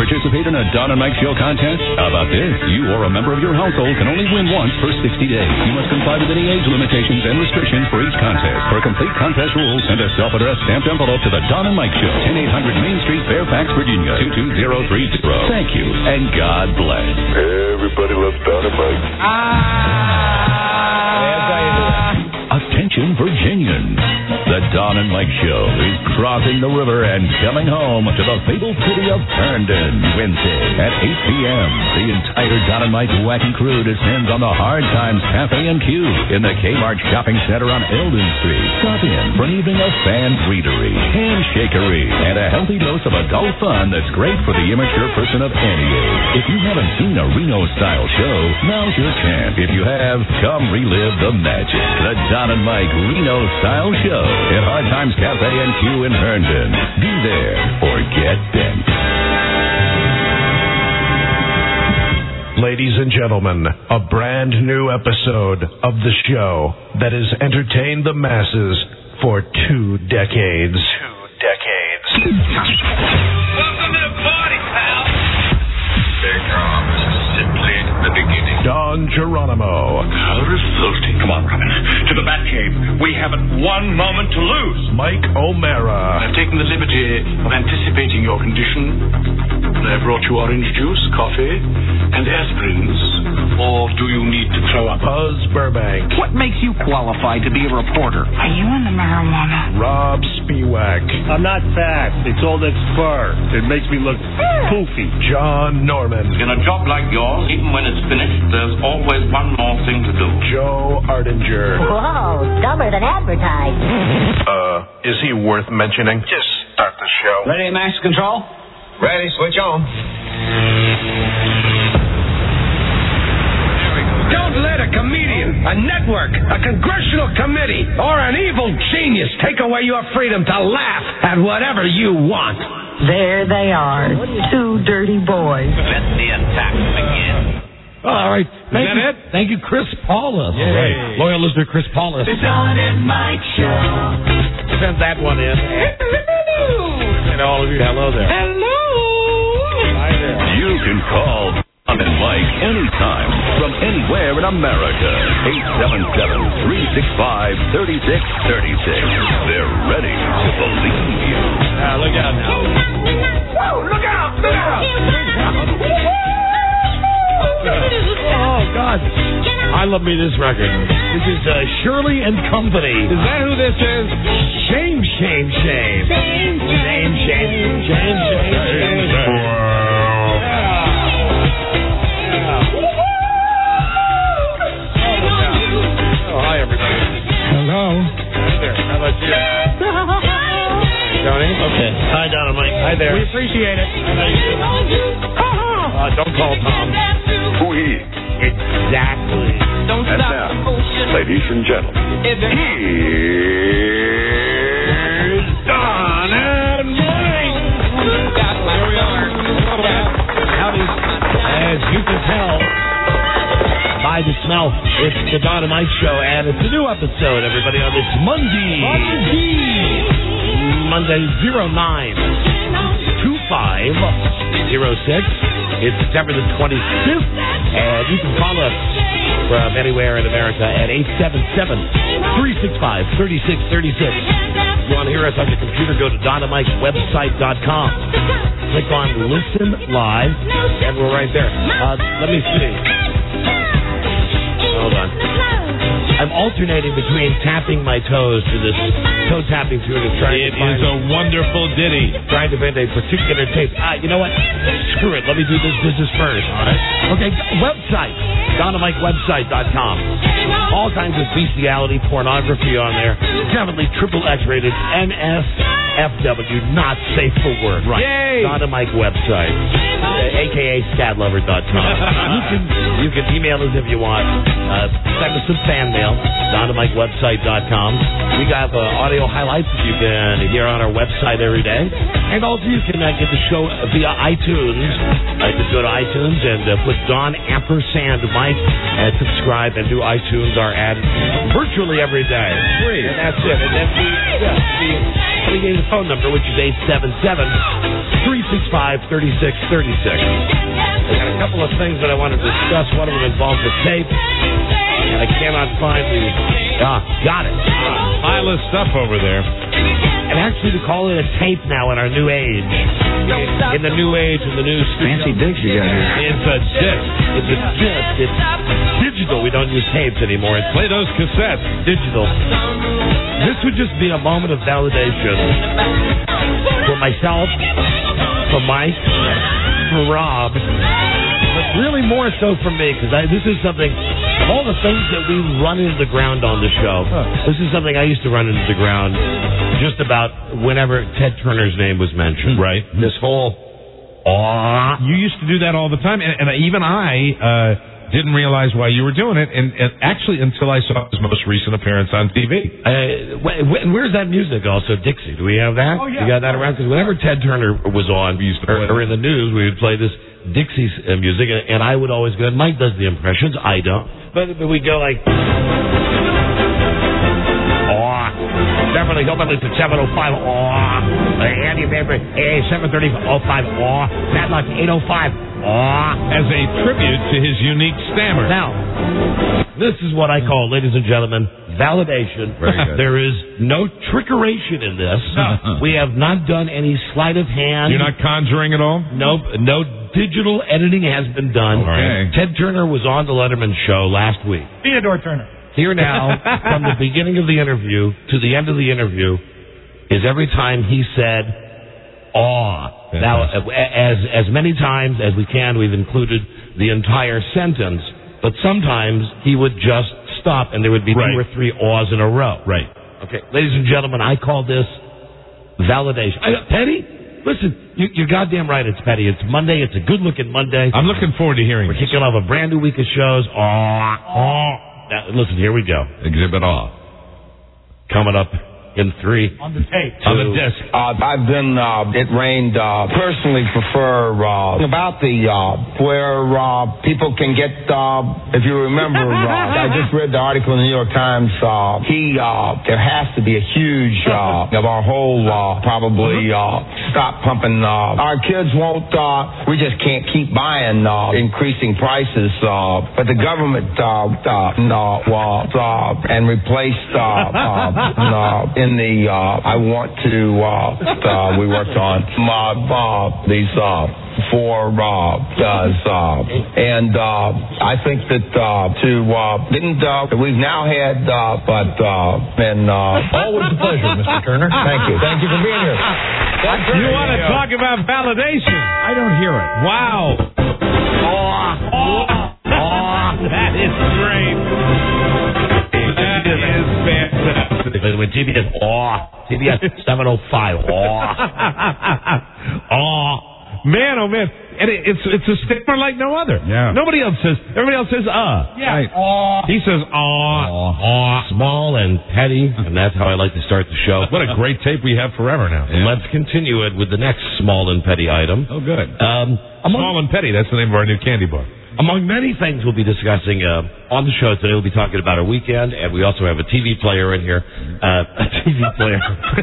participate in a Don and Mike Show contest? How about this? You or a member of your household can only win once per 60 days. You must comply with any age limitations and restrictions for each contest. For complete contest rules, send a self-addressed stamped envelope to the Don and Mike Show, 10800 Main Street, Fairfax, Virginia, 22030. Thank you, and God bless. Everybody loves Don and Mike. Attention, Virginians. The Don and Mike Show is crossing the river and coming home to the fabled city of Herndon, Wednesday at 8 p.m. The entire Don and Mike Wacky Crew descends on the Hard Times Cafe and Q in the Kmart Shopping Center on Eldon Street. Stop in for an evening of fan greetery, handshakery, and a healthy dose of adult fun that's great for the immature person of any age. If you haven't seen a Reno-style show, now's your chance. If you have, come relive the magic. The Don and Mike Reno-style show at Hard Times Cafe and Q in Herndon. Be there or get bent. Ladies and gentlemen, a brand new episode of the show that has entertained the masses for 2 decades. 2 decades. Welcome to the party, pal. Big Rom, this is simply the beginning. Don Geronimo. How revolting. Come on, Robin. To the Batcave. We haven't one moment to lose. Mike O'Mara. I've taken the liberty of anticipating your condition. I brought you orange juice, coffee, and aspirins. Or do you need to throw up? Buzz Burbank. What makes you qualified to be a reporter? Are you into marijuana? Rob Spiewak. I'm not fat. It's all that fur. It makes me look poofy. John Norman. In a job like yours, even when it's finished, there's always one more thing to do. Joe Ardinger. Whoa, dumber than advertised. Is he worth mentioning? Just start the show. Ready, Max Control? Ready, switch on. Don't let a comedian, a network, a congressional committee, or an evil genius take away your freedom to laugh at whatever you want. There they are, 2 dirty boys. Let the attack begin. All right. Thank you, Chris Paulus. Yeah. Right. Loyal listener, Chris Paulus. The Don and Mike Show. Send that one in. And all of you, hello there. Hello. Hi there. You can call Don and Mike anytime from anywhere in America. 877-365-3636. They're ready to believe you. Look out now. Whoa, look out! Look out! Oh, God. I love me this record. This is Shirley and Company. Is that who this is? Shame, shame, shame. Shame, shame, shame. Shame, shame, shame. Oh, hi, everybody. Hello. Hi there. How about you? Tony? Okay. Hi, Don and Mike. Hi there. We appreciate it. Don't call Tom. Who-he. Exactly. And now, ladies and gentlemen, here's Don and Mike. Here we are. Howdy. As you can tell by the smell, it's the Don and Mike Show, and it's a new episode, everybody, on this Monday 09-25-06. It's September the 25th, and you can call us from anywhere in America at 877-365-3636. If you want to hear us on your computer, go to donandmikewebsite.com. Click on Listen Live, and we're right there. Let me see. Hold on. I'm alternating between tapping my toes to this toe tapping tune and trying to find... It is a wonderful ditty. Trying to find a particular taste. You know what? Screw it. Let me do this business first. All right. Okay. Website. DonandMikeWebsite.com. All kinds of bestiality, pornography on there. Definitely XXX rated. NSFW. Not safe for work. Right. Yay. Don and Mike website. AKA StatLover.com. You can email us if you want. Send us some fan mail. DonandMikeWebsite.com. We got audio highlights that you can hear on our website every day. And also you can get the show via iTunes. Just go to iTunes and put Don ampersand Mike and subscribe, and new iTunes are added virtually every day. Free. And that's it. And then we gave the phone number, which is 877-365-3636. I got a couple of things that I want to discuss. One of them involves the tape, and I cannot find the... got it. Pile of stuff over there. And actually, to call it a tape now in our new age, in the new age, in the new fancy disc you got here. It's a disc. It's a disc. It's digital. We don't use tapes anymore. It's play those cassettes. Digital. This would just be a moment of validation for myself, for Mike, for Rob, but really more so for me, because this is something, of all the things that we run into the ground on the show, this is something I used to run into the ground just about whenever Ted Turner's name was mentioned. Right. This whole, You used to do that all the time, and even I didn't realize why you were doing it, and actually until I saw his most recent appearance on TV. Where's that music also? Dixie, do we have that? Oh, yeah. You got that around? Because whenever Ted Turner was on, we used to or in the news, we would play this Dixie music, and I would always go, Mike does the impressions, I don't. But we go like... Definitely go back to 705. Andy Baker, 730. 05. Bad Luck 805. As a tribute to his unique stammer. Now, this is what I call, ladies and gentlemen, validation. Very good. There is no trickeration in this. No. We have not done any sleight of hand. You're not conjuring at all? Nope. No digital editing has been done. Okay. Ted Turner was on the Letterman show last week. Theodore Turner. Here now, from the beginning of the interview to the end of the interview, is every time he said, aw. Now, as many times as we can, we've included the entire sentence, but sometimes he would just stop and there would be 2 or 3 awes in a row. Right. Okay, ladies and gentlemen, I call this validation. Petty? Listen, you're goddamn right, it's Petty. It's Monday. It's a good-looking Monday. I'm looking forward to hearing We're kicking off a brand new week of shows. Now, listen, here we go. Exhibit A. Coming up in 3. On the tape. On the disc. I've been, it rained, personally prefer, about the, where, people can get, if you remember, I just read the article in the New York Times, there has to be a huge, of our whole, probably, stop pumping, our kids won't, we just can't keep buying, increasing prices, but the government, and replaced, in the, I want to, we worked on these 4 does, and I think that we've now had, always a pleasure, Mr. Turner. Thank you for being here. You want to talk about validation? I don't hear it. Wow. That is great. That is fantastic. When TBS, TBS 705, Man, oh man. And it's a stammer like no other. Yeah. Everybody else says, Yeah. Right. He says, small and petty, and that's how I like to start the show. What a great tape we have forever now. And let's continue it with the next small and petty item. Oh, good. Small and Petty, that's the name of our new candy bar. Among many things we'll be discussing on the show today, we'll be talking about our weekend, and we also have a TV player in here. A TV player.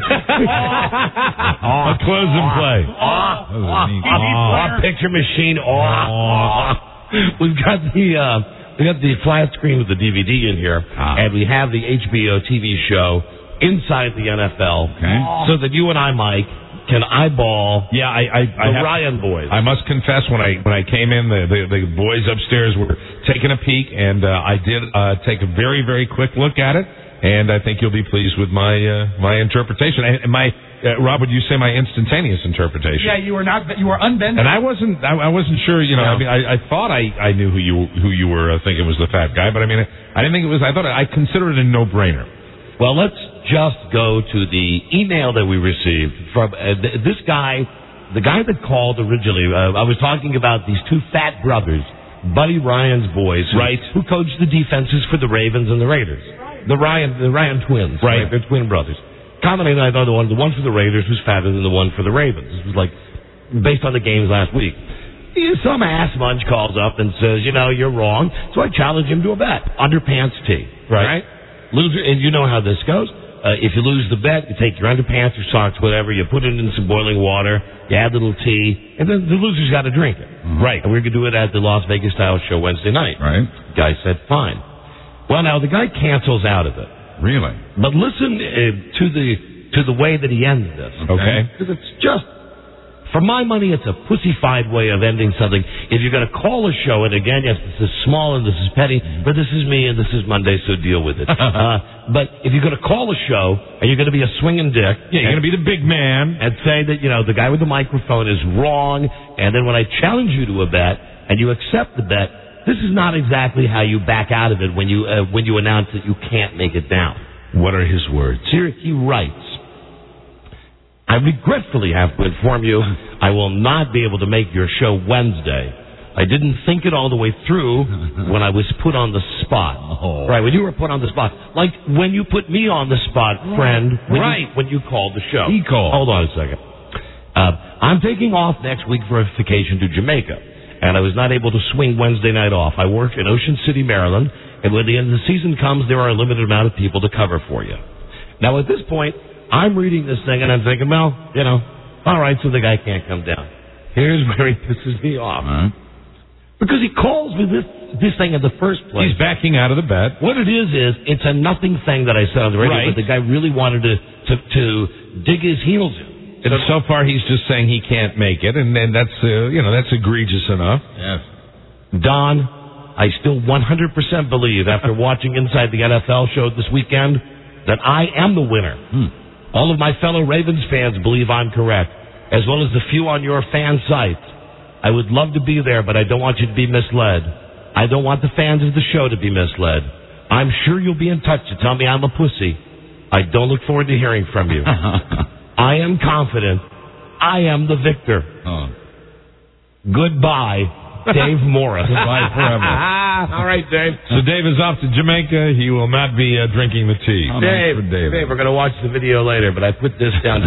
A close and play. Picture machine. We've got the flat screen with the DVD in here, and we have the HBO TV show Inside the NFL, so that you and I, Mike, can eyeball the Ryan boys. I must confess, when I came in, the boys upstairs were taking a peek, and I did take a very, very quick look at it, and I think you'll be pleased with my interpretation. And my Rob, would you say my instantaneous interpretation? Yeah, you were unbending. And I wasn't sure. No. I mean, I thought I knew who you were thinking was the fat guy, but I mean, I didn't think it was. I considered it a no-brainer. Well, let's just go to the email that we received from this guy, the guy that called originally. I was talking about these 2 fat brothers, Buddy Ryan's boys, who coached the defenses for the Ravens and the Raiders. The Ryan twins, right? They're twin brothers. Commonly, I thought the one for the Raiders was fatter than the one for the Ravens. This was like based on the games last week. Some ass munch calls up and says, you're wrong. So I challenge him to a bet. Underpants tea, right? Loser, and you know how this goes. if you lose the bet, you take your underpants or socks, whatever, you put it in some boiling water, you add a little tea, and then the loser's got to drink it. Mm-hmm. Right. And we're going to do it at the Las Vegas Style Show Wednesday night. Right. Guy said, fine. Well, now, the guy cancels out of it. Really? But listen to the way that he ends this. Okay. Because it's just, for my money, it's a pussified way of ending something. If you're going to call a show, and again, yes, this is small and this is petty, but this is me and this is Monday, so deal with it. But if you're going to call a show and you're going to be a swinging dick, you're going to be the big man, and say that the guy with the microphone is wrong, and then when I challenge you to a bet and you accept the bet, this is not exactly how you back out of it when you announce that you can't make it down. What are his words? Here he writes, I regretfully have to inform you I will not be able to make your show Wednesday. I didn't think it all the way through when I was put on the spot. Oh. Right, when you were put on the spot. Like when you put me on the spot, friend, when you called the show. He called. Hold on a second. I'm taking off next week for a vacation to Jamaica, and I was not able to swing Wednesday night off. I work in Ocean City, Maryland, and when the end of the season comes, there are a limited amount of people to cover for you. Now, at this point, I'm reading this thing, and I'm thinking, well, all right, so the guy can't come down. Here's where he pisses me off. Because he calls me this thing in the first place. He's backing out of the bet. What it is it's a nothing thing that I said on the radio, Right. but the guy really wanted to dig his heels in. And so far, he's just saying he can't make it, and then that's that's egregious enough. Yes. Don, I still 100% believe, after watching Inside the NFL show this weekend, that I am the winner. All of my fellow Ravens fans believe I'm correct, as well as the few on your fan sites. I would love to be there, but I don't want you to be misled. I don't want the fans of the show to be misled. I'm sure you'll be in touch to tell me I'm a pussy. I don't look forward to hearing from you. I am confident. I am the victor. Goodbye, Dave Morris. Goodbye forever. All right, Dave. So Dave is off to Jamaica. He will not be drinking the tea. Dave, we're going to watch the video later, but I put this down,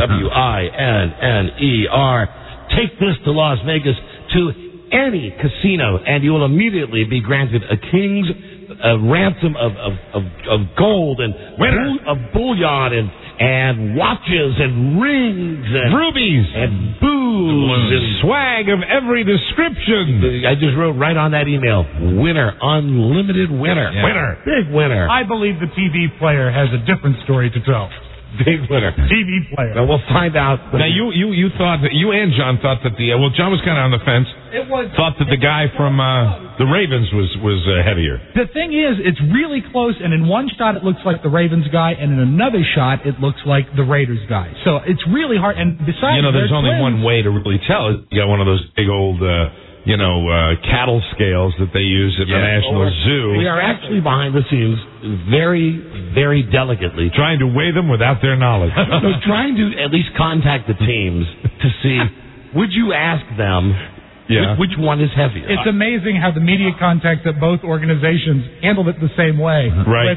WINNER. Take this to Las Vegas, to any casino, and you will immediately be granted a king's ransom of gold and of bullion and watches and rings and rubies and booze and swag of every description. I just wrote right on that email, winner, unlimited winner. Yeah. Winner, big winner. I believe the TV player has a different story to tell. Big winner. TV player. Now, we'll find out. Now, you thought that, you and John thought that John was kind of on the fence. Thought that the guy from the Ravens was heavier. The thing is, it's really close, and in one shot it looks like the Ravens guy, and in another shot it looks like the Raiders guy. So it's really hard. And besides, there's only twins. one way to really tell. You got one of those big old, cattle scales that they use at the National Zoo. We are actually behind the scenes, very, very delicately trying to weigh them without their knowledge. No, trying to at least contact the teams to see, would you ask them which one is heavier? It's amazing how the media contacts at both organizations handled it the same way. Right.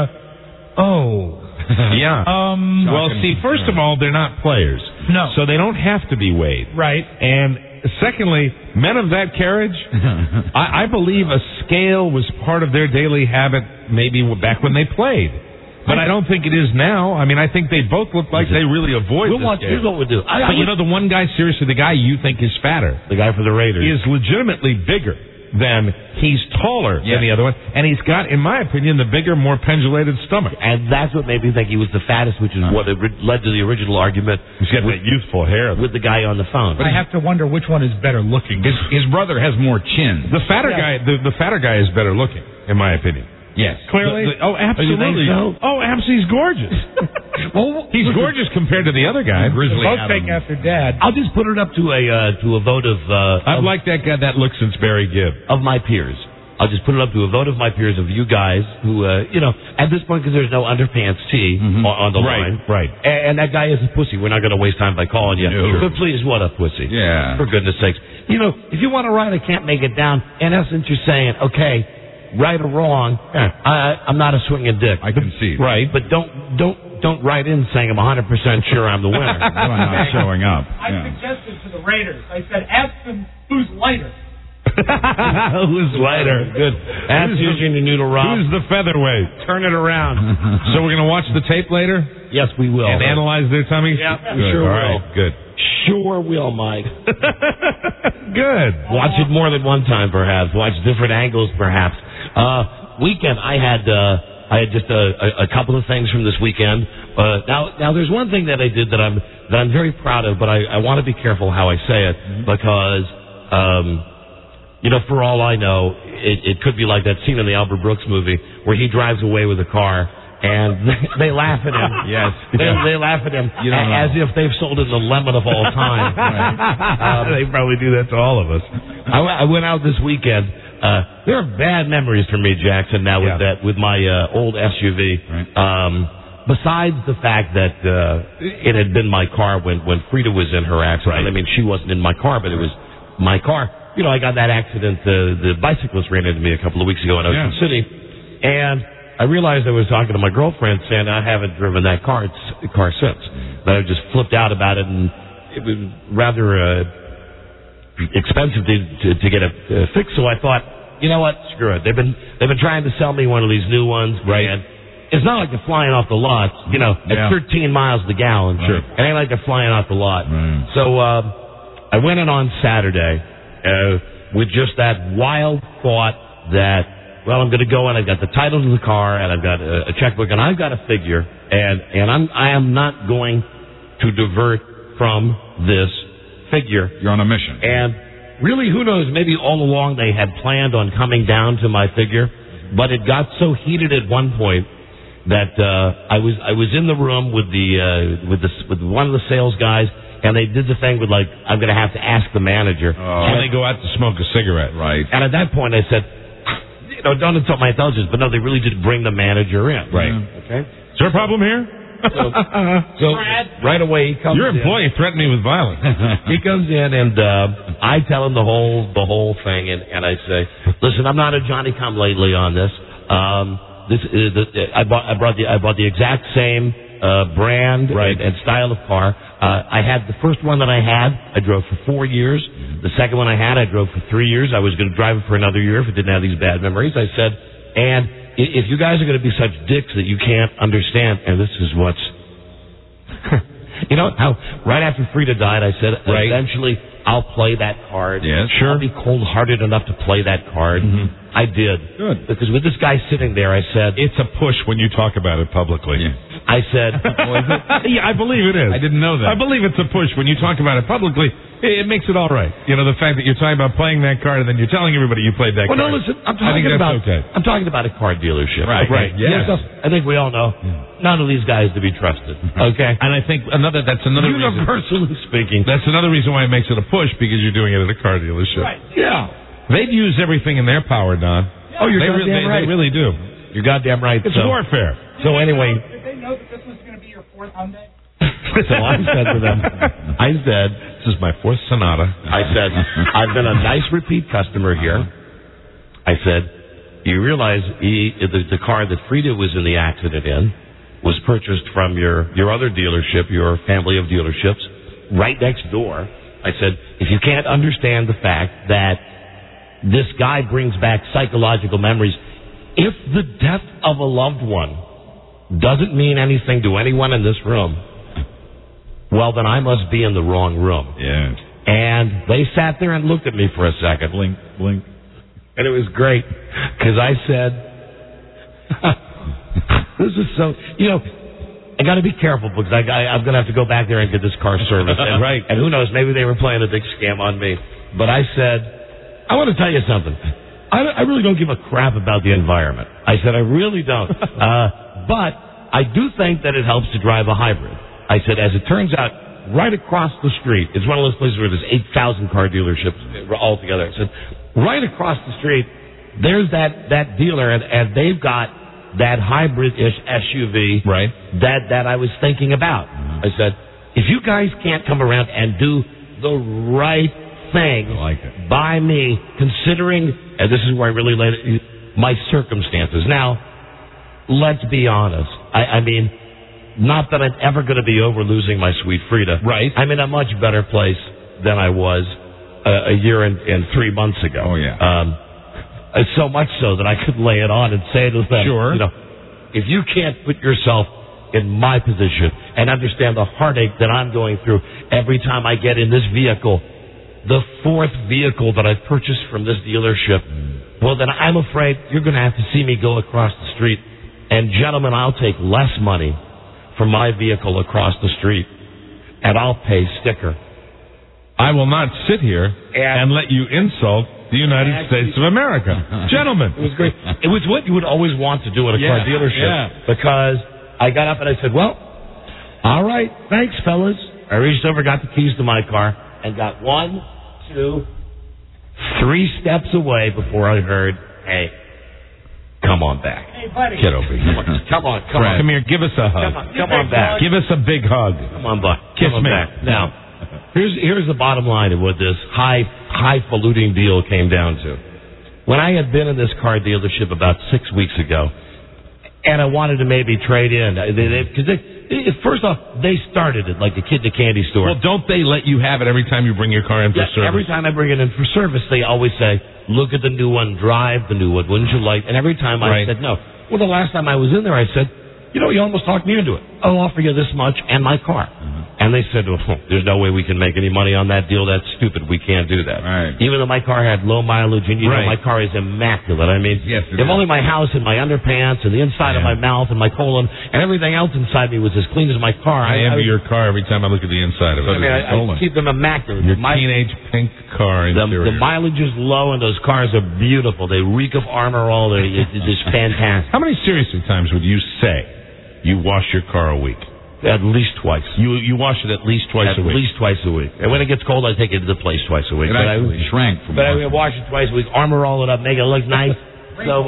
Well, see, first of all, they're not players. No. So they don't have to be weighed. Right. And secondly, men of that carriage, I believe a scale was part of their daily habit maybe back when they played. But I don't think it is now. I mean, I think they both look like they really avoid the scale. Here's what we'll do. But the one guy, seriously, the guy you think is fatter, the guy for the Raiders, is legitimately bigger than he's taller than the other one. And he's got, in my opinion, the bigger, more pendulated stomach. And that's what made me think he was the fattest, which is what led to the original argument. He's got that youthful hair. With the guy on the phone. But I have to wonder which one is better looking. His brother has more chin. The fatter guy, the fatter guy is better looking, in my opinion. Yes. Clearly? Absolutely. Oh, absolutely. He's gorgeous. He's gorgeous compared to the other guy. They're both take after Dad. I'll just put it up to a vote of... I've liked that guy that look since Barry Gibb. Of my peers. I'll just put it up to a vote of my peers, of you guys, who, at this point, because there's no underpants tea on the line. Right. And that guy is a pussy. We're not going to waste time by calling you. No. But please, what a pussy. Yeah. For goodness sakes. If you want to write, I can't make it down. In essence, you're saying, okay, right or wrong, I'm not a swinging dick. I can see. Right. But don't write in saying I'm 100% sure I'm the winner. I'm not showing up. I suggested to the Raiders, I said, ask them who's lighter. Who's lighter? Good. That's Eugene Noodle Rob. Who's the featherweight? Turn it around. So we're going to watch the tape later? Yes, we will. And analyze their tummies? Yeah, we Good. sure All will. right, good. Sure will, Mike. Good. Watch it more than one time, perhaps. Watch different angles, perhaps. Weekend, I had just a couple of things from this weekend. Now there's one thing that I did that I'm very proud of, but I want to be careful how I say it because, for all I know, it could be like that scene in the Albert Brooks movie where he drives away with a car. And they laugh at him. Yes. They laugh at him as if they've sold him the lemon of all time. They probably do that to all of us. I went out this weekend. There are bad memories for me, Jackson, now with my old SUV. Right. Besides the fact that it had been my car when Frida was in her accident. Right. I mean, she wasn't in my car, but it was my car. I got that accident. The bicyclist ran into me a couple of weeks ago in Ocean City. And I realized I was talking to my girlfriend saying I haven't driven that car since. But I just flipped out about it, and it was rather expensive to get it fixed. So I thought, you know what, screw it. They've been trying to sell me one of these new ones, right? And it's not like they're flying off the lot, at 13 miles the gallon. Sure. It ain't like they're flying off the lot. Right. So I went in on Saturday with just that wild thought that, well, I'm going to go and I've got the title to the car and I've got a checkbook and I've got a figure and I am not going to divert from this figure. You're on a mission. And really, who knows, maybe all along they had planned on coming down to my figure, but it got so heated at one point that I was in the room with with one of the sales guys, and they did the thing with like, I'm going to have to ask the manager. And they go out to smoke a cigarette. Right. And at that point I said, don't insult my intelligence, but no, they really did bring the manager in. Right. Okay. Is there a problem here? So right away he comes Your in. employee threatened me with violence. He comes in and I tell him the whole thing, and I say, listen, I'm not a Johnny come lately on this. This is I bought the exact same brand and style of car. I had the first one that I had. I drove for 4 years. The second one I had, I drove for 3 years. I was going to drive it for another year if it didn't have these bad memories. I said, and if you guys are going to be such dicks that you can't understand, and this is what's, how right after Frida died, I said, eventually I'll play that card. Yeah, sure. I'll be cold-hearted enough to play that card. Mm-hmm. I did. Good. Because with this guy sitting there, I said, it's a push when you talk about it publicly. Yeah. I said, yeah, I believe it is. I didn't know that. I believe it's a push when you talk about it publicly. It makes it all right. The fact that you're talking about playing that card and then you're telling everybody you played that card. Well, no, listen, I'm talking about a car dealership. Right. Yes. I think we all know none of these guys to be trusted. Okay. And I think that's another reason. Universally speaking. That's another reason why it makes it a push, because you're doing it at a car dealership. Right. Yeah. They'd use everything in their power, Don. Oh, you're goddamn right. They really do. You're goddamn right. It's warfare. So anyway. Did they know that this was going to be your fourth Hyundai? So I said to them, this is my fourth Sonata. I said, I've been a nice repeat customer here. I said, you realize the car that Frida was in the accident in was purchased from your other dealership, your family of dealerships, right next door. I said, if you can't understand the fact that this guy brings back psychological memories, if the death of a loved one doesn't mean anything to anyone in this room, well, then I must be in the wrong room. Yeah. And they sat there and looked at me for a second. Blink, blink. And it was great, because I said, this is so, I got to be careful, because I'm going to have to go back there and get this car serviced. And, right. And who knows, maybe they were playing a big scam on me. But I said, I want to tell you something. I really don't give a crap about the environment. I said, I really don't. But I do think that it helps to drive a hybrid. I said, as it turns out, right across the street, it's one of those places where there's 8,000 car dealerships all together. I said, right across the street, there's that dealer, and they've got that hybrid-ish SUV that I was thinking about. I said, if you guys can't come around and do the right thing by me, considering, and this is where I really laid it, my circumstances. Now, let's be honest. I mean, not that I'm ever going to be over losing my sweet Frida. Right. I'm in a much better place than I was a year and 3 months ago. Oh, yeah. So much so that I could lay it on and say to them, Sure. you know, if you can't put yourself in my position and understand the heartache that I'm going through every time I get in this vehicle, the fourth vehicle that I've purchased from this dealership, well, then I'm afraid you're going to have to see me go across the street. And, gentlemen, I'll take less money for my vehicle across the street, and I'll pay sticker. I will not sit here and let you insult the United States of America. Gentlemen. It was great. It was what you would always want to do at a car dealership, because I got up and I said, well, all right, thanks, fellas. I reached over, got the keys to my car, and got 1, 2, 3 steps away before I heard, hey, come on back. Hey, buddy. Get over here. Come on. Come here, give us a hug. Come on back. Give us a big hug. Come on, bud. Kiss Come on me. back. Now, here's the bottom line of what this highfalutin deal came down to. When I had been in this car dealership about 6 weeks ago, and I wanted to maybe trade in, first off, they started it like a kid in a candy store. Well, don't they let you have it every time you bring your car in for service? Every time I bring it in for service, they always say, look at the new one, drive the new one, wouldn't you like? And every time I said no. Well, the last time I was in there, I said, you know, you almost talked me into it. I'll offer you this much and my car. And they said, well, there's no way we can make any money on that deal. That's stupid. We can't do that. Right. Even though my car had low mileage, and you know my car is immaculate. I mean, Yes, if only my house and my underpants and the inside of my mouth and my colon and everything else inside me was as clean as my car. I envy your car every time I look at the inside of it. I mean, I keep them immaculate. Your teenage pink car interior. The mileage is low, and those cars are beautiful. They reek of Armor All. It's just fantastic. How many seriously times would you say you wash your car a week? At least twice. You wash it at least twice a week? At least twice a week. And when it gets cold, I take it to the place twice a week. It actually shrank from But I wash it twice a week, Armor All it up, make it look nice. So,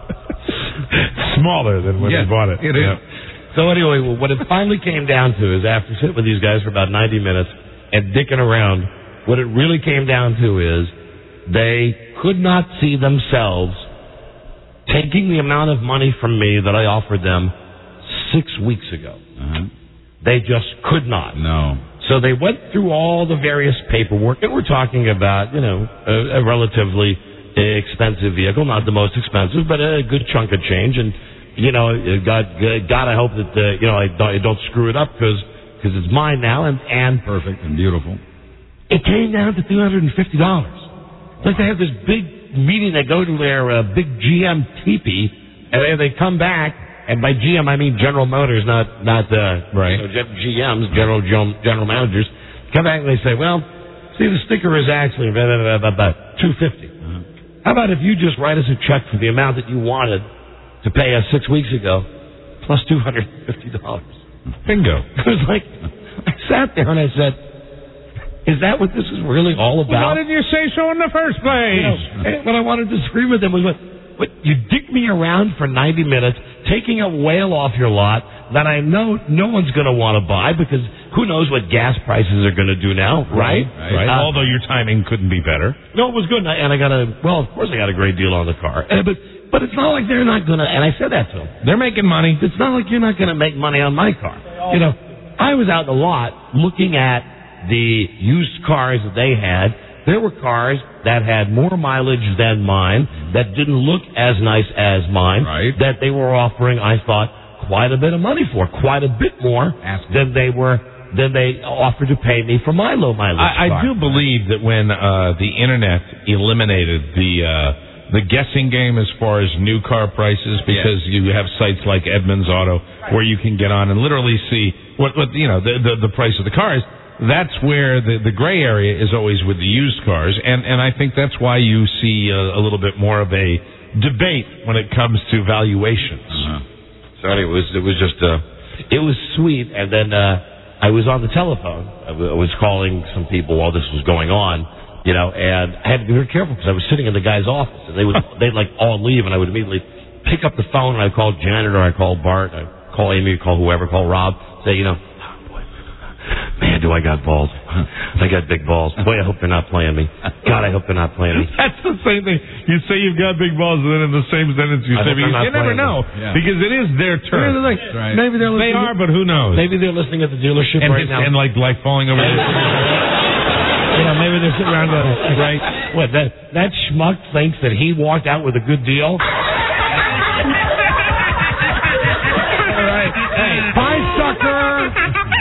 smaller than when you bought it. It is. So anyway, what it finally came down to is after sitting with these guys for about 90 minutes and dicking around, what it really came down to is they could not see themselves taking the amount of money from me that I offered them 6 weeks ago. They just could not. No. So they went through all the various paperwork, and we're talking about, you know, a relatively expensive vehicle, not the most expensive, but a good chunk of change. And, you know, God, I hope that, you know, I don't screw it up because it's mine now. And perfect and beautiful. It came down to $250. It's like they have this big meeting. They go to their big GM teepee, and they come back. And by GM, I mean General Motors, not right. You know, GMs, general managers. Come back and they say, well, see, the sticker is actually about $250. How about if you just write us a check for the amount that you wanted to pay us 6 weeks ago, plus $250? Bingo. It was like, I sat there and I said, is that what this is really all about? Well, why didn't you say so in the first place? You know, what I wanted to scream at them was, what, you dick me around for 90 minutes, taking a whale off your lot that I know no one's going to want to buy because who knows what gas prices are going to do now, right? Although your timing couldn't be better. No, it was good, and I got of course I got a great deal on the car. But it's not like they're not going to, and I said that to them. They're making money. It's not like you're not going to make money on my car. You know, I was out in the lot looking at the used cars that they had. There were cars that had more mileage than mine, that didn't look as nice as mine, that they were offering, I thought, quite a bit of money for, quite a bit more than they offered to pay me for my low mileage car. I do believe that when the internet eliminated the guessing game as far as new car prices, because you have sites like Edmunds Auto where you can get on and literally see what you know the price of the cars. That's where the gray area is always with the used cars, and I think that's why you see a little bit more of a debate when it comes to valuations. So anyway, it was sweet, and then I was on the telephone. I was calling some people while this was going on, you know, and I had to be very careful because I was sitting in the guy's office, and they'd like all leave, and I would immediately pick up the phone, and I'd call Janet, or I'd call Bart, I'd call Amy, I'd call whoever, call Rob, say, you know, man, do I got balls. I got big balls. Boy, I hope they're not playing me. God, I hope they're not playing me. That's the same thing. You say you've got big balls, and then in the same sentence you say, because you never know. Yeah. Because it is their turn. Right. Maybe they're listening. They are, but who knows? Maybe they're listening at the dealership and right now. And like falling over their maybe they're sitting around going, right? What, that schmuck thinks that he walked out with a good deal? All right. Hey, bye, sucker!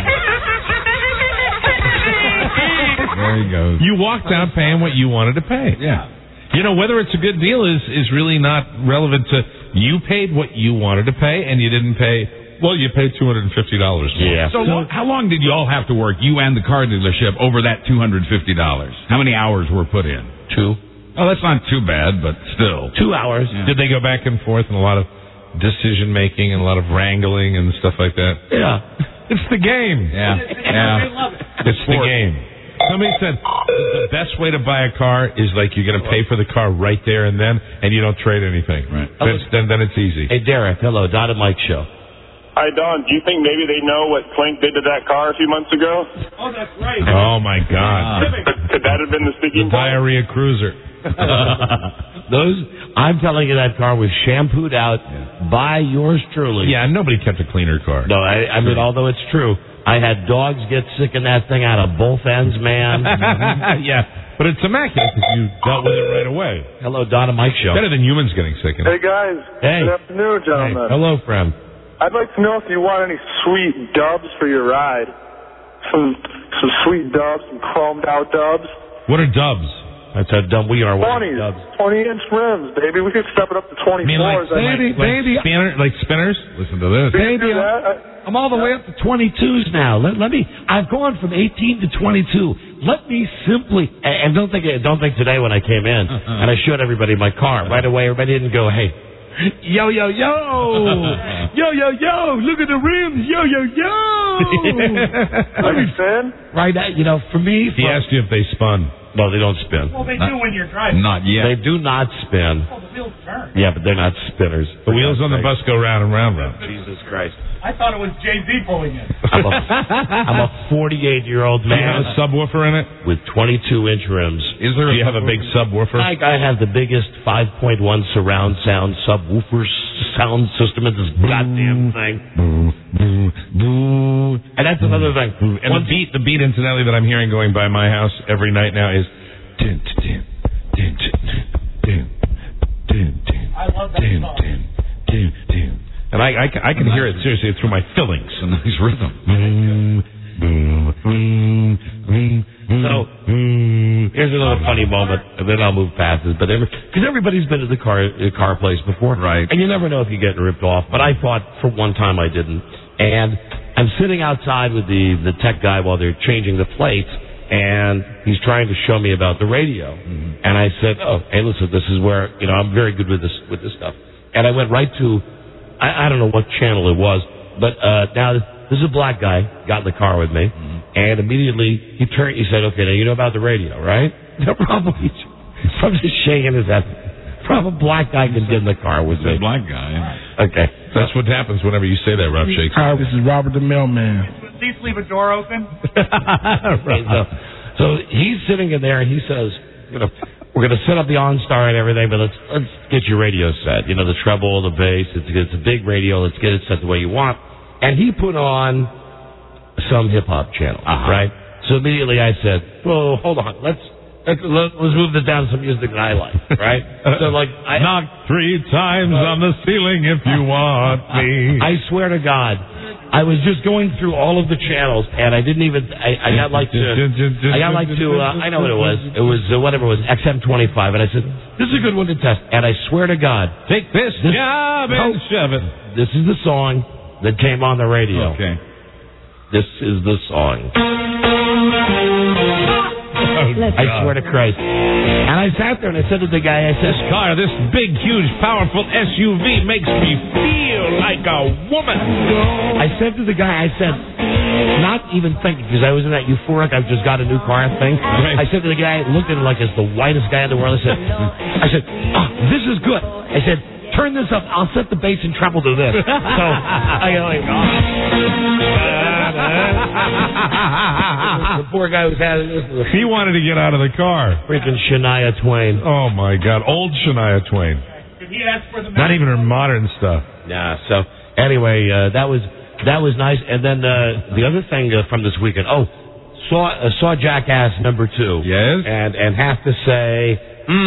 There he goes. You walked out paying what you wanted to pay. Yeah. You know, whether it's a good deal is really not relevant to you paid what you wanted to pay and you didn't pay. Well, you paid $250 more. Yeah. So how long did you all have to work, you and the car dealership, over that $250? How many hours were put in? 2. Oh, that's not too bad, but still. 2 hours. Yeah. Did they go back and forth and a lot of decision making and a lot of wrangling and stuff like that? Yeah. It's the game. Yeah. They love it. It's the game. Somebody said the best way to buy a car is like you're going to pay for the car right there and then, and you don't trade anything. Right. Then it's easy. Hey, Derek. Hello. Don and Mike Show. Hi, Don. Do you think maybe they know what Clink did to that car a few months ago? Oh, that's right. Oh, my God. Could that have been the sticking point? Diarrhea Cruiser. I'm telling you, that car was shampooed out by yours truly. Yeah, nobody kept a cleaner car. No, I mean, although it's true, I had dogs get sick in that thing out of both ends, man. Yeah, but it's immaculate because you dealt with it right away. Hello, Don and Mike Show. Better than humans getting sick in it. Hey, guys. Hey. Good afternoon, gentlemen. Hey. Hello, friend. I'd like to know if you want any sweet dubs for your ride. Some sweet dubs, some chromed out dubs. What are dubs? That's how dumb we are. 20s, 20-inch rims, baby. We could step it up to 24s. I mean, like spinners? Listen to this. Baby, I'm all the way up to 22s now. Let me. I've gone from 18 to 22. Let me simply, and don't think today when I came in and I showed everybody my car right away. Everybody didn't go, hey, yo, yo, yo, yo, yo, yo, look at the rims, yo, yo, yo. Let me spin. Right, for me. He asked you if they spun. No, they don't spin. Well, they do when you're driving. Not yet. They do not spin. Oh, the wheels turn. Yeah, but they're not spinners. The wheels on the bus go round and round. Jesus Christ. I thought it was Jay-Z pulling it. I'm a 48-year-old man. Do you have a subwoofer in it? With 22-inch rims. Do you have a big subwoofer? I have the biggest 5.1 surround sound subwoofer sound system in this goddamn thing. And that's another thing. And the beat, incidentally, that I'm hearing going by my house every night now is... I love that song. And I can hear it seriously through my fillings. It's a nice rhythm. So, here's another funny moment, and then I'll move past this. But because everybody's been to the car place before, right? And you never know if you're getting ripped off. But I thought for one time I didn't. And I'm sitting outside with the tech guy while they're changing the plates, and he's trying to show me about the radio. Mm-hmm. And I said, "Oh, hey, listen, this is where I'm very good with this stuff." And I went right to, I don't know what channel it was, but now this is a black guy got in the car with me, and immediately he said, "Okay, now you know about the radio, right?" No problem. From just shaking his head. From a black guy can get in the car with me. A black guy. Okay, that's what happens whenever you say that, Rob Shakes. Hi, this is Robert the Mailman. Please leave a door open. So he's sitting in there, and he says, we're going to set up the OnStar and everything, but let's get your radio set. The treble, the bass. It's a big radio. Let's get it set the way you want. And he put on some hip-hop channel, right? So immediately I said, well, hold on. Let's move this down to some music that I like, right? So I knock 3 times on the ceiling if you want me. I swear to God, I was just going through all of the channels, and I didn't even. I got like to. I know what it was. It was whatever it was, XM25, and I said, "This is a good one to test." And I swear to God, take this job and shove it. This is the song that came on the radio. Okay. This is the song. I swear to Christ. And I sat there and I said to the guy, this car, this big, huge, powerful SUV makes me feel like a woman. I said to the guy, not even thinking, because I was in that euphoric, I've just got a new car thing. Right. I said to the guy, looked at him like it's the whitest guy in the world. I said, oh, this is good. I said, turn this up. I'll set the bass and treble to this. So I go like, the poor guy was having this. He wanted to get out of the car. Freaking Shania Twain. Oh my God, old Shania Twain. Did he ask for the? Not even her modern stuff. Yeah. So anyway, that was nice. And then the other thing from this weekend. Oh, saw Jackass number 2. Yes. And have to say,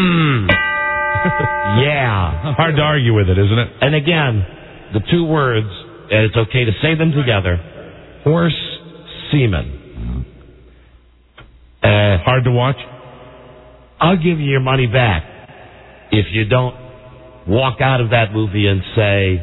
yeah. Hard to argue with it, isn't it? And again, the 2 words, and it's okay to say them together, horse semen. Hard to watch? I'll give you your money back if you don't walk out of that movie and say,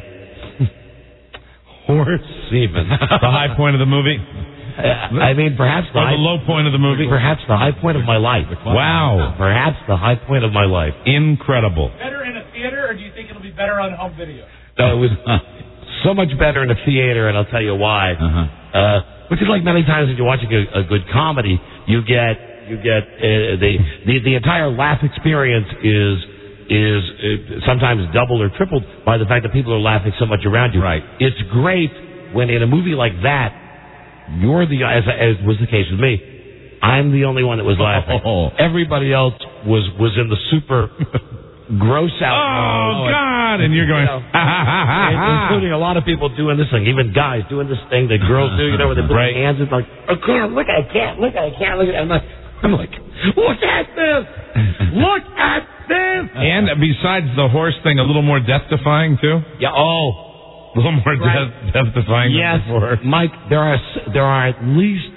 horse semen. The high point of the movie? I mean, perhaps the low point of the movie? Perhaps the high point of my life. Wow. Perhaps the high point of my life. Incredible. Better in a theater, or do you think it'll be better on home video? It was so much better in a theater, and I'll tell you why. Which is like many times when you're watching a good comedy, you get the entire laugh experience is sometimes doubled or tripled by the fact that people are laughing so much around you. Right. It's great when in a movie like that, you're as was the case with me, I'm the only one that was laughing. Everybody else was in the super gross out. Oh, God! And you're going, including a lot of people doing this thing, even guys doing this thing that girls do, where they put their hands in, like, I can't look at it. I'm like, look at this! Look at this! And besides the horse thing, a little more death-defying, too? Yeah, a little more death-defying yes, than before. Mike, there are at least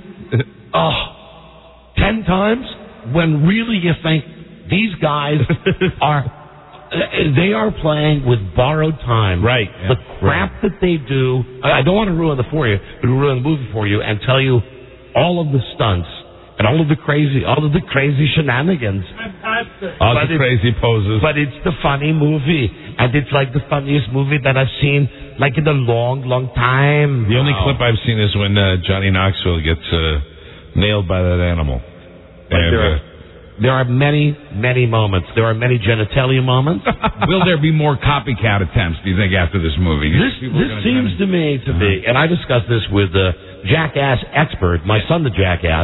10 times when really you think these guys they are playing with borrowed time. Right. The crap that they do. I don't want to ruin the movie for you and tell you all of the stunts and all of the crazy shenanigans. All the crazy poses. But it's the funny movie. And it's like the funniest movie that I've seen like in a long, long time. The only clip I've seen is when Johnny Knoxville gets nailed by that animal. There are many, many moments. There are many genitalia moments. Will there be more copycat attempts, do you think, after this movie? This seems to me to be, and I discussed this with Jackass expert, my son the Jackass.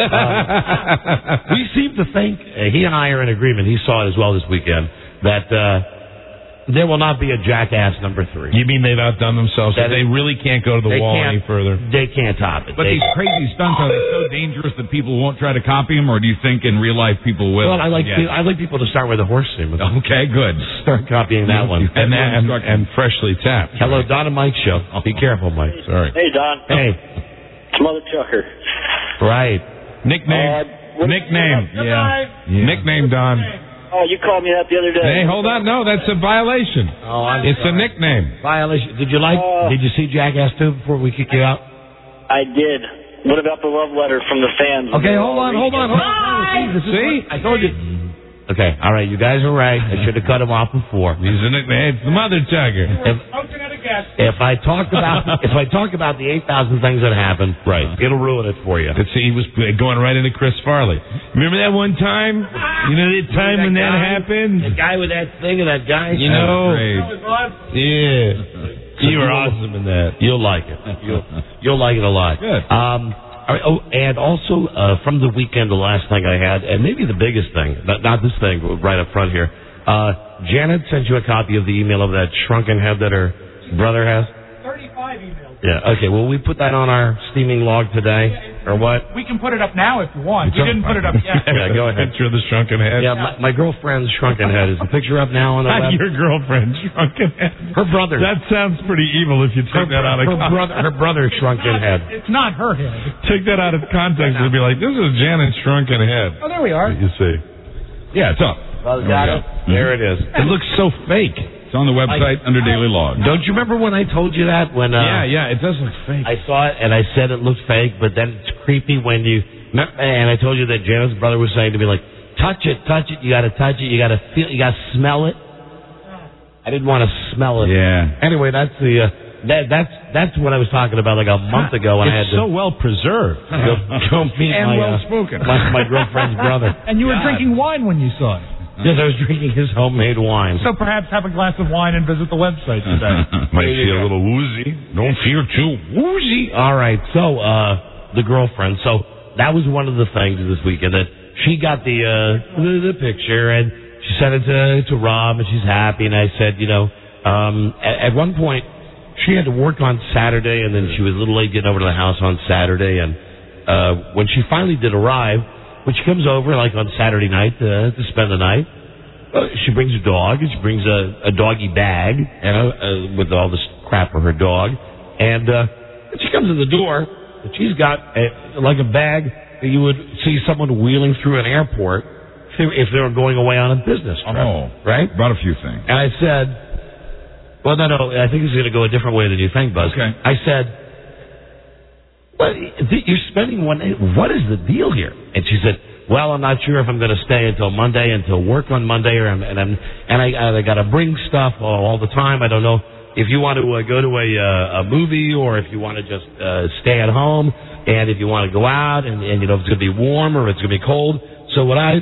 We seem to think, he and I are in agreement, he saw it as well this weekend, that there will not be a Jackass number 3. You mean they've outdone themselves? They really can't go to the wall any further? They can't top it. But these crazy stunts, are they so dangerous that people won't try to copy them, or do you think in real life people will? Well, I like people to start with a horse semen. Okay, good. Start copying that one. And freshly tapped. Hello, Don and Mike show. Be careful, Mike. Sorry. Hey, Don. Hey. It's Mother Chucker. Right. Nickname. Nickname, Don. Oh, you called me that the other day. Hey, hold on. No, that's a violation. Oh, it's a nickname. Violation. Did you see Jackass 2 before we kick you out? I did. What about the love letter from the fans? Okay, hold on. See? I told you. Okay, all right. You guys are right. I should have cut him off before. He's a nickname. It's the Mother Chucker. If I talk about the 8,000 things that happened, right, it'll ruin it for you. He was going right into Chris Farley. Remember that one time? You know that time when that happened? The guy with that thing and that guy. You know? Yeah. You were awesome in that. You'll like it. You'll like it a lot. Good. And also from the weekend, the last thing I had, and maybe the biggest thing, not this thing right up front here. Janet sent you a copy of the email of that shrunken head that her brother has. 35 emails. Yeah. Okay. Will we put that on our steaming log today, or what? We can put it up now if you want. We didn't put it up yet. Yeah, go ahead. Picture of the shrunken head. Yeah, my girlfriend's shrunken head. Is the picture up now on the web? Your girlfriend's shrunken head. Her brother. That sounds pretty evil if you take that out of context. Her brother's shrunken head. It's not her head. Take that out of context and be like, this is Janet's shrunken head. Oh, there we are. You see. Yeah, it's up. Well, got it. There it is. It looks so fake. It's on the website under Daily Log. Don't you remember when I told you that? Yeah, it does look fake. I saw it and I said it looked fake, but then it's creepy when you. And I told you that Janet's brother was saying to me, like, touch it. You got to touch it. You got to feel. You got to smell it. I didn't want to smell it. Yeah. Anyway, that's the. That's what I was talking about like a month ago when I had to. So well preserved. Go meet and well spoken. My girlfriend's brother. And you were drinking wine when you saw it. Yes, I was drinking his homemade wine. So perhaps have a glass of wine and visit the website today. Might feel a little woozy. Don't feel too woozy. All right, so the girlfriend. So that was one of the things this weekend that she got the picture and she sent it to Rob and she's happy. And I said, at one point she had to work on Saturday and then she was a little late getting over to the house on Saturday and when she finally did arrive, when she comes over, like on Saturday night to spend the night, she brings a dog, and she brings a doggy bag, with all this crap for her dog, and she comes in the door, and she's got like a bag that you would see someone wheeling through an airport if they were going away on a business trip, right? Brought a few things. And I said, well, no, I think it's going to go a different way than you think, Buzz. Okay. I said, well, you're spending one day. What is the deal here? And she said, well, I'm not sure if I'm going to stay until Monday, until work on Monday, and I got to bring stuff all the time. I don't know if you want to go to a movie or if you want to just stay at home, and if you want to go out, and if it's going to be warm or it's going to be cold. So what I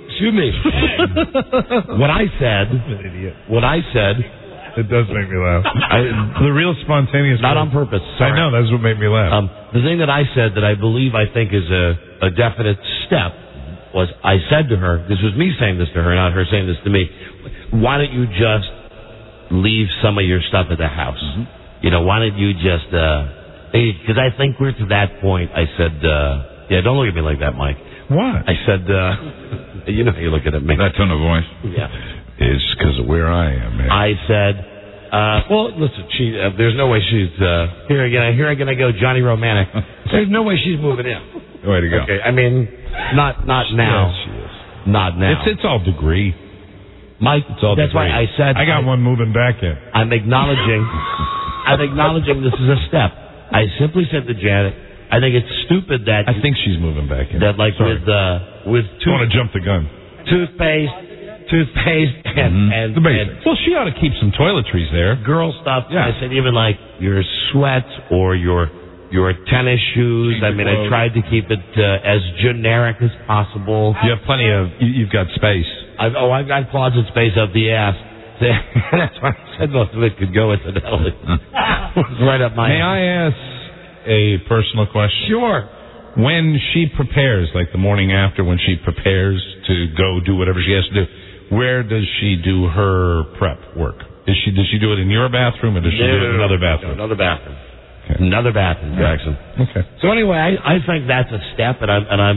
said. It does make me laugh. The real spontaneous. Not on purpose. Sorry. I know, that's what made me laugh. The thing that I said that I think is a definite step was I said to her, this was me saying this to her, not her saying this to me, why don't you just leave some of your stuff at the house? Why don't you just, because I think we're to that point. I said, don't look at me like that, Mike. What? I said, you know how you're looking at me. That tone of voice? Yeah. It's because of where I am, man. I said, well, listen, there's no way she's, here again I go, Johnny Romantic. There's no way she's moving in. Way to go. Okay, I mean, not now. Yes, she is. Not now. It's all degree. Mike, that's why I said. I got one moving back in. I'm acknowledging this is a step. I simply said to Janet, I think it's stupid that. I think she's moving back in. That like with I want to jump the gun. Toothpaste and the basics. Well, she ought to keep some toiletries there. Girl stuff. Yeah. I said even like your sweats or your tennis shoes. I mean, I tried to keep it as generic as possible. You have plenty of. You've got space. I've got closet space up the ass. That's why I said most of it could go incidentally. Right up my. May I ask a personal question? Sure. When she prepares, like the morning after, when she prepares to go do whatever she has to do, where does she do her prep work? Does she do it in your bathroom, or does she do it in another bathroom? No, another bathroom. Okay. Another bathroom, Jackson. Okay. So anyway, I think that's a step, and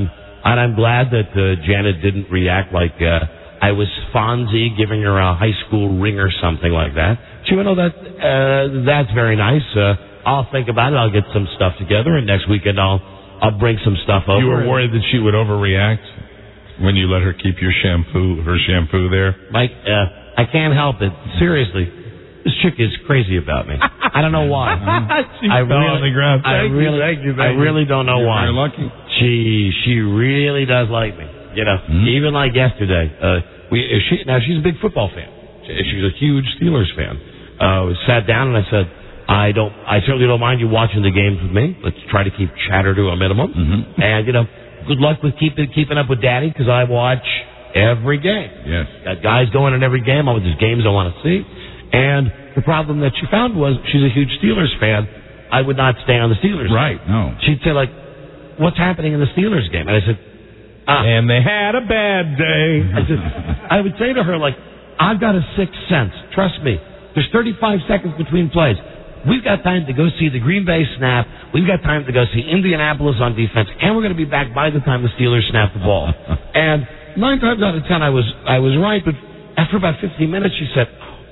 I'm glad that Janet didn't react like I was Fonzie giving her a high school ring or something like that. She went, "Oh, that's very nice. I'll think about it. I'll get some stuff together, and next weekend I'll bring some stuff over." You were worried that she would overreact when you let her keep her shampoo there? Mike, I can't help it. Seriously, this chick is crazy about me. I don't know why. She fell on the ground. I really don't know why. You're lucky. She really does like me. Even like yesterday. She's a big football fan. She's a huge Steelers fan. We sat down and I said, I certainly don't mind you watching the games with me. Let's try to keep chatter to a minimum. And, good luck with keeping up with Daddy, because I watch every game. Yes. Got guys going in every game. There's games I want to see. And the problem that she found was she's a huge Steelers fan. I would not stay on the Steelers. Right, no. She'd say, like, what's happening in the Steelers game? And I said, and they had a bad day. I would say to her, like, I've got a sixth sense. Trust me. There's 35 seconds between plays. We've got time to go see the Green Bay snap. We've got time to go see Indianapolis on defense, and we're going to be back by the time the Steelers snap the ball. And 9 times out of 10, I was right. But after about 15 minutes, she said,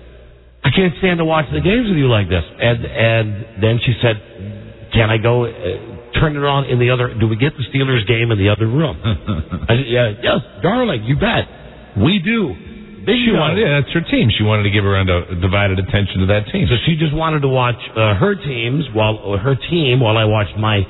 "I can't stand to watch the games with you like this." And then she said, "Can I go turn it on in the other? Do we get the Steelers game in the other room?" I said, "Yes, darling, you bet. We do." That's her team. She wanted to give her divided attention to that team. So she just wanted to watch her teams while I watched my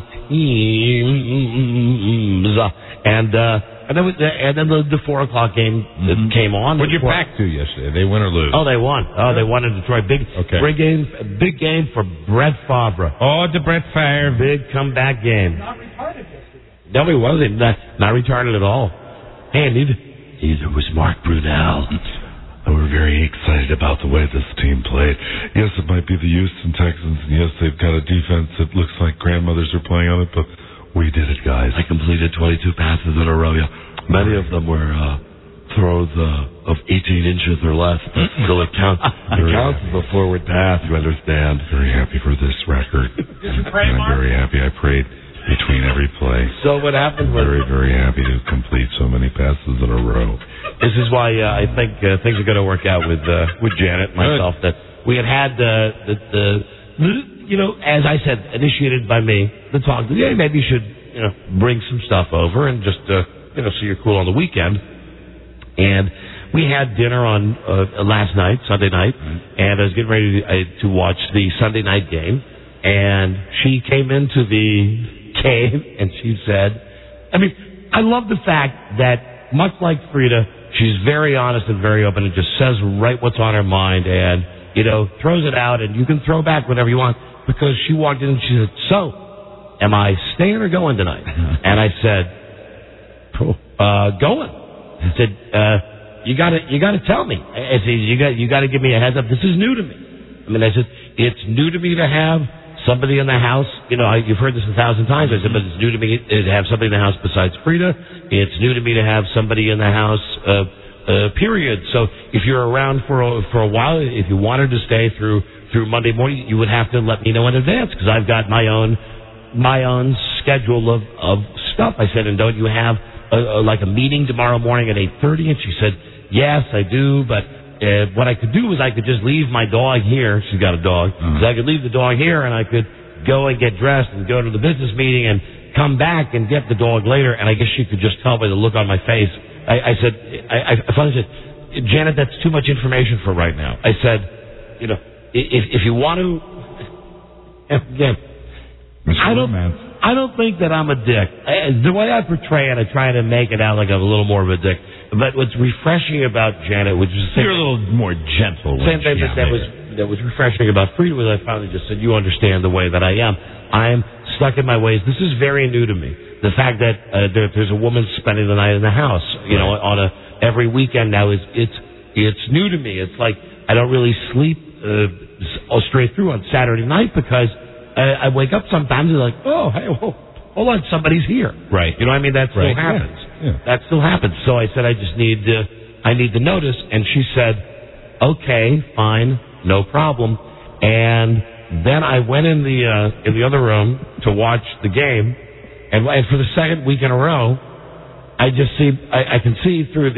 teams. And then the 4:00 game came on. What did you pack to yesterday? They win or lose? Oh, they won. Oh, they won in Detroit. Big game for Brett Favre. Oh, the Brett Favre. Big comeback game. Not retarded yesterday. No, he wasn't. Not retarded at all. Hey, neither was Mark Brunell. We're very excited about the way this team played. Yes, it might be the Houston Texans, and yes, they've got a defense that looks like grandmothers are playing on it, but we did it, guys. I completed 22 passes in a row. Many of them were throws of 18 inches or less. So it counts as a forward pass, you understand. Very happy for this record. Did you pray, I'm Mark? very happy. I prayed between every play. So what happened was... Very, very happy to complete so many passes in a row. This is why I think things are going to work out with Janet and myself. That we had as I said, initiated by me, the talk. Yeah, maybe you should bring some stuff over and just so you're cool on the weekend. And we had dinner on last night, Sunday night, and I was getting ready to watch the Sunday night game. And she came into the game and she said, I love the fact that much like Frida, she's very honest and very open and just says right what's on her mind and, throws it out and you can throw back whatever you want. Because she walked in and she said, so, am I staying or going tonight? And I said, going. I said, you gotta tell me. I said, you gotta give me a heads up. This is new to me. I said, it's new to me to have somebody in the house. You've heard this 1,000 times. I said, but it's new to me to have somebody in the house besides Frida. It's new to me to have somebody in the house, period. So if you're around for a while, if you wanted to stay through Monday morning, you would have to let me know in advance because I've got my own schedule of stuff. I said, and don't you have a meeting tomorrow morning at 8:30? And she said, yes, I do, but what I could do is I could just leave my dog here. She's got a dog. So I could leave the dog here and I could go and get dressed and go to the business meeting and come back and get the dog later. And I guess she could just tell by the look on my face. I said, Janet, that's too much information for right now. I said, if you want to, again, I don't think that I'm a dick. The way I portray it, I try to make it out like I'm a little more of a dick. But what's refreshing about Janet, which is you're a little more gentle. Same thing that was refreshing about Frida was I finally just said, you understand the way that I am. I'm stuck in my ways. This is very new to me. The fact that there's a woman spending the night in the house, on every weekend now it's new to me. It's like I don't really sleep straight through on Saturday night because I wake up sometimes and like, oh, hey, whoa, hold on, somebody's here. Right. That still happens. Yeah. That still happens. So I said, I need the notice. And she said, okay, fine, no problem. And then I went in the other room to watch the game. And for the second week in a row, I can see through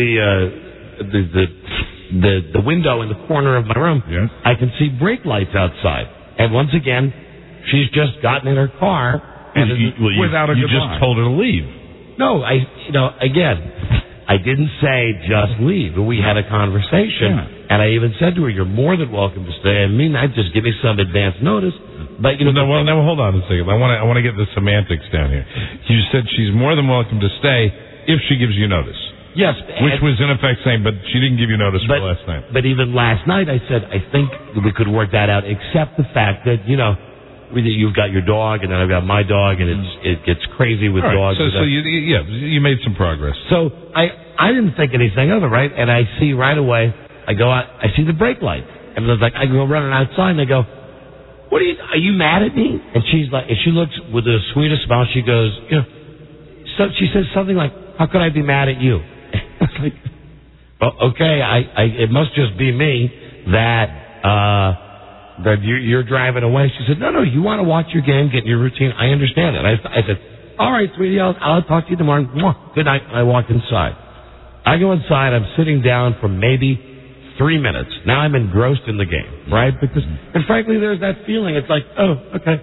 the window in the corner of my room. Yes. I can see brake lights outside. And once again, she's just gotten in her car and without a goodbye. You just told her to leave. No, again, I didn't say just leave. We had a conversation, and I even said to her, "You're more than welcome to stay." Just give me some advance notice. But no, hold on a second. I want to get the semantics down here. You said she's more than welcome to stay if she gives you notice. Yes, which was in effect saying, but she didn't give you notice for last night. But even last night, I said I think we could work that out, except the fact that you've got your dog, and then I've got my dog, and it gets crazy with dogs. So you made some progress. So I didn't think anything of it, right? And I see right away, I go out, I see the brake light, and I go running outside, and I go, are you mad at me? And she's like, and she looks with the sweetest smile. She goes, so she says something like, how could I be mad at you? I was like, well, okay, it must just be me that you're driving away. She said, no, you want to watch your game, get in your routine. I understand it. I said, all right, sweetie, I'll talk to you tomorrow. Good night. I walk inside. I go inside. I'm sitting down for maybe 3 minutes. Now I'm engrossed in the game, right? And frankly, there's that feeling. It's like, oh, okay.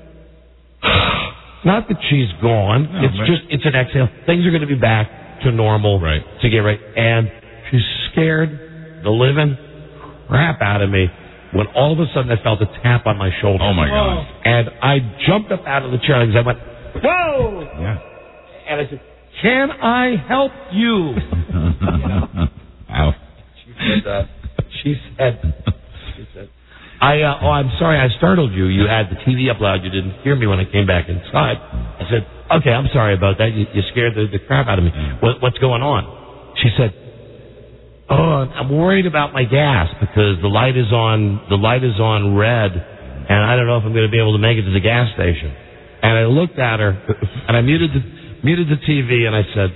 Not that she's gone. It's an exhale. Things are going to be back to normal. Right. To get right. And she's scared the living crap out of me when all of a sudden I felt a tap on my shoulder. Oh, my God. And I jumped up out of the chair because I went, whoa! Yeah. And I said, can I help you? Ow. She said, I'm sorry I startled you. You had the TV up loud. You didn't hear me when I came back inside. I said, okay, I'm sorry about that. You scared the crap out of me. What's going on? She said, I'm worried about my gas because the light is on red, and I don't know if I'm going to be able to make it to the gas station. And I looked at her, and I muted the TV, and I said,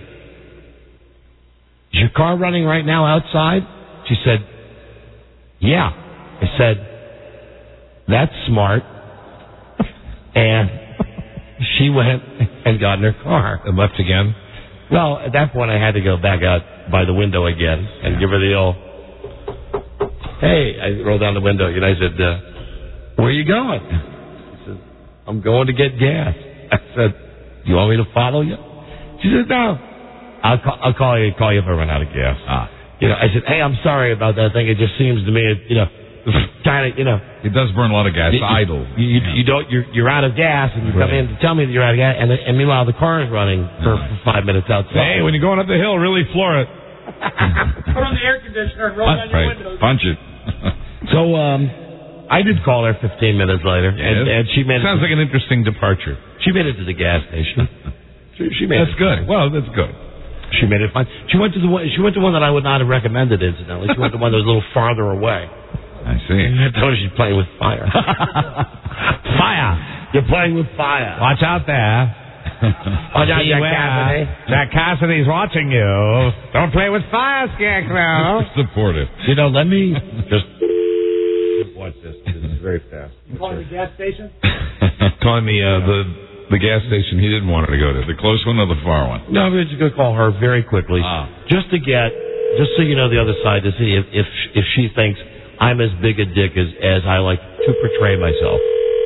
is your car running right now outside? She said, yeah. I said, that's smart. And she went and got in her car. And left again? Well, at that point, I had to go back out by the window again and give her the old, hey, I rolled down the window, and I said, where are you going? She said, I'm going to get gas. I said, you want me to follow you? She said, no. I'll call you if I run out of gas. I said, hey, I'm sorry about that thing. It just seems to me, kind of, It does burn a lot of gas. Idle. You're out of gas, and you come in to tell me that you're out of gas, and meanwhile the car is running for 5 minutes outside. Hey, when you're going up the hill, really floor it. Put on the air conditioner and roll down your windows. Punch it. So, I did call her 15 minutes later, and she made Sounds like an interesting departure. She made it to the gas station. She made That's it good. fine. Well, that's good. She made it fine. She went to one that I would not have recommended, incidentally. She went to one that was a little farther away. I see. I told her she's playing with fire. Fire! You're playing with fire. Watch out there. Watch out, Jack Cassidy. Jack Cassidy's watching you. Don't play with fire, Scarecrow. Supportive. Let me just watch this. This is very fast. You calling the gas station? Calling the gas station he didn't want her to go to. The close one or the far one? No, we're just going to call her very quickly. Just so you know the other side, to see if she thinks I'm as big a dick as I like to portray myself.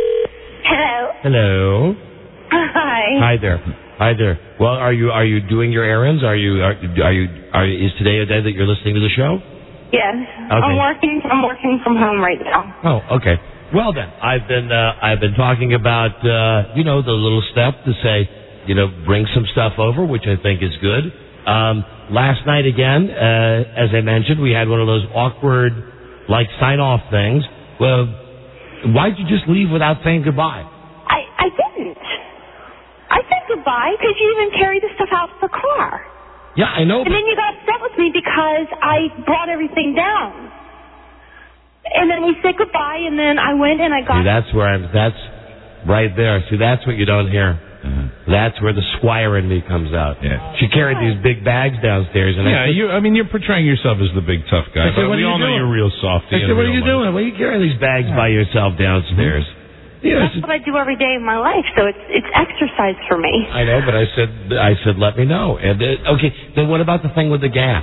Hello. Hello. Hi. Hi there. Well, are you doing your errands? Is today a day that you're listening to the show? Yes. Okay. I'm working from home right now. Oh, okay. Well then, I've been talking about the little step to say, bring some stuff over, which I think is good. Last night again, as I mentioned, we had one of those awkward sign off things. Well, why'd you just leave without saying goodbye? I didn't. I said goodbye because you even carried the stuff out of the car. Yeah, I know. And then you got upset with me because I brought everything down. And then we said goodbye, and then I went and I got... See, that's right there. See, that's what you don't hear. That's where the squire in me comes out. Yeah. She carried these big bags downstairs. And you're portraying yourself as the big tough guy. I said, but we all know you're real softy. I said, what are you doing? Why are you carrying these bags by yourself downstairs? That's what I do every day of my life, so it's exercise for me. I know, but I said, let me know. And okay, then what about the thing with the gas?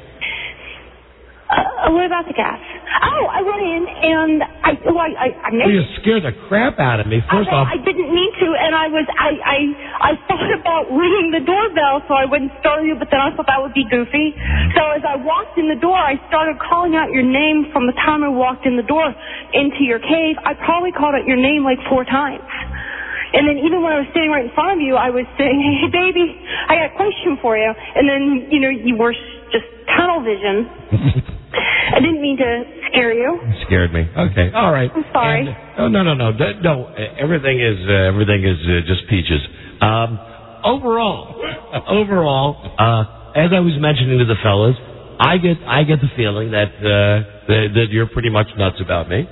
What about the gas? Oh, I went in and I you scared the crap out of me. First off, I didn't mean to, and I thought about ringing the doorbell so I wouldn't startle you, but then I thought that would be goofy. So as I walked in the door, I started calling out your name from the time I walked in the door into your cave. I probably called out your name 4 times. And then even when I was standing right in front of you, I was saying, hey, baby, I got a question for you. And then, you were just tunnel vision. I didn't mean to scare you. You scared me. Okay. All right. I'm sorry. No. Everything is just peaches. Overall, as I was mentioning to the fellas, I get the feeling that you're pretty much nuts about me.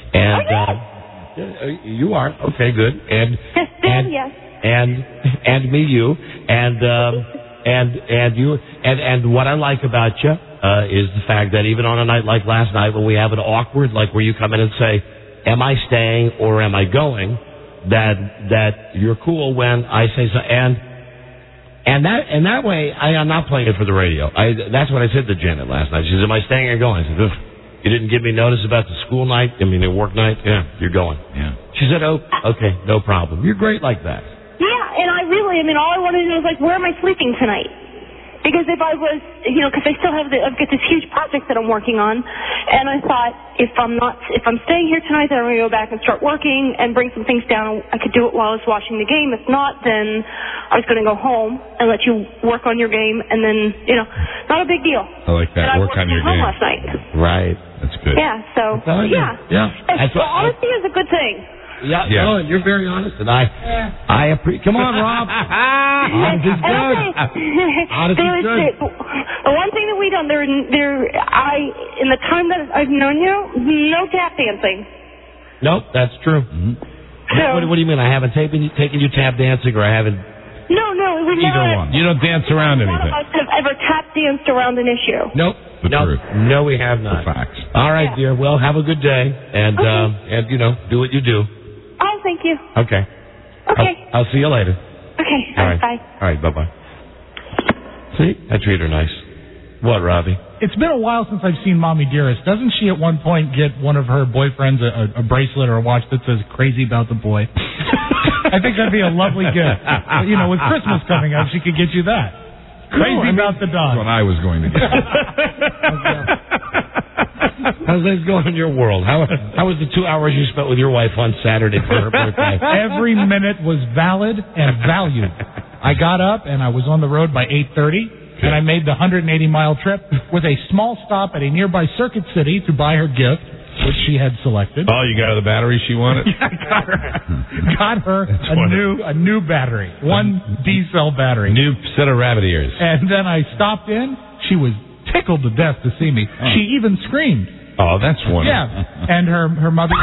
And you are. Okay, good. And yes. And me, you. And you. And what I like about you is the fact that even on a night like last night, when we have an awkward, where you come in and say, am I staying or am I going, that you're cool when I say so. And that way, I'm not playing it for the radio. That's what I said to Janet last night. She said, am I staying or going? I said, ugh. You didn't give me notice about the school night? The work night? Yeah, you're going. Yeah. She said, oh, okay, no problem. You're great like that. Yeah, and all I wanted to know is, where am I sleeping tonight? Because if I was, because I still have I've got this huge project that I'm working on, and I thought if I'm staying here tonight, then I'm going to go back and start working and bring some things down. I could do it while I was watching the game. If not, then I was going to go home and let you work on your game, and then, not a big deal. I like that. Work on your game. Last night. Right. That's good. Yeah, so, yeah. Yeah. So honesty is a good thing. Yeah. No, you're very honest, and I appreciate. Come on, Rob. Honesty's good. Honesty's good. The one thing that we don't, in the time that I've known you, no tap dancing. Nope, that's true. Mm-hmm. So, what do you mean? I haven't taken you tap dancing, or I haven't? No, we either one. You don't dance around anything. None of us have ever tap danced around an issue. Nope. No, we have not. The facts. All right, dear. Well, have a good day, and do what you do. Oh, thank you. Okay. Okay. I'll see you later. Okay. All right. Bye. All right. Bye-bye. See? I treat her nice. What, Robbie? It's been a while since I've seen Mommy Dearest. Doesn't she at one point get one of her boyfriends a bracelet or a watch that says "Crazy About the Boy"? I think that'd be a lovely gift. You know, with Christmas coming up, she could get you that. Crazy About the Dog. That's what I was going to get. How's things going in your world? How was the 2 hours you spent with your wife on Saturday for her birthday? Every minute was valid and valued. I got up and I was on the road by 8:30. And I made the 180-mile trip with a small stop at a nearby Circuit City to buy her gift, which she had selected. Oh, you got her the battery she wanted? Yeah, I got her a new battery, one D-cell battery. New set of rabbit ears. And then I stopped in. She was tickled to death to see me. Oh. She even screamed. Oh, that's wonderful. Yeah, and her mother...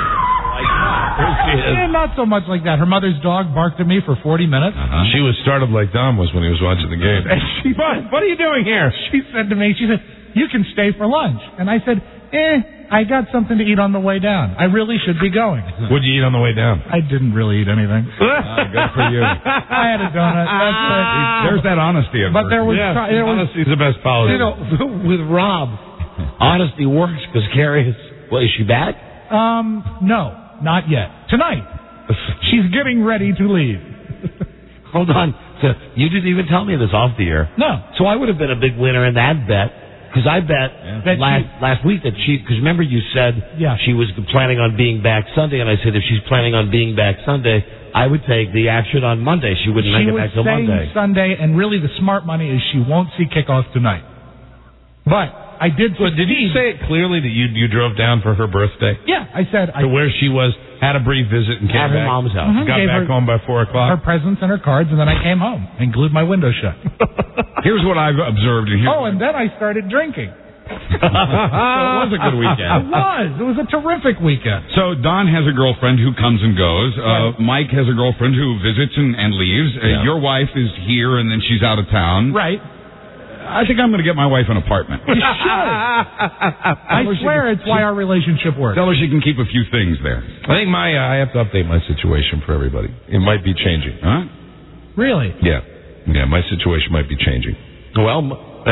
not so much like that. Her mother's dog barked at me for 40 minutes. She was startled like Dom was when he was watching the game. And what are you doing here? She said to me, you can stay for lunch. And I said, I got something to eat on the way down. I really should be going. What'd you eat on the way down? I didn't really eat anything. Good for you. I had a donut. That's it. There's that honesty. But there was... Honesty's the best policy. You know, with Rob, honesty works because Carrie is... Well, is she back? No. Not yet. Tonight. She's getting ready to leave. Hold on. So you didn't even tell me this off the air. No. So I would have been a big winner in that bet. Because I bet last week that because remember you said she was planning on being back Sunday, and I said if she's planning on being back Sunday, I would take the action on Monday. She wouldn't make it back till Monday. Sunday, and really the smart money is she won't see kickoff tonight. But I did. So did you say it clearly that you drove down for her birthday? Yeah, I said to where she was, had a brief visit, and came at back. Her mom's house. Got back home by 4 o'clock. Her presents and her cards, and then I came home and glued my window shut. Here's what I've observed. And then I started drinking. So it was a good weekend. It was a terrific weekend. So Don has a girlfriend who comes and goes. Mike has a girlfriend who visits and leaves. Your wife is here and then she's out of town. Right. I think I'm going to get my wife an apartment. You should. I swear it's why our relationship works. Tell her she can keep a few things there. I think I have to update my situation for everybody. It might be changing. Huh? Really? Yeah. Yeah, my situation might be changing. Well,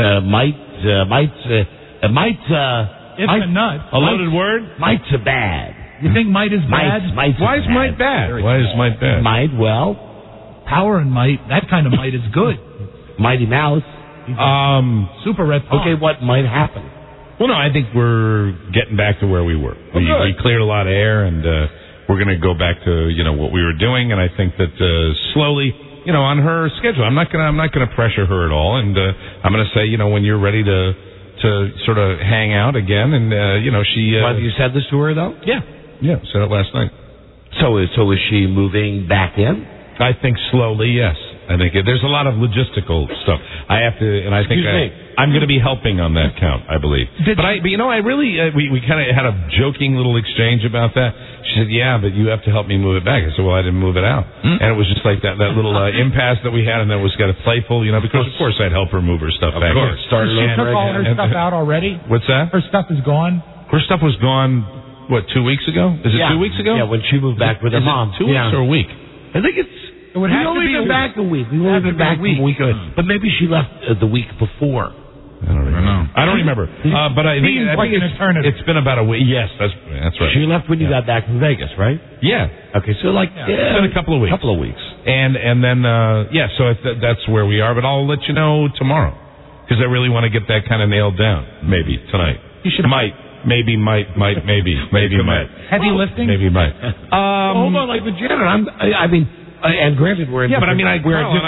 it's a nut. A loaded word? Might's a bad. You think might is bad? Why is might bad? Why is might bad? Might, power and might, that kind of might is good. Mighty Mouse. Super Red Paw. Okay, what might happen? Well, no, I think we're getting back to where we were. We cleared a lot of air, and we're going to go back to what we were doing. And I think that slowly, on her schedule, I'm not going to pressure her at all. And I'm going to say, when you're ready to sort of hang out again, and she. Have you said this to her though? Yeah, said it last night. So is she moving back in? I think slowly, yes. I think there's a lot of logistical stuff. I have to, and I think I'm going to be helping on that count, I believe. But I really, we kind of had a joking little exchange about that. She said, yeah, but you have to help me move it back. I said, well, I didn't move it out. And it was just like that little impasse that we had, and then it was kind of playful, because of course I'd help her move her stuff back. Of course. She took all her stuff out already? What's that? Her stuff is gone? Her stuff was gone, 2 weeks ago? Is it 2 weeks ago? Yeah, when she moved back with her mom. 2 weeks or a week? I think it's... We've only been back a week. We've only been back a week. But maybe she left the week before. I don't know. I don't remember. But I think it's been about a week. Yes, that's right. She left when you got back from Vegas, right? Yeah. Okay, so it's been a couple of weeks. Couple of weeks. And then so that's where we are. But I'll let you know tomorrow because I really want to get that kind of nailed down. Maybe tonight. You should might. Maybe might. Heavy lifting. Maybe might. Hold on, like the janitor. And granted, we're in but I mean, I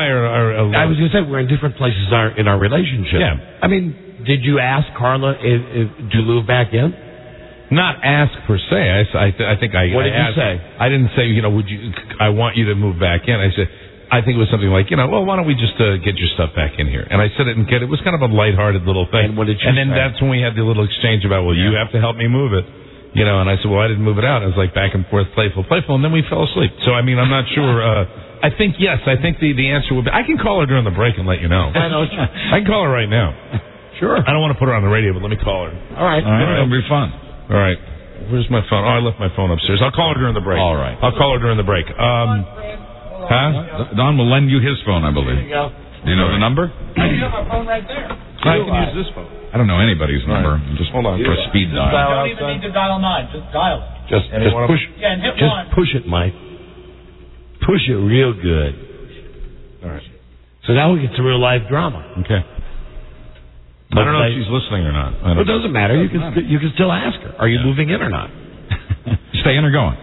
was going to say we're in different places in our relationship. Yeah. I mean, did you ask Carla to move back in? Not ask per se. I think I. What did you say? I didn't say would you? I want you to move back in. I said I think it was something like well, why don't we just get your stuff back in here? And I said it and it was kind of a lighthearted little thing. And what did you say? And then that's when we had the little exchange about you have to help me move it. And I said, well, I didn't move it out. It was like back and forth, playful, and then we fell asleep. So, I mean, I'm not sure. I think, yes, I think the answer would be, I can call her during the break and let you know. I can call her right now. Sure. I don't want to put her on the radio, but let me call her. All right. It'll be fun. All right. Where's my phone? Oh, I left my phone upstairs. I'll call her during the break. All right. I'll call her during the break. Huh? Don will lend you his phone, I believe. There you go. Do you know the number? I have my phone right there. I can use this phone. I don't know anybody's number. Just hold on for a speed dial. You don't even need to dial 9. Just dial it. Just push. Yeah, and hit Just 1. push it, Mike. Push it real good. All right. So now we get some real life drama. Okay. I don't know if she's listening or not. It doesn't matter. You can still ask her. Are you moving in or not? Staying or going?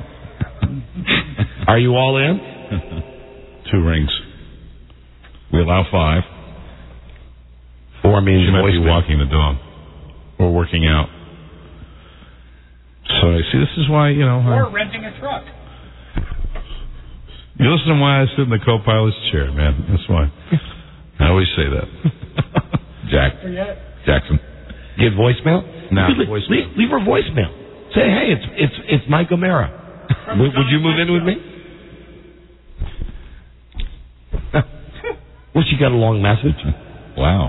Are you all in? 2 rings. We allow 5. 4 means she might be voicemail. walking the dog or working out. So I see. This is why Or renting a truck. You listen to why I sit in the co-pilot's chair, man. That's why. I always say that. Jackson. Get voicemail? No, voicemail. Leave her voicemail. Say, hey, it's Mike O'Mara. Would you move in with me? Well, she got a long message. Wow.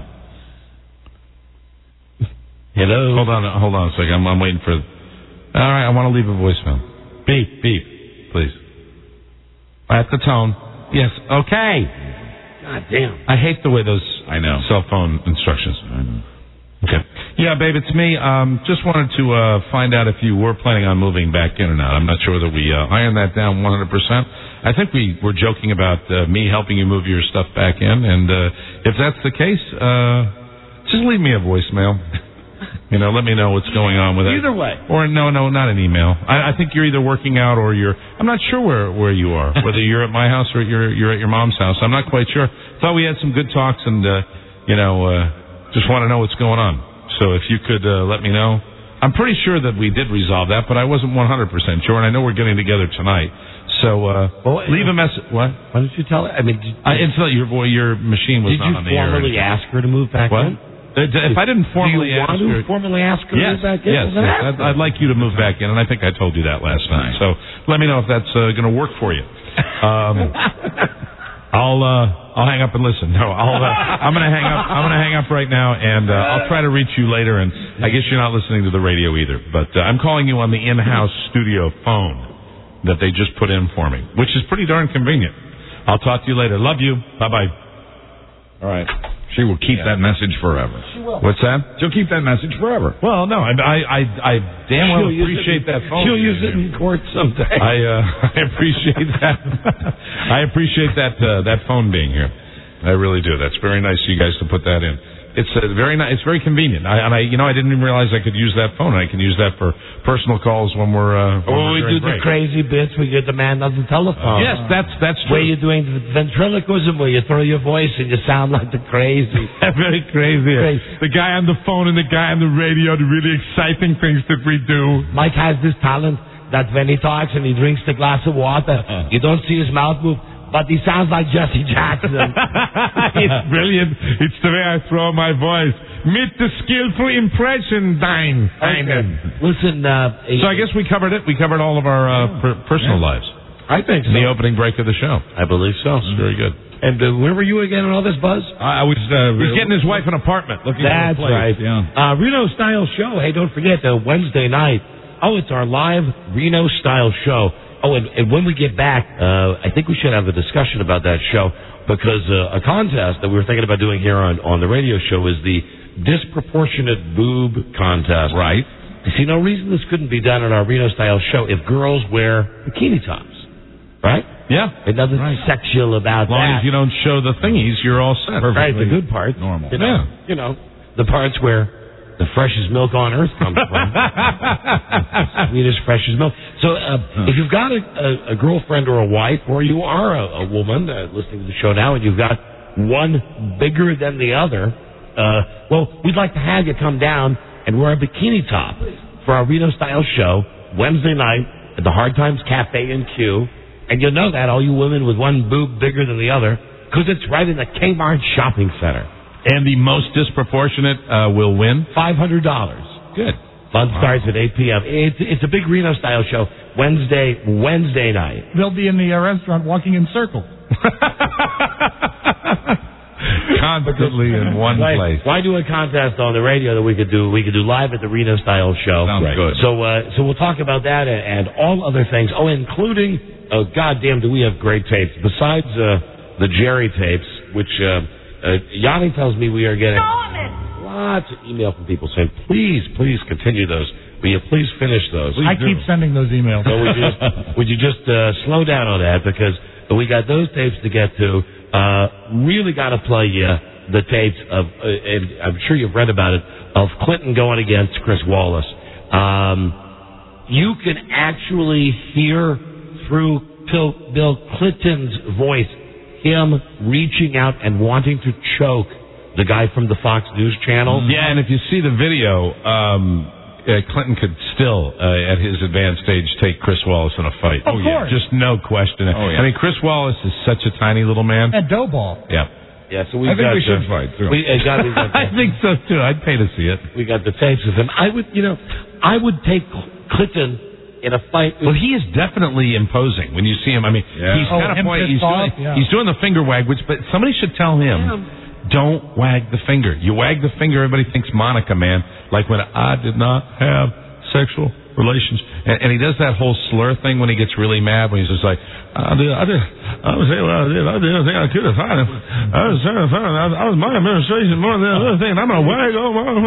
Hello. Hold on a second. I'm waiting for. All right, I want to leave a voicemail. Beep, please. At the tone. Yes. Okay. God damn. I hate the way those cell phone instructions. I know. Okay. Yeah, babe, it's me. Just wanted to find out if you were planning on moving back in or not. I'm not sure whether we ironed that down 100%. I think we were joking about me helping you move your stuff back in, and if that's the case, just leave me a voicemail. Let me know what's going on with it. Either way. Or no, not an email. I think you're either working out or I'm not sure where you are, whether you're at my house or you're at your mom's house. I'm not quite sure. Thought we had some good talks and, just want to know what's going on. So if you could let me know. I'm pretty sure that we did resolve that, but I wasn't 100% sure, and I know we're getting together tonight. So leave a message. What? Why didn't you tell her? I mean, your machine was not on the air. Did you formally ask her to move back in? If I didn't formally ask her... Do you want to formally ask her to move back in? Yes. I'd like you to move back in, and I think I told you that last time. So let me know if that's going to work for you. I'll hang up and listen. No, I'm going to hang up. I'm going to hang up right now, and I'll try to reach you later. And I guess you're not listening to the radio either, but I'm calling you on the in-house studio phone that they just put in for me, which is pretty darn convenient. I'll talk to you later. Love you. Bye-bye. All right. She will keep that message forever. She will. What's that? She'll keep that message forever. Well, no, I damn well appreciate that phone. She'll use it in court someday. I appreciate that. I appreciate that phone being here. I really do. That's very nice of you guys to put that in. It's very nice. It's very convenient. I didn't even realize I could use that phone. I can use that for personal calls when we're. When we do the crazy bits, we get the man on the telephone. Yes, that's true. Where you're doing the ventriloquism, where you throw your voice and you sound like the crazy. Very crazy. The guy on the phone and the guy on the radio, the really exciting things that we do. Mike has this talent that when he talks and he drinks the glass of water, you don't see his mouth move. But he sounds like Jesse Jackson. It's brilliant. It's the way I throw my voice. Meet the skillful impression, Dine. Okay. Listen, so I guess we covered it. We covered all of our personal lives. I think so. In the opening break of the show. I believe so. It's very good. And where were you again in all this buzz? I was getting his wife an apartment. That's for a place. right. Yeah. Reno Style Show. Hey, don't forget, Wednesday night. Oh, it's our live Reno Style Show. Oh, and when we get back, I think we should have a discussion about that show because a contest that we were thinking about doing here on the radio show is the disproportionate boob contest. Right. I see no reason this couldn't be done at our Reno Style Show if girls wear bikini tops. Right? Yeah. There's nothing sexual about that. As long as you don't show the thingies, you're all set. Right, the good part. Normal. The parts where the freshest milk on earth comes from. Sweetest, freshest milk. So if you've got a girlfriend or a wife, or you are a woman listening to the show now, and you've got one bigger than the other, we'd like to have you come down and wear a bikini top for our Reno Style Show Wednesday night at the Hard Times Cafe in Q. And you'll know that, all you women with one boob bigger than the other, because it's right in the Kmart shopping center. And the most disproportionate will win? $500. Good. Fun starts at 8 p.m. It's a big Reno Style Show Wednesday night. They'll be in the restaurant walking in circles. Constantly in one place. Why do a contest on the radio that we could do live at the Reno Style Show? Sounds good. So we'll talk about that and all other things. Oh, including oh, goddamn, do we have great tapes. Besides the Jerry tapes, which Yanni tells me we are getting lots of email from people saying, please continue those. Will you please finish those? I keep sending those emails. So would you just slow down on that, because we got those tapes to get to. Really got to play you the tapes of, and I'm sure you've read about it, of Clinton going against Chris Wallace. You can actually hear through Bill Clinton's voice him reaching out and wanting to choke the guy from the Fox News channel. Yeah, and if you see the video, Clinton could still, at his advanced age, take Chris Wallace in a fight. Of course. Just no question. Oh, yeah. I mean, Chris Wallace is such a tiny little man. At dough ball. Yeah. Yeah, so I think we should fight, too. I think so, too. I'd pay to see it. We got the tapes of him. I would take Clinton in a fight. Well, he is definitely imposing when you see him. I mean, he's kind of he's doing the finger wag, but somebody should tell him, don't wag the finger. You wag the finger, everybody thinks Monica, man. Like when I did not have sexual relations. And he does that whole slur thing when he gets really mad, when he's just like, I did everything I could to find him. I was my administration more than the other thing. I'm going to wag all my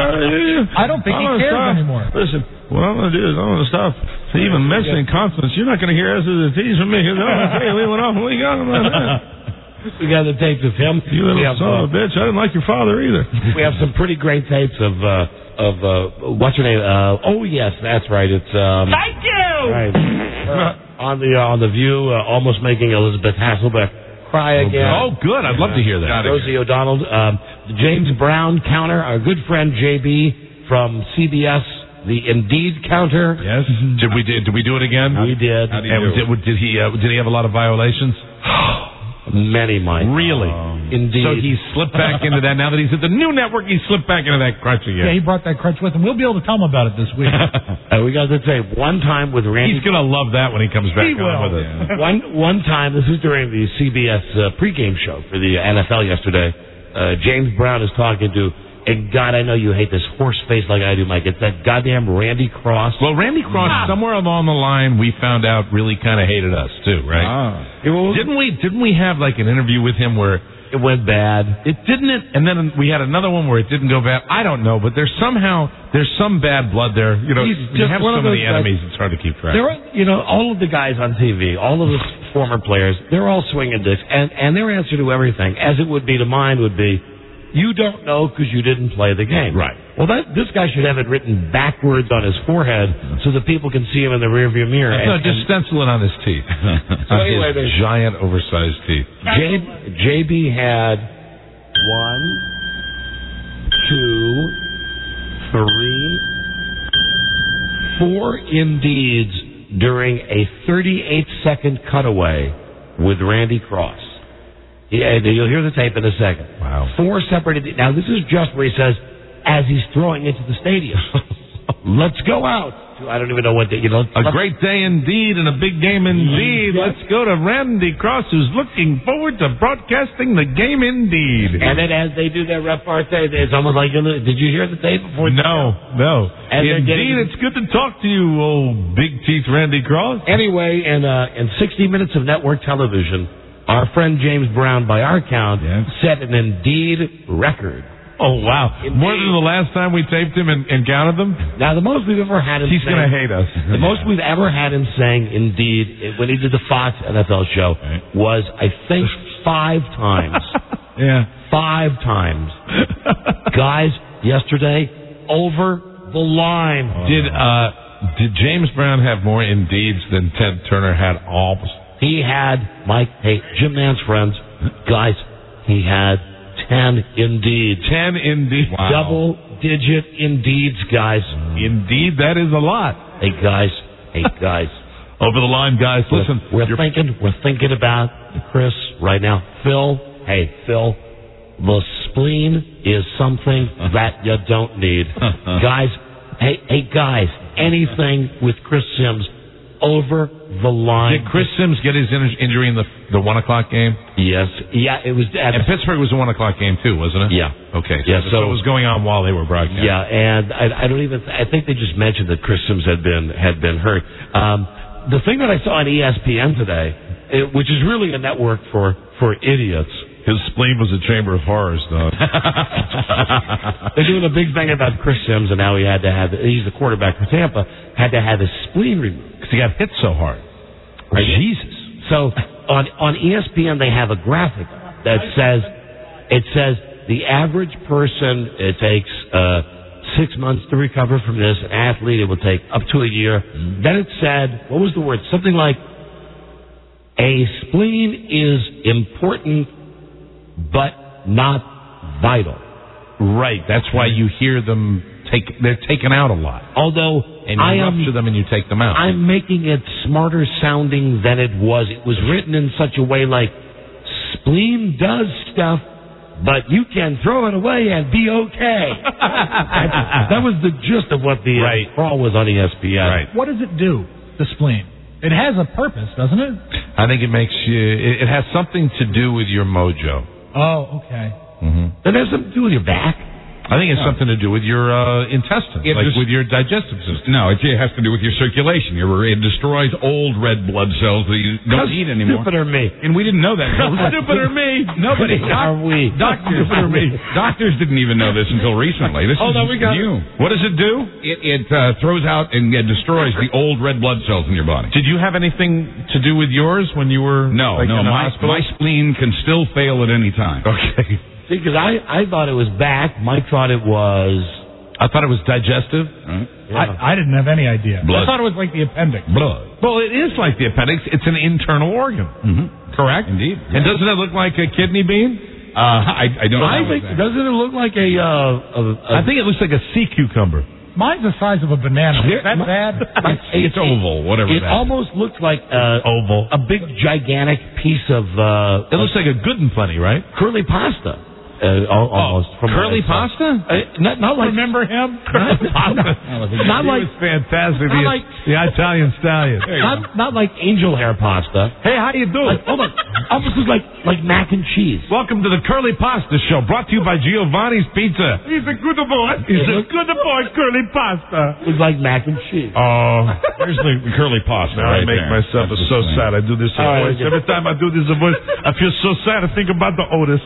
I don't think he cares anymore. Listen, what I'm going to do is I'm going to stop even mentioning consonants. You're not going to hear S's and T's from me, because I'm going to say we went off and we got him like that. We got the tapes of him. You little son of a bitch. I didn't like your father either. We have some pretty great tapes of what's her name? Oh yes, that's right. It's Thank you. Right. On the View, almost making Elizabeth Hasselbeck cry again. Oh, good. I'd love to hear that. Rosie O'Donnell, the James Brown counter. Our good friend JB from CBS. The Indeed counter. Yes. Did we do it again? We did. Did he have a lot of violations? Many, Mike. Really? Indeed. So he slipped back into that. Now that he's at the new network, he slipped back into that crutch again. Yeah, he brought that crutch with him. We'll be able to tell him about it this week. We got to say, one time with Randy... He's going to love that when he comes back on with us. Yeah. One time, this was during the CBS pregame show for the NFL yesterday, James Brown is talking to... And God, I know you hate this horse face like I do, Mike. It's that goddamn Randy Cross. Well, Randy Cross, somewhere along the line, we found out really kind of hated us too, right? Didn't we have like an interview with him where it went bad? It didn't, and then we had another one where it didn't go bad. I don't know, but there's some bad blood there. You know, you have so many enemies, it's hard to keep track. All of the guys on TV, all of the former players, they're all swinging dicks, and their answer to everything, as it would be to mine, would be, you don't know because you didn't play the game. Right. Well, this guy should have it written backwards on his forehead so that people can see him in the rearview mirror. No, just stencil it on his teeth. So anyway, his giant, oversized teeth. JB had 1, 2, 3, 4 Indeeds during a 38-second cutaway with Randy Cross. Yeah, you'll hear the tape in a second. Wow. 4 separate... Now, this is just where he says, as he's throwing into the stadium, let's go out. I don't even know what... A great day indeed and a big game indeed. Let's go to Randy Cross, who's looking forward to broadcasting the game indeed. And then as they do their repartee, it's almost like... Did you hear the tape before? No. Indeed, it's good to talk to you, old big teeth Randy Cross. Anyway, in 60 minutes of network television... Our friend James Brown, by our count, set an Indeed record. Oh, wow. Indeed. More than the last time we taped him and counted them? Now, the most we've ever had him He's going to hate us. The most we've ever had him saying Indeed, when he did the Fox NFL show, was, I think, 5 times. Yeah. 5 times. Guys, yesterday, over the line. Did James Brown have more Indeeds than Ted Turner had almost? He had, Mike, hey, Jim Nance friends, guys, he had 10 Indeeds. 10 Indeeds. Wow. Double-digit Indeeds, guys. Indeed, that is a lot. Hey, guys. Over the line, guys. Listen. We're thinking about Chris right now. Phil, the spleen is something that you don't need. Guys, guys, anything with Chris Sims over the line. Did Chris Sims get his injury in the 1 o'clock game? Yes. Yeah, it was. And Pittsburgh was a 1 o'clock game too, wasn't it? Yeah. Okay. Yeah. So it was going on while they were broadcasting. Yeah, and I don't even. I think they just mentioned that Chris Sims had been hurt. The thing that I saw on ESPN today, which is really a network for idiots. His spleen was a chamber of horrors, though. They're doing a big thing about Chris Sims, and now he's the quarterback for Tampa, had to have his spleen removed. Because he got hit so hard. Right? Jesus. So on ESPN, they have a graphic that says the average person, it takes 6 months to recover from this. An athlete, it will take up to a year. Mm-hmm. Then it said, what was the word? Something like, a spleen is important, but not vital. Right. That's why you hear them they're taken out a lot. Although and you rupture them and you take them out. I'm making it smarter sounding than it was. It was written in such a way like, spleen does stuff, but you can throw it away and be okay. That was the gist of what the crawl was on ESPN. Right. What does it do, the spleen? It has a purpose, doesn't it? I think it makes you... It has something to do with your mojo. Oh, okay. Mm-hmm. It has something to do with your back. I think it's something to do with your intestines, with your digestive system. No, it has to do with your circulation. It destroys old red blood cells that you don't need anymore. Stupider me. And we didn't know that. Stupider me. Nobody. Are we? Doctors didn't even know this until recently. This is new. What does it do? It throws out and destroys the old red blood cells in your body. Did you have anything to do with yours when you were in the hospital? My spleen can still fail at any time. Okay. See, because I thought it was back. Mike thought it was... I thought it was digestive. Right. Yeah. I didn't have any idea. Blood. I thought it was like the appendix. Blood. Well, it is like the appendix. It's an internal organ. Mm-hmm. Correct? Indeed. And doesn't it look like a kidney bean? I don't know. Doesn't it look like a... I think it looks like a sea cucumber. Mine's the size of a banana. Is that bad? It's oval, whatever it almost looks like oval. A big, gigantic piece of... it looks like a Good and Plenty, right? Curly pasta. Almost. From curly pasta? Not like... Remember him? Not like... He was fantastic. Not like... The Italian stallion. Not like angel hair pasta. Hey, how you doing? Hold on. Almost looks like mac and cheese. Welcome to the Curly Pasta Show, brought to you by Giovanni's Pizza. He's a good boy. He's a good boy, Curly Pasta. Looks like mac and cheese. Oh. There's the curly pasta I right make there. myself so sad. I do this voice. Every time I do this voice, I feel so sad. I think about the Otis.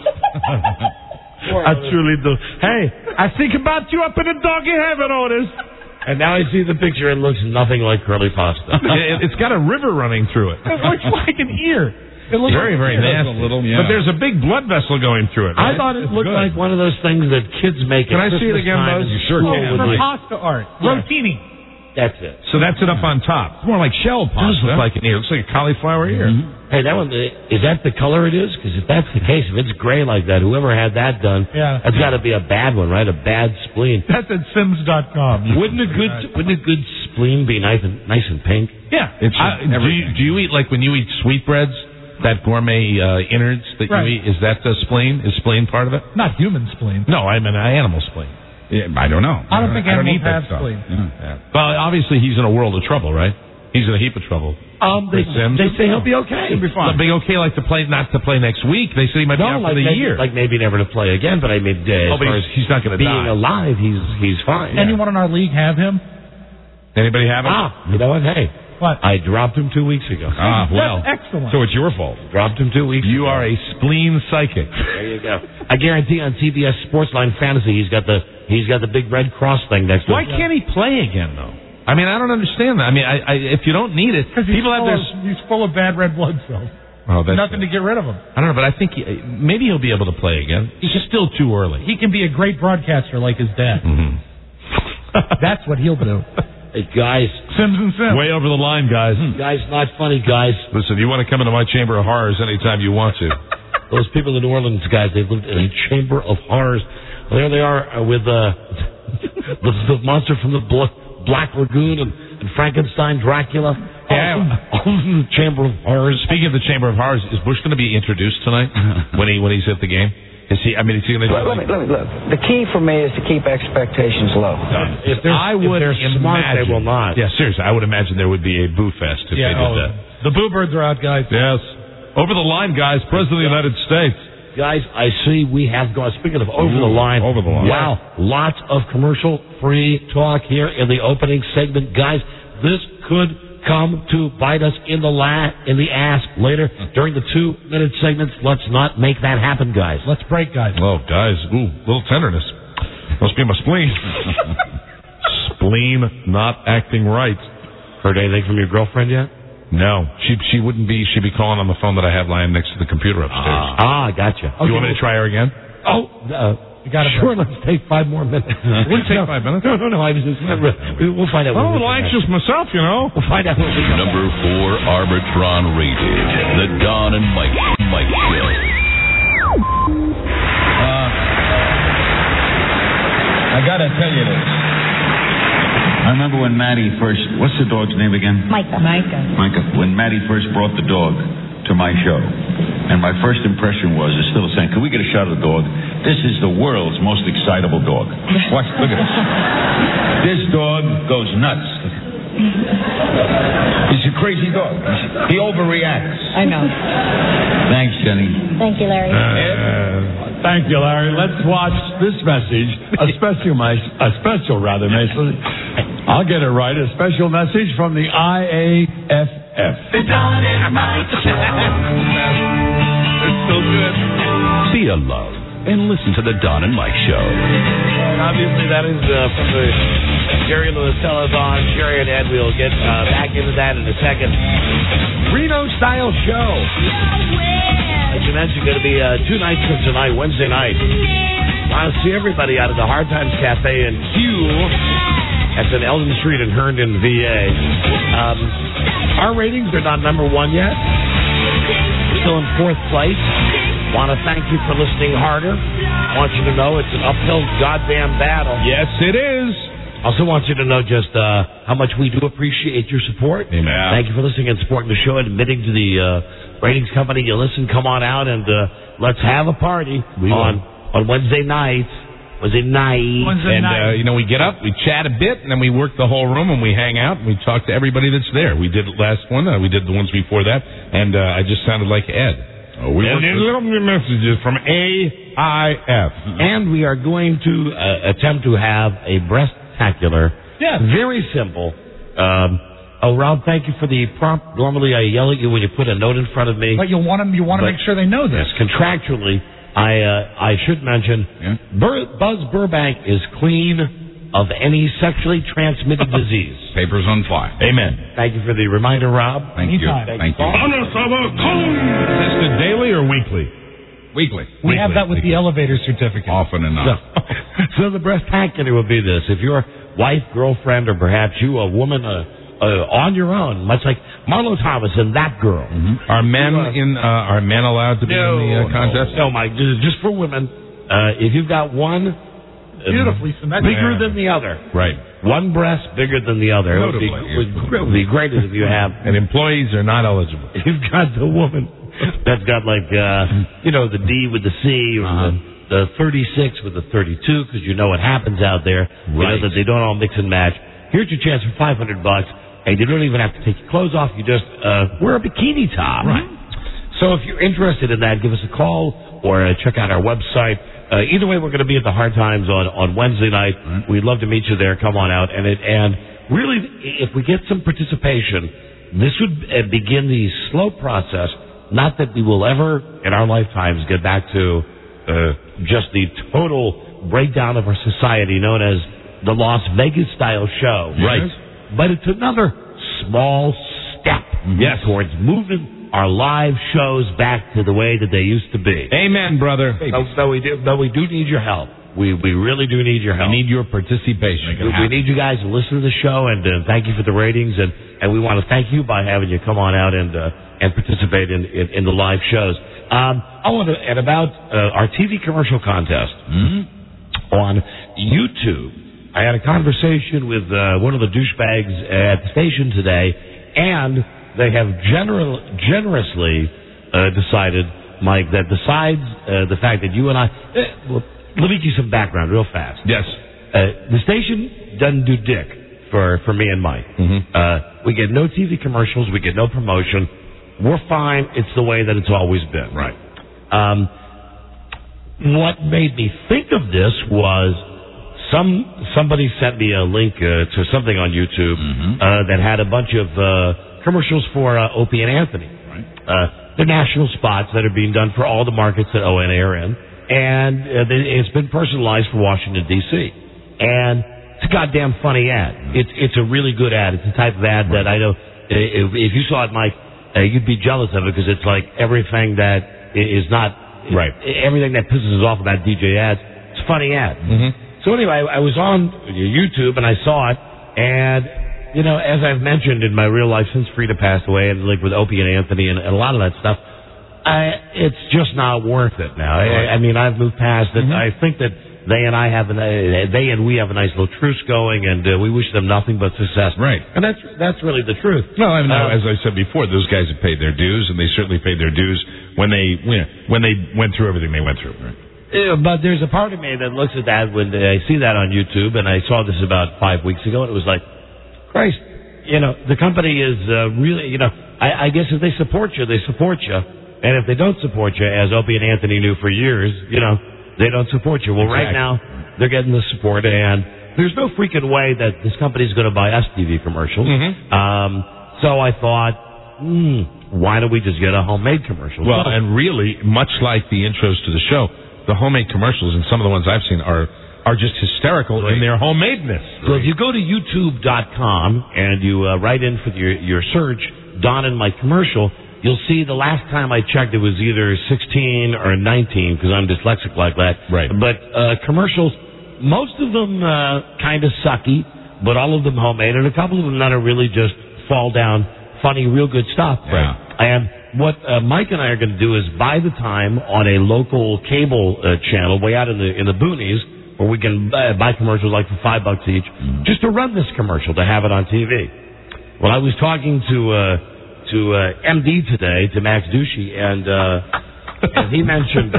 I truly do. Hey, I think about you up in the doggy heaven, Otis. And now I see the picture. It looks nothing like curly pasta. It's got a river running through it. It looks like an ear. It looks very, very nasty. But there's a big blood vessel going through it. Right? I thought it looked like one of those things that kids make. Can I see it again, Buzz? You sure can. For pasta art. Rotini. That's it. So that's it up on top. It's more like shell pasta. It does look like an ear. It looks like a cauliflower ear. Mm-hmm. Hey, that one, is that the color it is? Because if that's the case, if it's gray like that, whoever had that done, that's got to be a bad one, right? A bad spleen. That's at Sims.com. Wouldn't a good spleen be nice and pink? Yeah. Do you eat, like when you eat sweetbreads, that gourmet innards that you eat, is that the spleen? Is spleen part of it? Not human spleen. No, I mean animal spleen. Yeah, I don't know. I don't think animals eat that have stuff. spleen. Yeah. Well, obviously he's in a world of trouble, right? He's in a heap of trouble. They say he'll be okay. He'll be fine. He'll be okay, not to play next week. They say he might be out for the year. Like maybe never to play again. But I mean, as far as he's not going to die. Being alive, he's fine. Anyone in our league have him? Anybody have him? You know what? Hey. What? I dropped him 2 weeks ago. Well. That's excellent. So it's your fault. Dropped him 2 weeks ago. You are a spleen psychic. There you go. I guarantee on CBS Sportsline Fantasy, he's got the big red cross thing next to him. Why can't he play again, though? I mean, I don't understand that. I mean, if you don't need it, people have this. He's full of bad red blood cells. Oh, that's nothing to get rid of him. I don't know, but I think maybe he'll be able to play again. He's just still too early. He can be a great broadcaster like his dad. Mm-hmm. That's what he'll do. Hey, guys. Sims and Sims. Way over the line, guys. Guys, not funny, guys. Listen, you want to come into my chamber of horrors anytime you want to. Those people in New Orleans, guys, they've lived in a chamber of horrors. There they are with the monster from the Black Lagoon and Frankenstein, Dracula. All in the chamber of horrors. Speaking of the chamber of horrors, is Bush going to be introduced tonight when he's at the game? Is he going to? Look. The key for me is to keep expectations low. If they're smart, they will not. Yeah, seriously, I would imagine there would be a boo fest if they did that. The boo birds are out, guys. Yes. Over the line, guys. President of the United States. Guys, I see we have gone. Speaking of over the line. Wow. Lots of commercial-free talk here in the opening segment. Guys, this could come to bite us in the ass later during the 2-minute segments. Let's not make that happen, guys. Let's break, guys. Oh, guys, little tenderness. Must be my spleen. Spleen not acting right. Heard anything from your girlfriend yet? No, she wouldn't be. She'd be calling on the phone that I have lying next to the computer upstairs. Gotcha. You want me to try her again? You got it. Sure, let's take 5 more minutes. We'll take 5 minutes. No. I was just. We'll find out. I'm a little anxious myself, you know. We'll find out. Number 4 Arbitron rated. The Don and Mike Show. I gotta tell you this. I remember when Maddie first. What's the dog's name again? Micah. When Maddie first brought the dog to my show, and my first impression was, is still the same. Can we get a shot of the dog? This is the world's most excitable dog. Watch, look at this. This dog goes nuts. He's a crazy dog. He overreacts. I know. Thanks, Jenny. Thank you, Larry. Thank you, Larry. Let's watch this message. A special message. I'll get it right. A special message from the IAFF. The Don and Mike Show. It's so good. Be a love and listen to the Don and Mike Show. Obviously, that is from the Jerry Lewis Telethon. Jerry and Ed, we'll get back into that in a second. Reno-style show. As you mentioned, going to be 2 nights from tonight, Wednesday night. Want to see everybody out at the Hard Times Cafe in Hugh. That's on Eldon Street in Herndon, VA. Our ratings are not number 1 yet. We're still in 4th place. Want to thank you for listening harder. Want you to know it's an uphill goddamn battle. Yes, it is. Also want you to know just how much we do appreciate your support. Amen. Thank you for listening and supporting the show and admitting to the ratings company. You listen, come on out, and let's have a party on Wednesday nights. We get up, we chat a bit, and then we work the whole room, and we hang out, and we talk to everybody that's there. We did it last one. We did the ones before that, and I just sounded like Ed. And little messages from AIF. And we are going to attempt to have a breast-tacular. Yeah. Very simple. Rob, thank you for the prompt. Normally I yell at you when you put a note in front of me. But you want to make sure they know this. Contractually, I should mention, Buzz Burbank is clean of any sexually transmitted disease. Papers on file. Amen. Thank you for the reminder, Rob. Thank you. Thank you. Is this daily or weekly? Weekly. We have that with the elevator certificate. Often enough. So the breast-tacular will be this. If your wife, girlfriend, or perhaps you, a woman, on your own, much like Marlo Thomas and that girl. Mm-hmm. Are men allowed to be in the contest? No, Mike. Just for women. If you've got one beautifully symmetrical, bigger than the other, right? One breast bigger than the other. It would be great if you have. And employees are not eligible. You've got the woman that's got like the D with the C or the 36 with the 32, because you know what happens out there. Right. You know that they don't all mix and match. Here's your chance for $500. And you don't even have to take your clothes off. You just wear a bikini top. Right. So if you're interested in that, give us a call or check out our website. Either way, we're going to be at the Hard Times on Wednesday night. Right. We'd love to meet you there. Come on out. And really, if we get some participation, this would begin the slow process. Not that we will ever, in our lifetimes, get back to just the total breakdown of our society known as the Las Vegas-style show. Right. But it's another small step towards moving our live shows back to the way that they used to be. Amen, brother. So we do need your help. We really do need your help. We need your participation. We need you guys to listen to the show, and thank you for the ratings, and we want to thank you by having you come on out and participate in the live shows. About our TV commercial contest on YouTube. I had a conversation with one of the douchebags at the station today, and they have generously decided, Mike, that besides the fact that you and I... let me give you some background real fast. Yes. The station doesn't do dick for me and Mike. Mm-hmm. We get no TV commercials. We get no promotion. We're fine. It's the way that it's always been. Right. What made me think of this was somebody sent me a link to something on YouTube that had a bunch of commercials for Opie and Anthony. Right. The national spots that are being done for all the markets that ONA are in. And it's been personalized for Washington, D.C. And it's a goddamn funny ad. It's a really good ad. It's the type of ad that I know, if you saw it, Mike, you'd be jealous of it because it's like everything that is not, everything that pisses us off about DJ ads, it's a funny ad. So anyway, I was on YouTube and I saw it, and, you know, as I've mentioned in my real life since Frida passed away, and like with Opie and Anthony and a lot of that stuff, it's just not worth it now. I mean, I've moved past it. I think that they and we have a nice little truce going, and we wish them nothing but success. Right. And that's really the truth. Well, I mean, as I said before, those guys have paid their dues, and they certainly paid their dues when they went through everything they went through. Right. But there's a part of me that looks at that when I see that on YouTube, and I saw this about 5 weeks ago, and it was like, Christ, you know, the company is really, you know, I guess if they support you, they support you. And if they don't support you, as Opie and Anthony knew for years, you know, they don't support you. Well, right now, they're getting the support, and there's no freaking way that this company's going to buy us TV commercials. So I thought, why don't we just get a homemade commercial? Well, and really, much like the intros to the show, the homemade commercials, and some of the ones I've seen are just hysterical in their homemadeness. So if you go to youtube.com and you write in for your search, Don and Mike commercial, you'll see the last time I checked it was either 16 or 19 because I'm dyslexic like that. Right. But commercials, most of them kind of sucky, but all of them homemade, and a couple of them that are really just fall down, funny, real good stuff. Right. And what Mike and I are going to do is buy the time on a local cable channel way out in the boonies, where we can buy commercials like for $5 each, just to run this commercial, to have it on TV. Well, I was talking to MD today, to Max Ducey, and he mentioned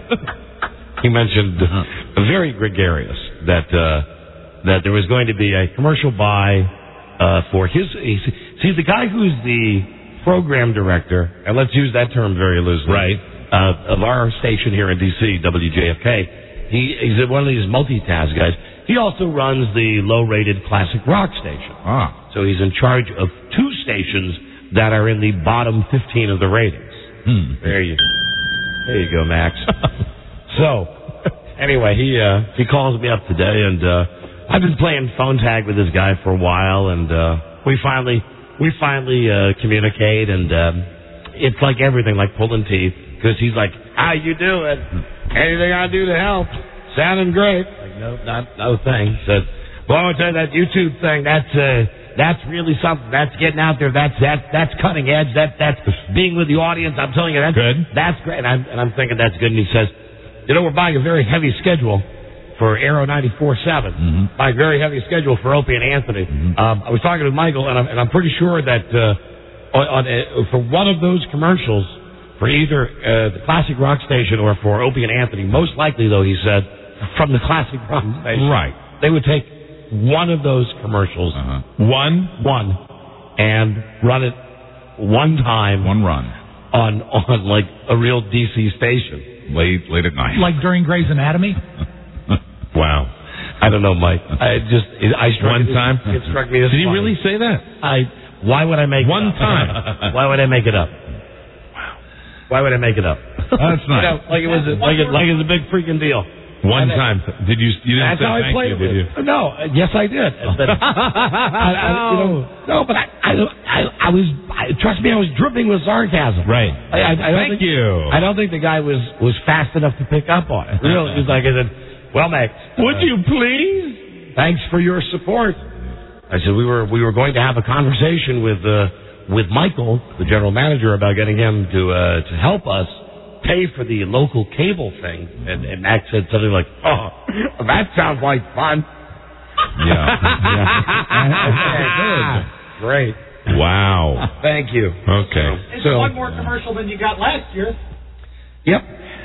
very gregarious that there was going to be a commercial buy for his. See, the guy who's the program director, and let's use that term very loosely, of our station here in D.C., WJFK, he's one of these multitask guys. He also runs the low-rated classic rock station. So he's in charge of 2 stations that are in the bottom 15 of the ratings. There you go, Max. So, anyway, he calls me up today, and I've been playing phone tag with this guy for a while, and we finally communicate, and it's like everything, like pulling teeth, because he's like, how you doing? Anything I do to help? Sounding great. Like, nope, no thing. Said, well, I want to tell you that YouTube thing, that's really something. That's getting out there. That's cutting edge. That's being with the audience. I'm telling you, that's good. That's great. And I'm thinking that's good. And he says, you know, we're buying a very heavy schedule for Aero 94.7. Buying a very heavy schedule for Opie and Anthony. I was talking to Michael, and I'm pretty sure that for one of those commercials, for either the classic rock station or for Opie and Anthony, most likely, though, he said, from the classic rock station, they would take one of those commercials, one, and run it one time, one run on like a real DC station, late at night, like during Grey's Anatomy. Wow, I don't know, Mike. It struck me as Did he funny. really say that? Why would I make one it up? time? Why would I make it up? Why would I make it up? That's nice. You know, like it was a big freaking deal. One time. Did you? You didn't that's say how I thank played you, it. did you? No. Yes, I did. But trust me, I was dripping with sarcasm. Right. Thank you. I don't think the guy was fast enough to pick up on it. Really, he's like, I said, well, Max, would you please? Thanks for your support. I said we were going to have a conversation with Michael, the general manager, about getting him to help us pay for the local cable thing, and Max said something like, "Oh, that sounds like fun." Yeah. Great. Wow. Thank you. Okay. It's one more commercial than you got last year. Yep.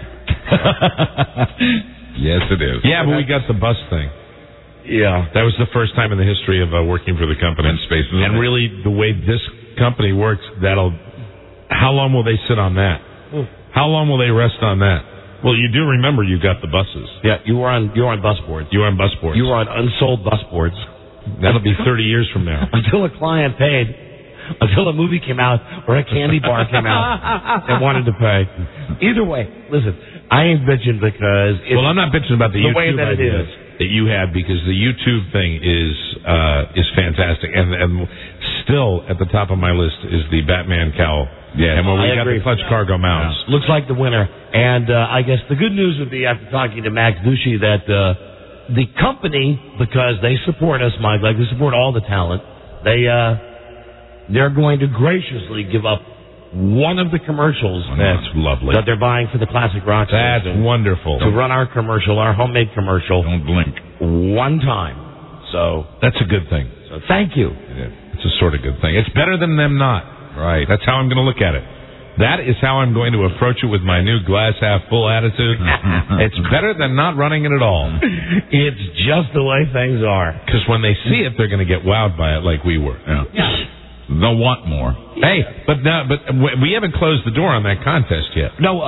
Yes, it is. Yeah, but we got the bus thing. Yeah. That was the first time in the history of working for the company in space. And really, the way this company works, how long will they sit on that? How long will they rest on that? Well, you do remember you got the buses. Yeah, you were on bus boards. You were on bus boards. You were on unsold bus boards. That'll be 30 years from now. Until a client paid. Until a movie came out or a candy bar came out and wanted to pay. Either way, listen, I ain't bitching because well, I'm not bitching about the YouTube way that it idea is. that you had, because the YouTube thing is fantastic, and still at the top of my list is the Batman cowl. Yeah, and when we got the clutch cargo mounts, looks like the winner. And I guess the good news would be, after talking to Max Ducey, that the company, because they support us, Mike, like they support all the talent, they're going to graciously give up one of the commercials. That's lovely. That they're buying for the Classic Rock. That's wonderful. To run our commercial, our homemade commercial. Don't blink. One time. So that's a good thing. So thank you. It's a sort of good thing. It's better than them not. Right. That's how I'm going to look at it. That is how I'm going to approach it with my new glass half full attitude. It's better than not running it at all. It's just the way things are. Because when they see it, they're going to get wowed by it like we were. Yeah. They'll want more. Hey, but we haven't closed the door on that contest yet. No.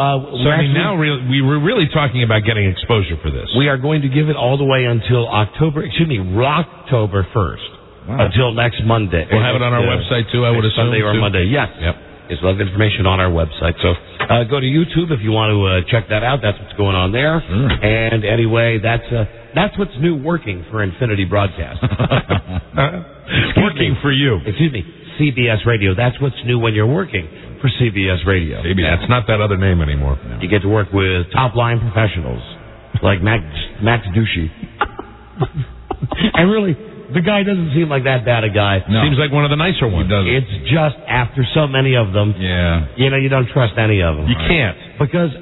We were really talking about getting exposure for this. We are going to give it all the way until Rocktober 1st. Wow. Until next Monday. We'll have it on our website, too, I would assume. Sunday or Monday, yes. Yep. There's a lot of information on our website. So go to YouTube if you want to check that out. That's what's going on there. And anyway, that's what's new working for Infinity Broadcast. Working for you. Excuse me, CBS Radio. That's what's new when you're working for CBS Radio. It's not that other name anymore. No. You get to work with top-line professionals like Max Ducey. And really, the guy doesn't seem like that bad a guy. No. Seems like one of the nicer ones. It's just after so many of them, you don't trust any of them. You can't. Because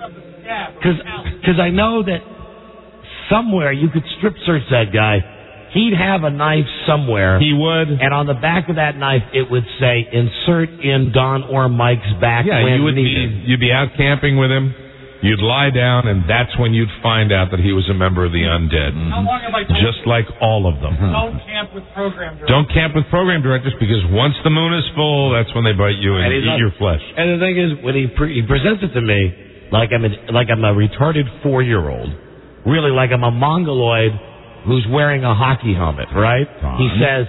I know that somewhere you could strip search that guy. He'd have a knife somewhere. He would. And on the back of that knife, it would say, insert in Don or Mike's back. Yeah, when you'd be out camping with him. You'd lie down, and that's when you'd find out that he was a member of the undead. How long have I told Just like all of them. Don't camp with program directors. Don't camp with program directors, because once the moon is full, that's when they bite you and eat your flesh. And the thing is, when he presents it to me like I'm a retarded 4-year-old, really like I'm a mongoloid who's wearing a hockey helmet, right? He says,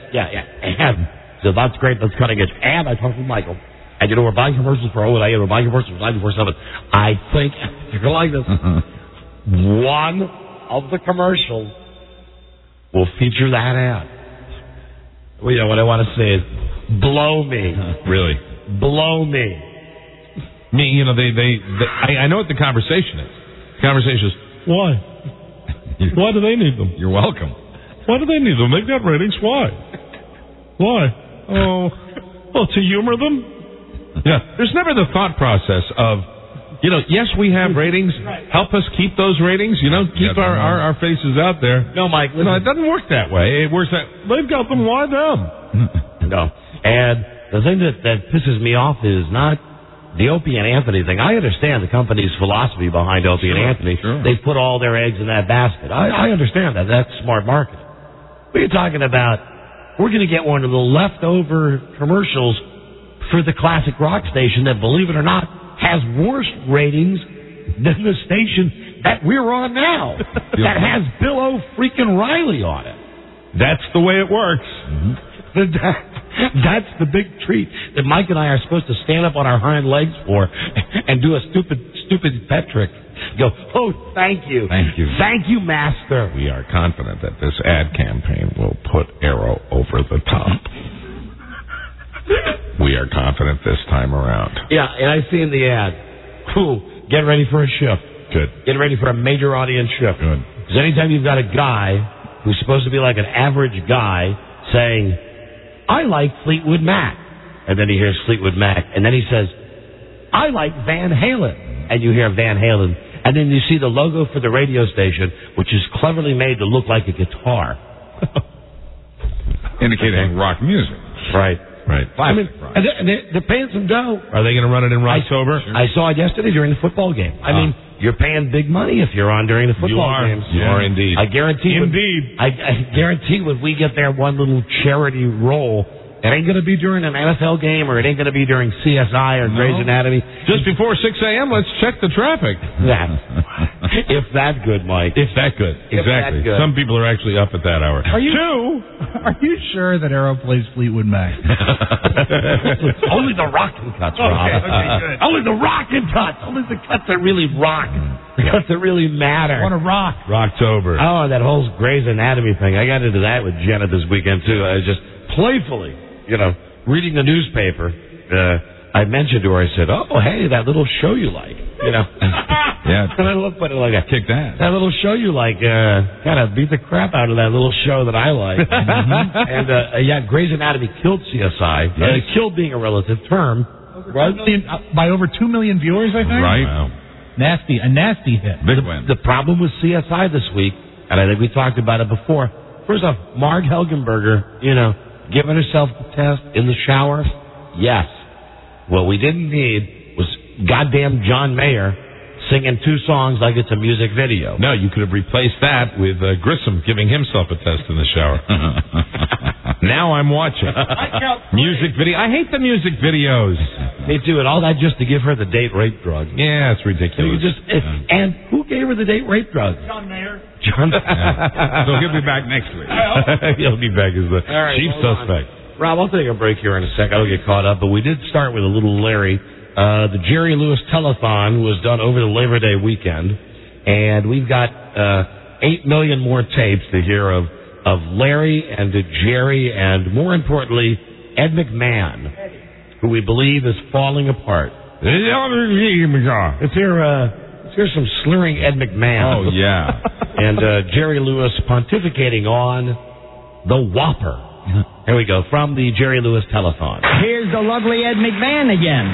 so that's great, that's cutting edge. And I talked with Michael. And we're buying commercials for OLA, and we're buying commercials for 94.7. I think, you're going to like this, one of the commercials will feature that ad. Well, what I want to say is, blow me. Really? Blow me. I know what the conversation is. The conversation is, why? Why do they need them? You're welcome. Why do they need them? They've got ratings. Why? Oh, to humor them? Yeah. There's never the thought process of, yes, we have ratings. Help us keep those ratings. Keep our faces out there. No, Mike. No, it doesn't work that way. It works that they've got them. Why them? No. And the thing that pisses me off is not the Opie and Anthony thing. I understand the company's philosophy behind Opie and Anthony. Sure. They put all their eggs in that basket. I understand that. That's smart marketing. What are you talking about? We're going to get one of the leftover commercials for the classic rock station that, believe it or not, has worse ratings than the station that we're on now. That has Bill O'Freakin-Riley on it. That's the way it works. That's the big treat that Mike and I are supposed to stand up on our hind legs for and do a stupid pet trick. Go, oh, thank you. Thank you. Thank you, master. We are confident that this ad campaign will put Arrow over the top. We are confident this time around. Yeah, and I see in the ad, cool, get ready for a shift. Good. Get ready for a major audience shift. Good. Because anytime you've got a guy who's supposed to be like an average guy saying, I like Fleetwood Mac, and then he hears Fleetwood Mac, and then he says, I like Van Halen, and you hear Van Halen, and then you see the logo for the radio station, which is cleverly made to look like a guitar. Indicating rock music. Right. Right. I mean, and they're paying some dough. Are they going to run it in Rocktober? I saw it yesterday during the football game. I mean, you're paying big money if you're on during the football games. You are indeed. I guarantee. Indeed. I guarantee when we get there one little charity roll It ain't going to be during an NFL game, or it ain't going to be during CSI or Grey's Anatomy. Just before 6 a.m., let's check the traffic. If that good, Mike. If that good. Exactly. That good. Some people are actually up at that hour. Are you sure that Arrow plays Fleetwood Mac? Only the rockin' cuts, Rob. Okay, good. Only the rockin' cuts. Only the cuts that really rock. The cuts that really matter. I want to rock. Rocktober. Oh, that whole Grey's Anatomy thing. I got into that with Jenna this weekend, too. I was just playfully, reading the newspaper. I mentioned to her, I said, oh, hey, that little show you like. Yeah. And I looked at it like, kicked ass. That little show you like, kind of beat the crap out of that little show that I like. And, Grey's Anatomy killed CSI. Yes. Killed being a relative term. By over 2 million viewers, I think? Right. Wow. A nasty hit. Big win. The problem with CSI this week, and I think we talked about it before, first off, Marg Helgenberger, giving herself the test in the shower, yes. What we didn't need was goddamn John Mayer singing 2 songs like it's a music video. No, you could have replaced that with Grissom giving himself a test in the shower. Now I'm watching. Music video. I hate the music videos. They do it, all that just to give her the date rape drug. Yeah, it's ridiculous. And who gave her the date rape drug? John Mayer. John. So he'll be back next week. He'll be back as the chief suspect. Rob, I'll take a break here in a sec. I don't get caught up, but we did start with a little Larry. The Jerry Lewis Telethon was done over the Labor Day weekend, and we've got 8 million more tapes to hear of Larry and Jerry and, more importantly, Ed McMahon, who we believe is falling apart. Let's hear some slurring Ed McMahon. Oh, yeah. And Jerry Lewis pontificating on the Whopper. Here we go, from the Jerry Lewis Telethon. Here's the lovely Ed McMahon again.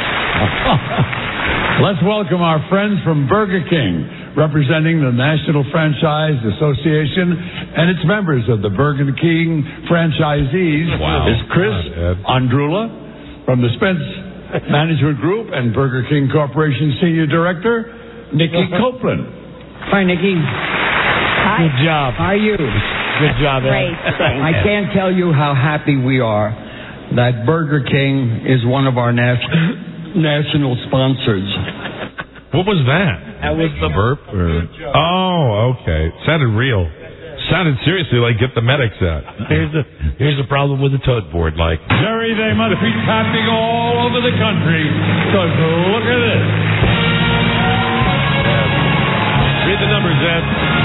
Let's welcome our friends from Burger King, representing the National Franchise Association and its members of the Burger King franchisees. Wow. Is Chris Andrula from the Spence Management Group and Burger King Corporation Senior Director, Nikki Copeland. Hi, Nikki. Hi. Good job. How are you? Good job, Ed. Great, thanks. I can't tell you how happy we are that Burger King is one of our national sponsors. What was that? That was the burp? Oh, okay. Sounded real. Sounded seriously like get the medics out. Here's the problem with the tote board, Mike. Jerry, they must be tapping all over the country. Because look at this. Read the numbers, Ed.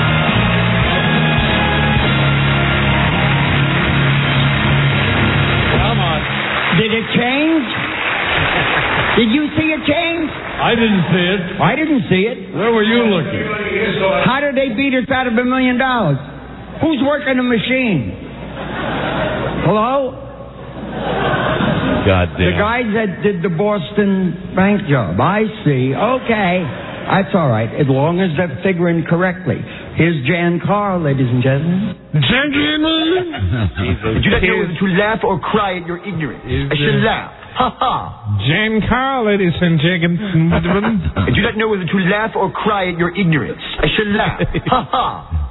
Did it change? Did you see it change? I didn't see it. I didn't see it. Where were you looking? How did they beat us out of $1 million? Who's working the machine? Hello? God damn. The guys that did the Boston bank job. I see. Okay. That's all right, as long as they're figuring correctly. Here's Jan Carr, ladies and gentlemen. Did you not know whether to laugh or cry at your ignorance? I should laugh. Ha ha. Jan Carr, ladies and gentlemen. Did you not know whether to laugh or cry at your ignorance? I should laugh. Ha ha.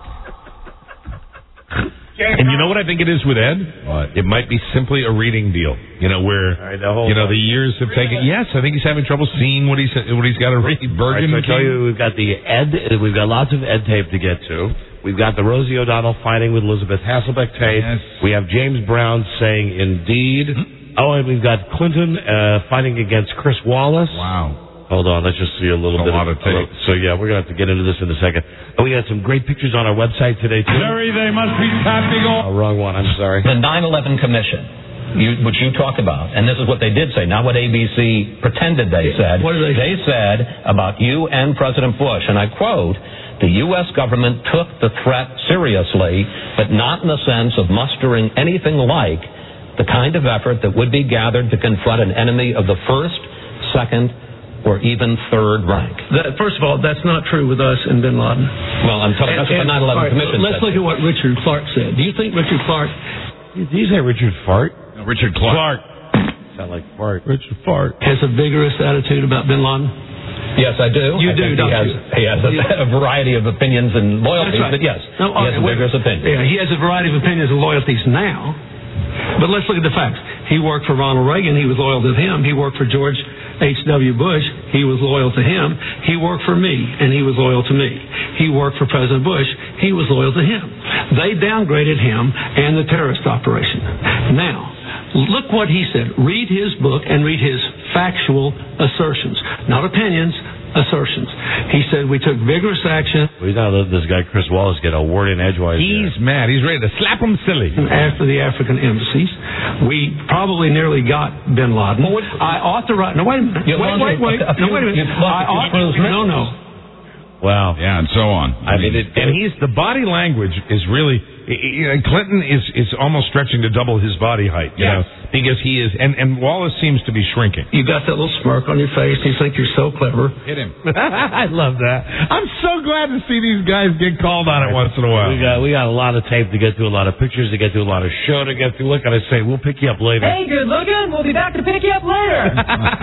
And you know what I think it is with Ed? What? It might be simply a reading deal. Where the years have taken. Yes, I think he's having trouble seeing what he's got to read. Bergen. I tell you, we've got we've got lots of Ed tape to get to. We've got the Rosie O'Donnell fighting with Elizabeth Hasselbeck tape. Yes. We have James Brown saying "Indeed." Oh, and we've got Clinton fighting against Chris Wallace. Wow. Hold on, let's just see a little bit of tape. So yeah, we're gonna have to get into this in a second. And we got some great pictures on our website today too. Jerry, they must be tapping all. Oh, wrong one. I'm sorry. The 9/11 Commission, which you talk about, and this is what they did say, not what ABC pretended they said. What did they say? They said about you and President Bush, and I quote, "The U.S. government took the threat seriously, but not in the sense of mustering anything like the kind of effort that would be gathered to confront an enemy of the first, second, or even third rank." First of all, that's not true with us and bin Laden. Well, I'm talking about the 9/11 Commission. Let's look at what Richard Clark said. Do you think Richard Clark... Did you say Richard Fart? No, Richard Clark. Sound like fart. Richard Fart has a vigorous attitude about bin Laden? Yes, I do. You do, don't you? He has a variety of opinions and loyalties, That's right. but yes, No, he has a vigorous opinion. Yeah, he has a variety of opinions and loyalties now. But let's look at the facts. He worked for Ronald Reagan. He was loyal to him. He worked for George H.W. Bush. He was loyal to him. He worked for me, and he was loyal to me. He worked for President Bush. He was loyal to him. They downgraded him and the terrorist operation. Now, look what he said. Read his book and read his factual assertions. Not opinions, assertions. He said we took vigorous action. We now let this guy Chris Wallace get a word in edgewise. He's mad. He's ready to slap him silly. After the African embassies, we probably nearly got Bin Laden. I authorized. No, wait a minute. Wait a minute. No. Wow. Yeah, and so on. I mean, the body language is really. Clinton is almost stretching to double his body height, you know, because he is, and Wallace seems to be shrinking. You got that little smirk on your face. You think you're so clever. Hit him. I love that. I'm so glad to see these guys get called on it once in a while. We got a lot of tape to get through, a lot of pictures to get through, a lot of show to get through. What can I say? We'll pick you up later. Hey, good looking. We'll be back to pick you up later.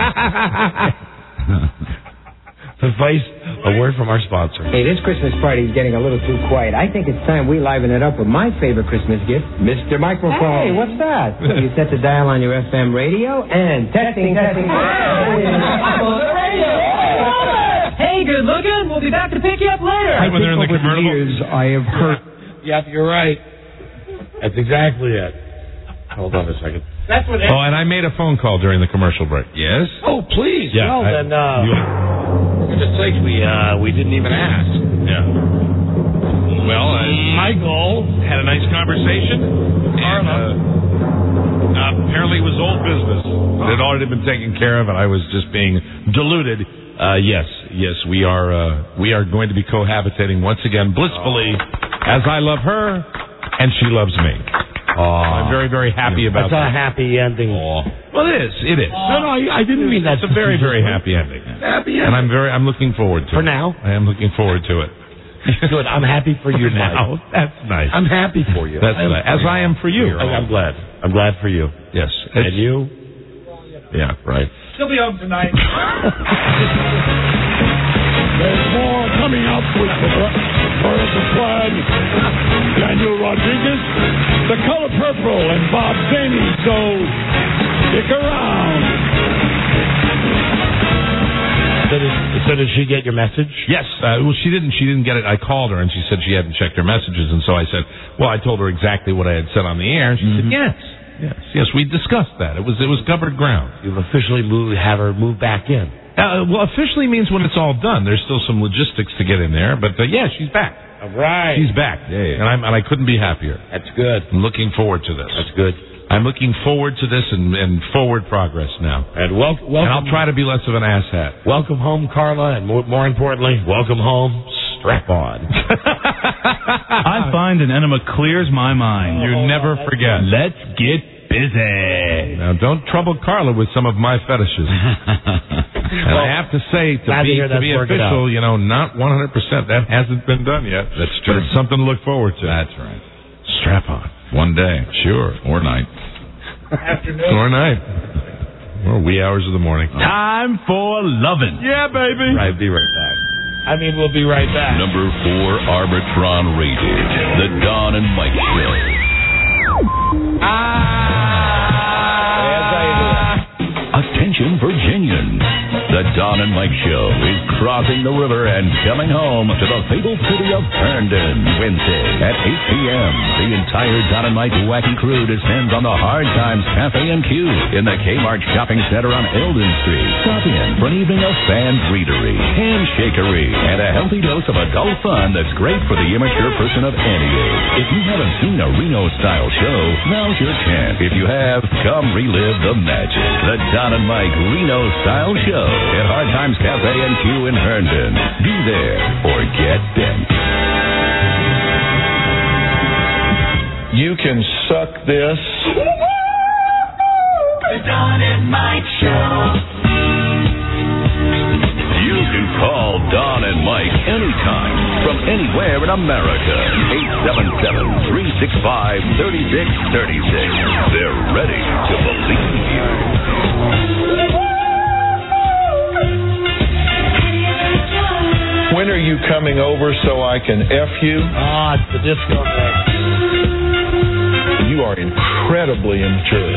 Suffice a word from our sponsor. Hey, this Christmas party is getting a little too quiet. I think it's time we liven it up with my favorite Christmas gift, Mr. Microphone. Hey, what's that? So you set the dial on your FM radio and testing. I'm on the radio. Hey, good looking. We'll be back to pick you up later. Right when they're in the Over the convertible. years, I have heard. Yep, you're right. That's exactly it. Hold on a second. That's what. Oh, and I made a phone call during the commercial break. Yes? Oh, please. Yeah. Well, then, for goodness sakes, we didn't even ask. Yeah. Well, Michael had a nice conversation. And, apparently it was old business. It had already been taken care of, and I was just being deluded. Yes, we are going to be cohabitating once again blissfully, as I love her and she loves me. I'm very, very happy about that. That's a happy ending. Well, it is. No, I didn't mean that. It's a very, very happy ending. Happy And ending. I'm looking forward to it. For now. I am looking forward to it. Good. I'm happy for you now. Mike. That's nice. I'm happy for you. That's nice. As I am for you. I'm glad. I'm glad for you. Yes. And you? Yeah, right. She'll be home tonight. There's more coming up with the Bird of the Flag, Daniel Rodriguez, The Color Purple, and Bob Zaney. So stick around. So did she get your message? Yes. Well, she didn't get it. I called her, and she said she hadn't checked her messages, and so I said, well, I told her exactly what I had said on the air, and she said, yes, we discussed that. It was covered ground. You've officially had her move back in. Well, officially means when it's all done. There's still some logistics to get in there, but she's back. All right. She's back. Yeah. And I couldn't be happier. That's good. I'm looking forward to this. That's good. I'm looking forward to this and forward progress now. And welcome. And I'll try to be less of an asshat. Welcome home, Carla, and more importantly, welcome home, Strap-on. I find an enema clears my mind. You never forget. Let's get busy. Now, don't trouble Carla with some of my fetishes. And I have to say, to be official, not 100%. That hasn't been done yet. That's true. But it's something to look forward to. That's right. Strap-on. One day. Sure. Or night. Afternoon. Or night. Or wee hours of the morning. Time for lovin'. Yeah, baby. Right, be right back. We'll be right back. Number 4 Arbitron rated. The Don and Mike Show. Attention, Virginians. The Don and Mike Show is crossing the river and coming home to the fabled city of Herndon, Wednesday at 8 p.m. The entire Don and Mike Wacky Crew descends on the Hard Times Cafe and Q in the Kmart Shopping Center on Eldon Street. Stop in for an evening of fan greetery, handshakery, and a healthy dose of adult fun that's great for the immature person of any age. If you haven't seen a Reno-style show, now's your chance. If you have, come relive the magic. The Don and Mike Reno-style show at Hard Times Cafe and Q in Herndon. Be there or get bent. You can suck this. The Don and Mike Show. You can call Don and Mike anytime from anywhere in America. 877-365-3636. They're ready to believe you. When are you coming over so I can F you? It's the disco mix. You you are incredibly immature.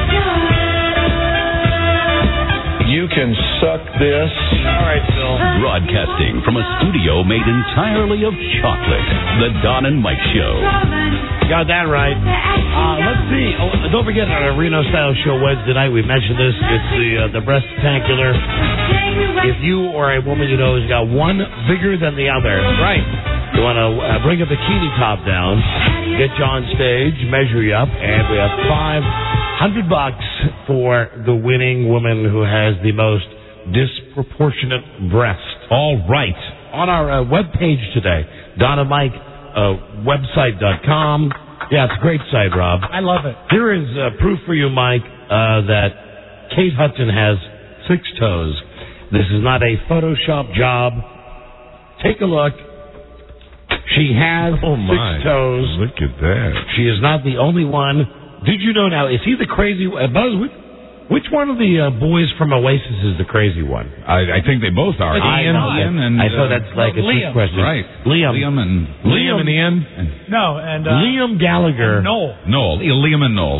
You can suck this. All right, Phil. Broadcasting from a studio made entirely of chocolate. The Don and Mike Show. Got that right. Let's see. Oh, don't forget on our Reno Style Show Wednesday night, we mentioned this. It's the breast-tacular. If you or a woman you know has got one bigger than the other, right? You want to bring a bikini top down, get you on stage, measure you up, and we have $500 for the winning woman who has the most disproportionate breast. All right. On our webpage today, Donna Mike website.com. Yeah, it's a great site, Rob. I love it. Here is proof for you, Mike, that Kate Hudson has 6 toes. This is not a Photoshop job. Take a look. She has 6 toes. Look at that. She is not the only one. Did you know now, is he the crazy Buzz, which one of the boys from Oasis is the crazy one? I think they both are. Ian and I thought that's like a trick question. Right. Liam and Ian. No, and Liam Gallagher. Noel. Liam and Noel.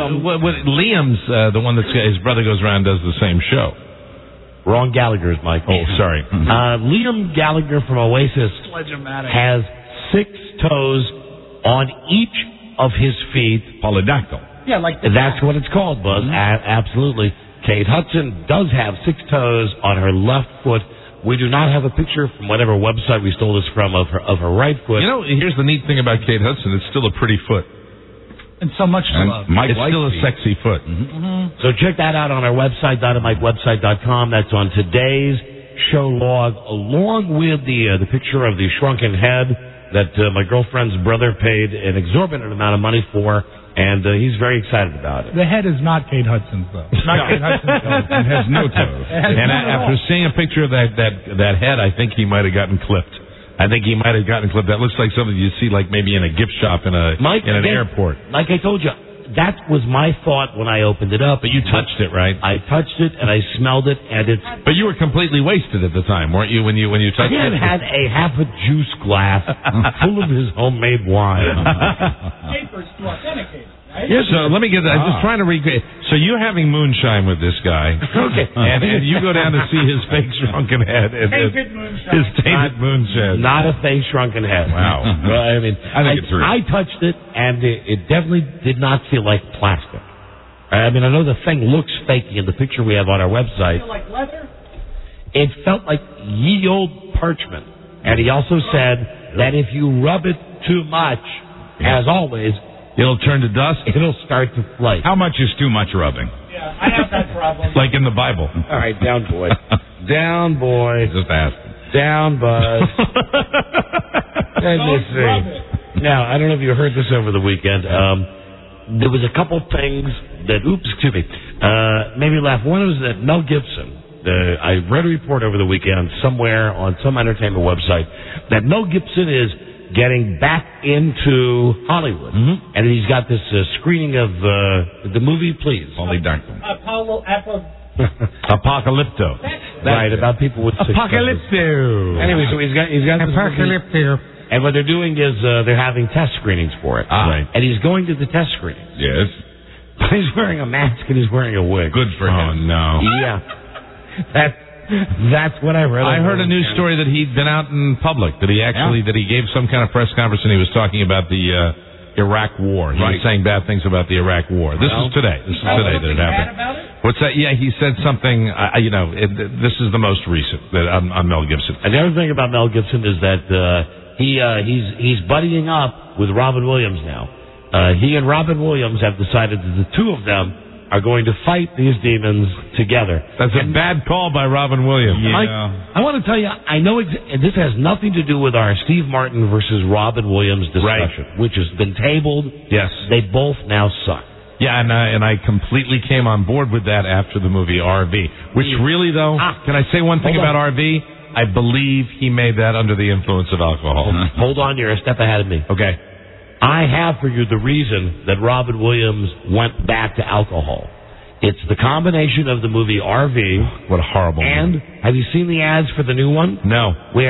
Liam's the one that's his brother goes around and does the same show. Wrong Gallagher's, Mike. Oh, sorry. Liam Gallagher from Oasis has 6 toes on each of his feet. Polydactyl. Yeah, like that's what it's called, Buzz. Absolutely. Kate Hudson does have 6 toes on her left foot. We do not have a picture from whatever website we stole this from of her right foot. You know, here's the neat thing about Kate Hudson. It's still a pretty foot. And so much to love. It's still a sexy foot. Mm-hmm. So check that out on our website, DynamiteWebsite.com. That's on today's show log, along with the picture of the shrunken head that my girlfriend's brother paid an exorbitant amount of money for. And he's very excited about it. The head is not Kate Hudson's, though. It's not Kate Hudson's toes. It has no toes. And after seeing a picture of that head, I think he might have gotten clipped. That looks like something you see like maybe in a gift shop in an airport. Like I told you, that was my thought when I opened it up. But you touched it, right? I touched it and I smelled it, and it's. But you were completely wasted at the time, weren't you? When you touched it, I had a half a juice glass full of his homemade wine. Papers to authenticate. Right? Yes, so let me get that. I'm just trying to recreate. So you're having moonshine with this guy. Okay. And you go down to see his fake shrunken head. Tainted moonshine. His tainted moonshine. Not a fake shrunken head. Wow. Well, I mean, I think it's real. I touched it, and it definitely did not feel like plastic. I mean, I know the thing looks fake in the picture we have on our website. Feel like leather? It felt like ye old parchment. And he also said that if you rub it too much, as always, it'll turn to dust. It'll start to flake. How much is too much rubbing? Yeah, I have that problem. Like in the Bible. All right, down, boy. Down, boy. Just asking. Down, Buzz. Let me see. Now, I don't know if you heard this over the weekend. There was a couple things that, made me laugh. One was that Mel Gibson, I read a report over the weekend somewhere on some entertainment website, that Mel Gibson is getting back into Hollywood. Mm-hmm. And he's got this screening of the movie, please. Polydactyl. Apocalypto. Right, about people with Apocalypto. Anyway, so he's got Apocalypto. And what they're doing is they're having test screenings for it. Right. And he's going to the test screenings. Yes. But he's wearing a mask and he's wearing a wig. Good for him. Oh, no. Yeah. That's what I read. I heard a news story that he'd been out in public, that he gave some kind of press conference and he was talking about the Iraq War. He was saying bad things about the Iraq War. This is today. This is today that it happened. About it? What's that? Yeah, he said something, this is the most recent that on Mel Gibson. And the other thing about Mel Gibson is that he's buddying up with Robin Williams now. He and Robin Williams have decided that the two of them are going to fight these demons together. That's a bad call by Robin Williams. Yeah. Mike, I want to tell you, I know and this has nothing to do with our Steve Martin versus Robin Williams discussion, which has been tabled. Yes. They both now suck. Yeah, and I completely came on board with that after the movie RV, which really, though, can I say one thing about RV? I believe he made that under the influence of alcohol. Hold on, you're a step ahead of me. Okay. I have for you the reason that Robin Williams went back to alcohol. It's the combination of the movie RV. What a horrible movie. And have you seen the ads for the new one? No. Where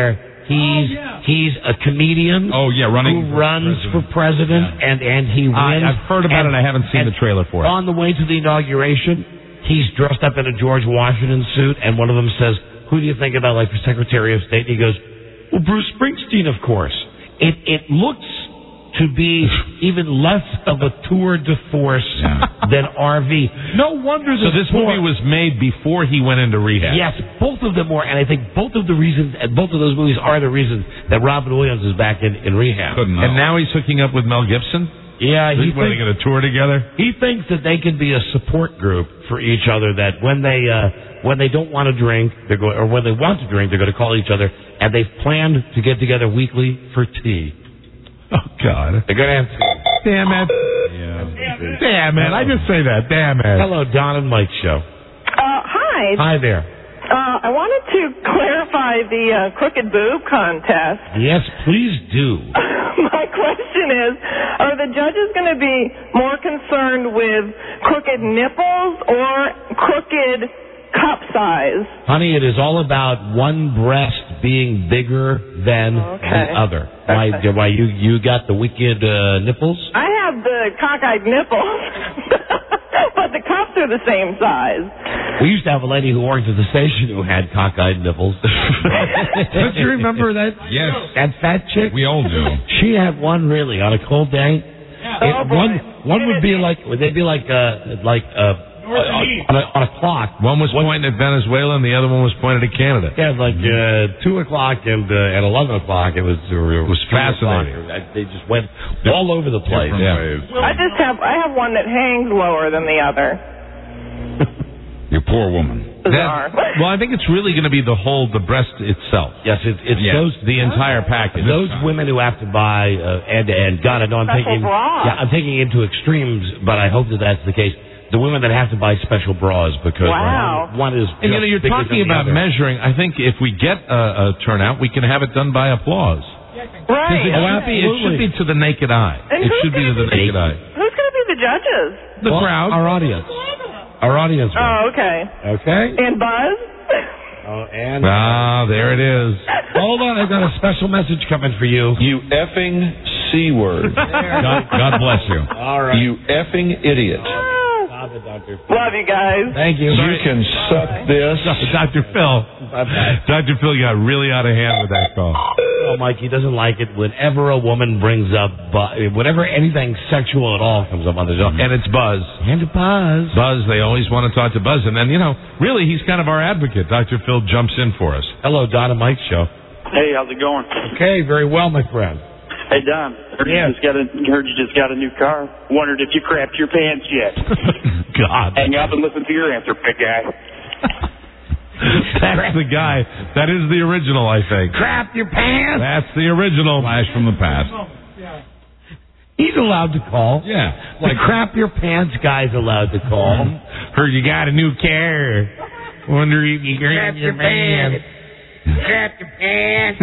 He's a comedian. Oh yeah, who runs for president, and he wins. I've heard about it. I haven't seen the trailer for it. On the way to the inauguration, he's dressed up in a George Washington suit, and one of them says, "Who do you think about, like, for Secretary of State?" And he goes, "Well, Bruce Springsteen, of course." It looks to be even less of a tour de force than RV. No wonder So this movie was made before he went into rehab. Yes, both of them were, and I think both of the reasons, and both of those movies are the reasons that Robin Williams is back in rehab. And now he's hooking up with Mel Gibson? Yeah, Are they going to tour together? He thinks that they can be a support group for each other, that when they don't want to drink, or when they want to drink, they're going to call each other, and they've planned to get together weekly for tea. Oh, God. They're going to have tea. Damn it. Yeah. Damn it. I just say that. Damn it. Hello, Don and Mike Show. Hi. Hi there. I wanted to clarify the crooked boob contest. Yes, please do. My question is, are the judges going to be more concerned with crooked nipples or crooked cup size? Honey, it is all about one breast being bigger than the other. Why you got the wicked nipples? I have the cockeyed nipples, but the cups are the same size. We used to have a lady who worked at the station who had cockeyed nipples. Don't you remember that? Yes. That fat chick? We all do. She had one really on a cold day. One would be like, they'd be like on a clock. One was pointing at Venezuela and the other one was pointed at Canada. Yeah, like 2 o'clock and at 11 o'clock. It was fascinating. They just went all over the place. Yeah. I have one that hangs lower than the other. You poor woman. Well, I think it's really going to be the breast itself. Yes, it's the entire package. Those women who have to buy and God, I know I'm I'm taking it to extremes, but I hope that that's the case. The women that have to buy special bras because one is. And you're talking about measuring. I think if we get a turnout, we can have it done by applause. Right. It should be to the naked eye. And it should be to the naked eye. Who's going to be the judges? The crowd. Our audience. Our audience. Oh, okay. Okay. And Buzz? There it is. Hold on, I've got a special message coming for you. You effing C-word. God bless you. All right. You effing idiot. Stop it, Dr. Phil. Love you guys. Thank you. You can suck this. Dr. Phil. Dr. Phil got really out of hand with that call. Oh, Mike, he doesn't like it whenever a woman brings up, whenever anything sexual at all comes up on the show. And it's Buzz. And Buzz. Buzz, they always want to talk to Buzz. And then, really, he's kind of our advocate. Dr. Phil jumps in for us. Hello, Don and Mike Show. Hey, how's it going? Okay, very well, my friend. Hey, Don. Heard you just got a new car. Wondered if you crapped your pants yet. God. Hang up and listen to your answer, big guy. That's the guy. That is the original, I think. Crap your pants. That's the original. Flash from the past. He's allowed to call. Yeah. Like crap your pants guy's allowed to call. Heard you got a new car. Wonder if you crap your pants. Crap your pants.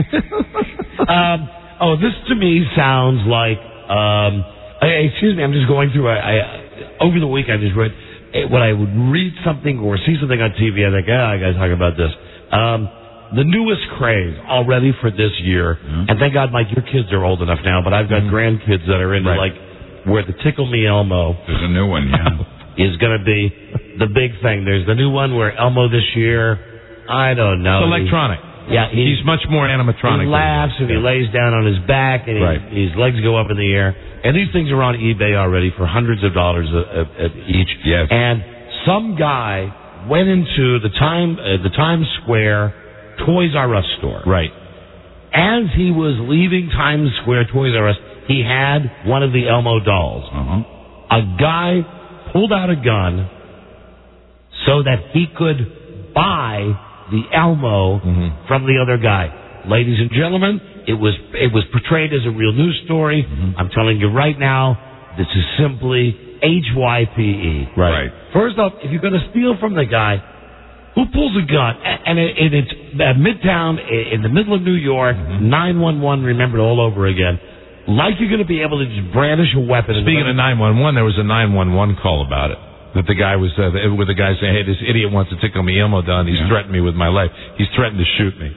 This to me sounds like. Excuse me, I'm just going through. Over the week I just read. When I would read something or see something on TV, I think, I got to talk about this. The newest craze already for this year, and thank God, Mike, your kids are old enough now, but I've got grandkids that are into where the Tickle Me Elmo. There's a new one, is going to be the big thing. There's the new one where Elmo this year, I don't know. It's electronic. He's much more animatronic. He laughs and he lays down on his back and his legs go up in the air. And these things are on eBay already for hundreds of dollars each. Yes. And some guy went into the Times Square Toys R Us store. Right. As he was leaving Times Square Toys R Us, he had one of the Elmo dolls. A guy pulled out a gun so that he could buy the Elmo from the other guy. Ladies and gentlemen, it was portrayed as a real news story. I'm telling you right now, this is simply HYPE. Right. First off, if you're going to steal from the guy, who pulls a gun? And it's Midtown in the middle of New York, 911 remembered all over again. Like you're going to be able to just brandish a weapon. Speaking of 911, there was a 911 call about it. That the guy was, with the guy saying, hey, this idiot wants to tickle me Elmo down. He's threatened me with my life. He's threatened to shoot me.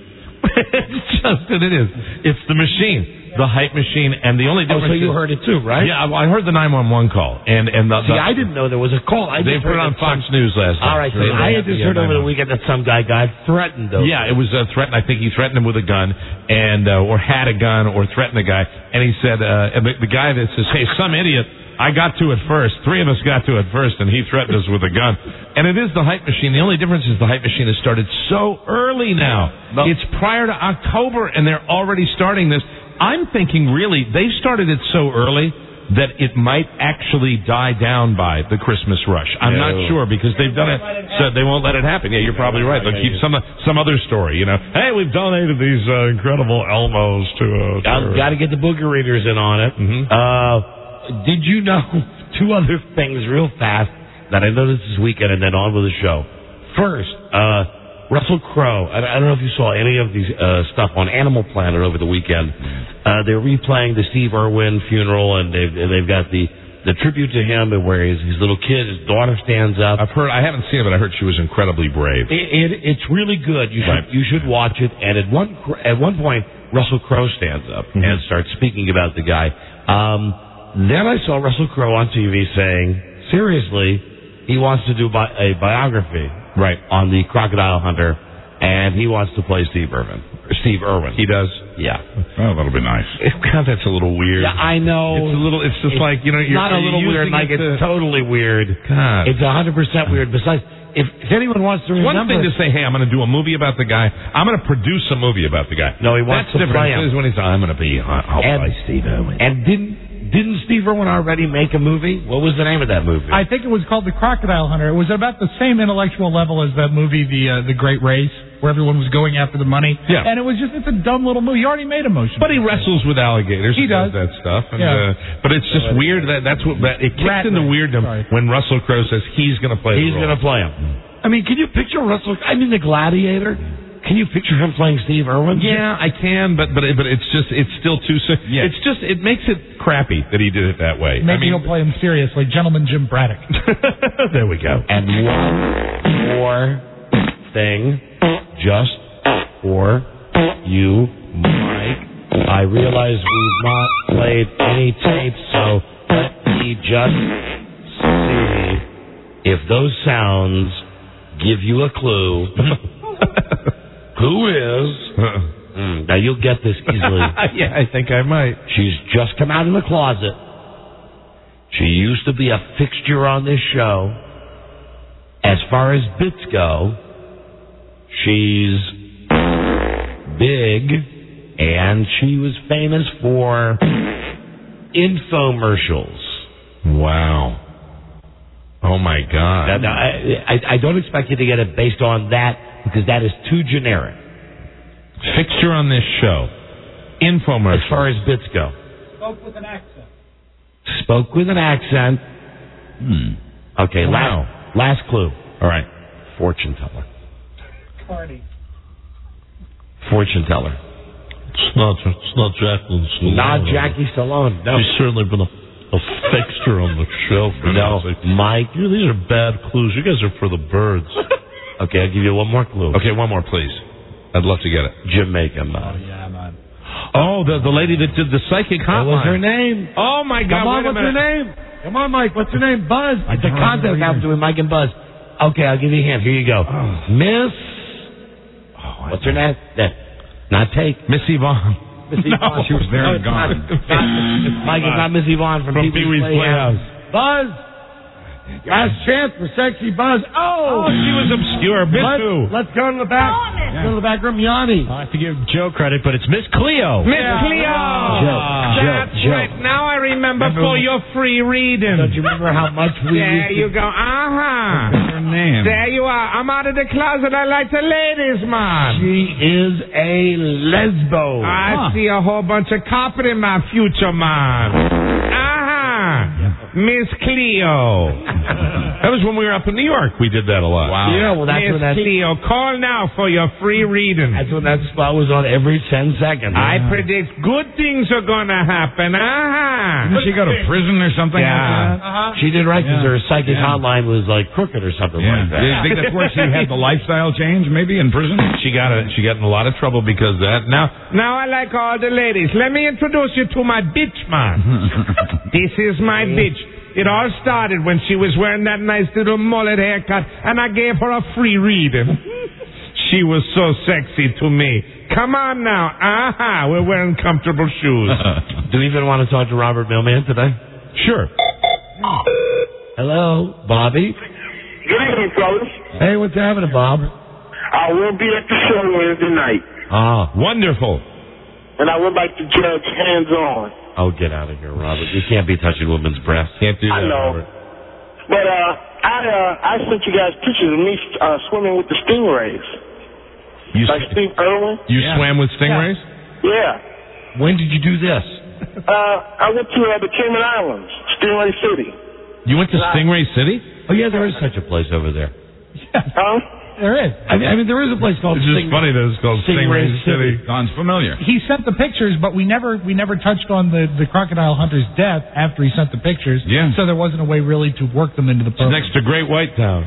It is. It's the machine. The hype machine, and the only difference so you heard it too, right? Yeah, I heard the 911 call. And I didn't know there was a call. They put it on Fox News last night. All right, I had just heard over the weekend that some guy got threatened. Yeah, it was threatened. I think he threatened him with a gun, and or had a gun, or threatened the guy. And he said, the guy that says, "Hey, some idiot. I got to it first. 3 of us got to it first, and he threatened us with a gun." And it is the hype machine. The only difference is the hype machine has started so early now. It's prior to October, and they're already starting this. I'm thinking, really, they started it so early that it might actually die down by the Christmas rush. I'm not sure, because they've done it, so they won't let it happen. Yeah, you're probably right. They'll keep some other story, Hey, we've donated these incredible Elmos to... Got to get the booger readers in on it. Mm-hmm. Did you know 2 other things real fast that I noticed this weekend, and then on with the show? First, Russell Crowe. I don't know if you saw any of these stuff on Animal Planet over the weekend. They're replaying the Steve Irwin funeral, and they've got the tribute to him, where his little kid, his daughter, stands up. I haven't seen it, but I heard she was incredibly brave. It's really good. You should watch it. And at one point, Russell Crowe stands up and starts speaking about the guy. Then I saw Russell Crowe on TV saying, seriously, he wants to do a biography on the crocodile hunter, and he wants to play Steve Irwin. He does? Yeah. Oh, that'll be nice. God, that's a little weird. Yeah, I know. It's just like, you're not a little weird, like it's totally weird. God. It's 100% weird. Besides, if anyone wants to remember... One thing to say, hey, I'm going to do a movie about the guy. I'm going to produce a movie about the guy. No, he wants to play him. That's when he's, I'm going to be, I'll play Steve Irwin. And didn't Steve Irwin already make a movie? What was the name of that movie? I think it was called The Crocodile Hunter. It was about the same intellectual level as that movie, The Great Race, where everyone was going after the money. Yeah. And it's a dumb little movie. He already made a motion. But he wrestles with alligators. He does that stuff. And, yeah. But it's just weird it kicks into weirdom when Russell Crowe says he's going to play He's going to play him. I mean, can you picture The Gladiator? Can you picture him playing Steve Irwin? Yeah, I can, but it's still too soon. Yeah. It's just, it makes it crappy that he did it that way. Maybe he'll play him serious, like Gentleman Jim Braddock. There we go. And one more thing, just for you, Mike. I realize we've not played any tapes, so let me just see if those sounds give you a clue. Who is... Now, you'll get this easily. Yeah, I think I might. She's just come out of the closet. She used to be a fixture on this show. As far as bits go, she's big, and she was famous for infomercials. Wow. Oh, my God. Now, I don't expect you to get it based on that, because that is too generic. Fixture on this show. Infomercial. As far as bits go. Spoke with an accent. Spoke with an accent. Okay, wow. Last clue. All right. Fortune teller. Cardi. Fortune teller. It's not Jacqueline Stallone. Not Jackie Stallone. No. She's certainly been a fixture on the show. Mike. These are bad clues. You guys are for the birds. Okay, I'll give you one more clue. Okay, one more, please. I'd love to get it. Jamaica, man. Oh, yeah, man. Oh, the lady that did the psychic hotline. What was her name? Oh, my God. Come on, what's her name? Come on, Mike. What's her name? Buzz. It's a contest happened with Mike and Buzz. Okay, I'll give you a hint. Here you go. Miss... what's her name? Not Take. Miss Yvonne. Miss Yvonne. She was there and gone. Mike, it's not Miss Yvonne from Pee-wee's Playhouse. Buzz. Last chance for sexy Buzz. Oh, she was obscure. Miss who? Let's go to the back. Go to the back room, Yanni. I have to give Joe credit, but it's Miss Cleo. Miss Cleo. That's right. Now I remember for your free reading. Don't you remember how much we There you go. What's her name? There you are. I'm out of the closet. I like the ladies, man. She is a lesbo. I see a whole bunch of copper in my future, man. Miss Cleo. That was when we were up in New York. We did that a lot. Wow. Yeah, well, that's Miss when that... Cleo, call now for your free reading. That's when that spot was on every 10 seconds. I predict good things are going to happen. Didn't she go to prison or something? Yeah. She did right because her psychic hotline was like crooked or something like that. Do you think that's where she had the lifestyle change, maybe, in prison? She got in a lot of trouble because of that. Now I like all the ladies. Let me introduce you to my bitch, man. This is my bitch. It all started when she was wearing that nice little mullet haircut, and I gave her a free reading. She was so sexy to me. Come on now. We're wearing comfortable shoes. Do you even want to talk to Robert Millman today? Sure. Hello, Bobby. Good evening, fellas. Hey, what's happening, Bob? I will be at the show Wednesday night. Ah, wonderful. And I would like to judge hands-on. Oh, get out of here, Robert. You can't be touching women's breasts. Can't do that, I know. Robert. But I sent you guys pictures of me swimming with the stingrays. Like Steve Irwin. You swam with stingrays? Yeah. When did you do this? I went to the Cayman Islands, Stingray City. You went to Stingray City? Oh, yeah, there is such a place over there. Huh? There is. I mean, there is a place called It's just funny that it's called Stingray City. Sounds familiar. He sent the pictures, but we never touched on the crocodile hunter's death after he sent the pictures. Yeah. So there wasn't a way really to work them into the program. It's next to Great White Town.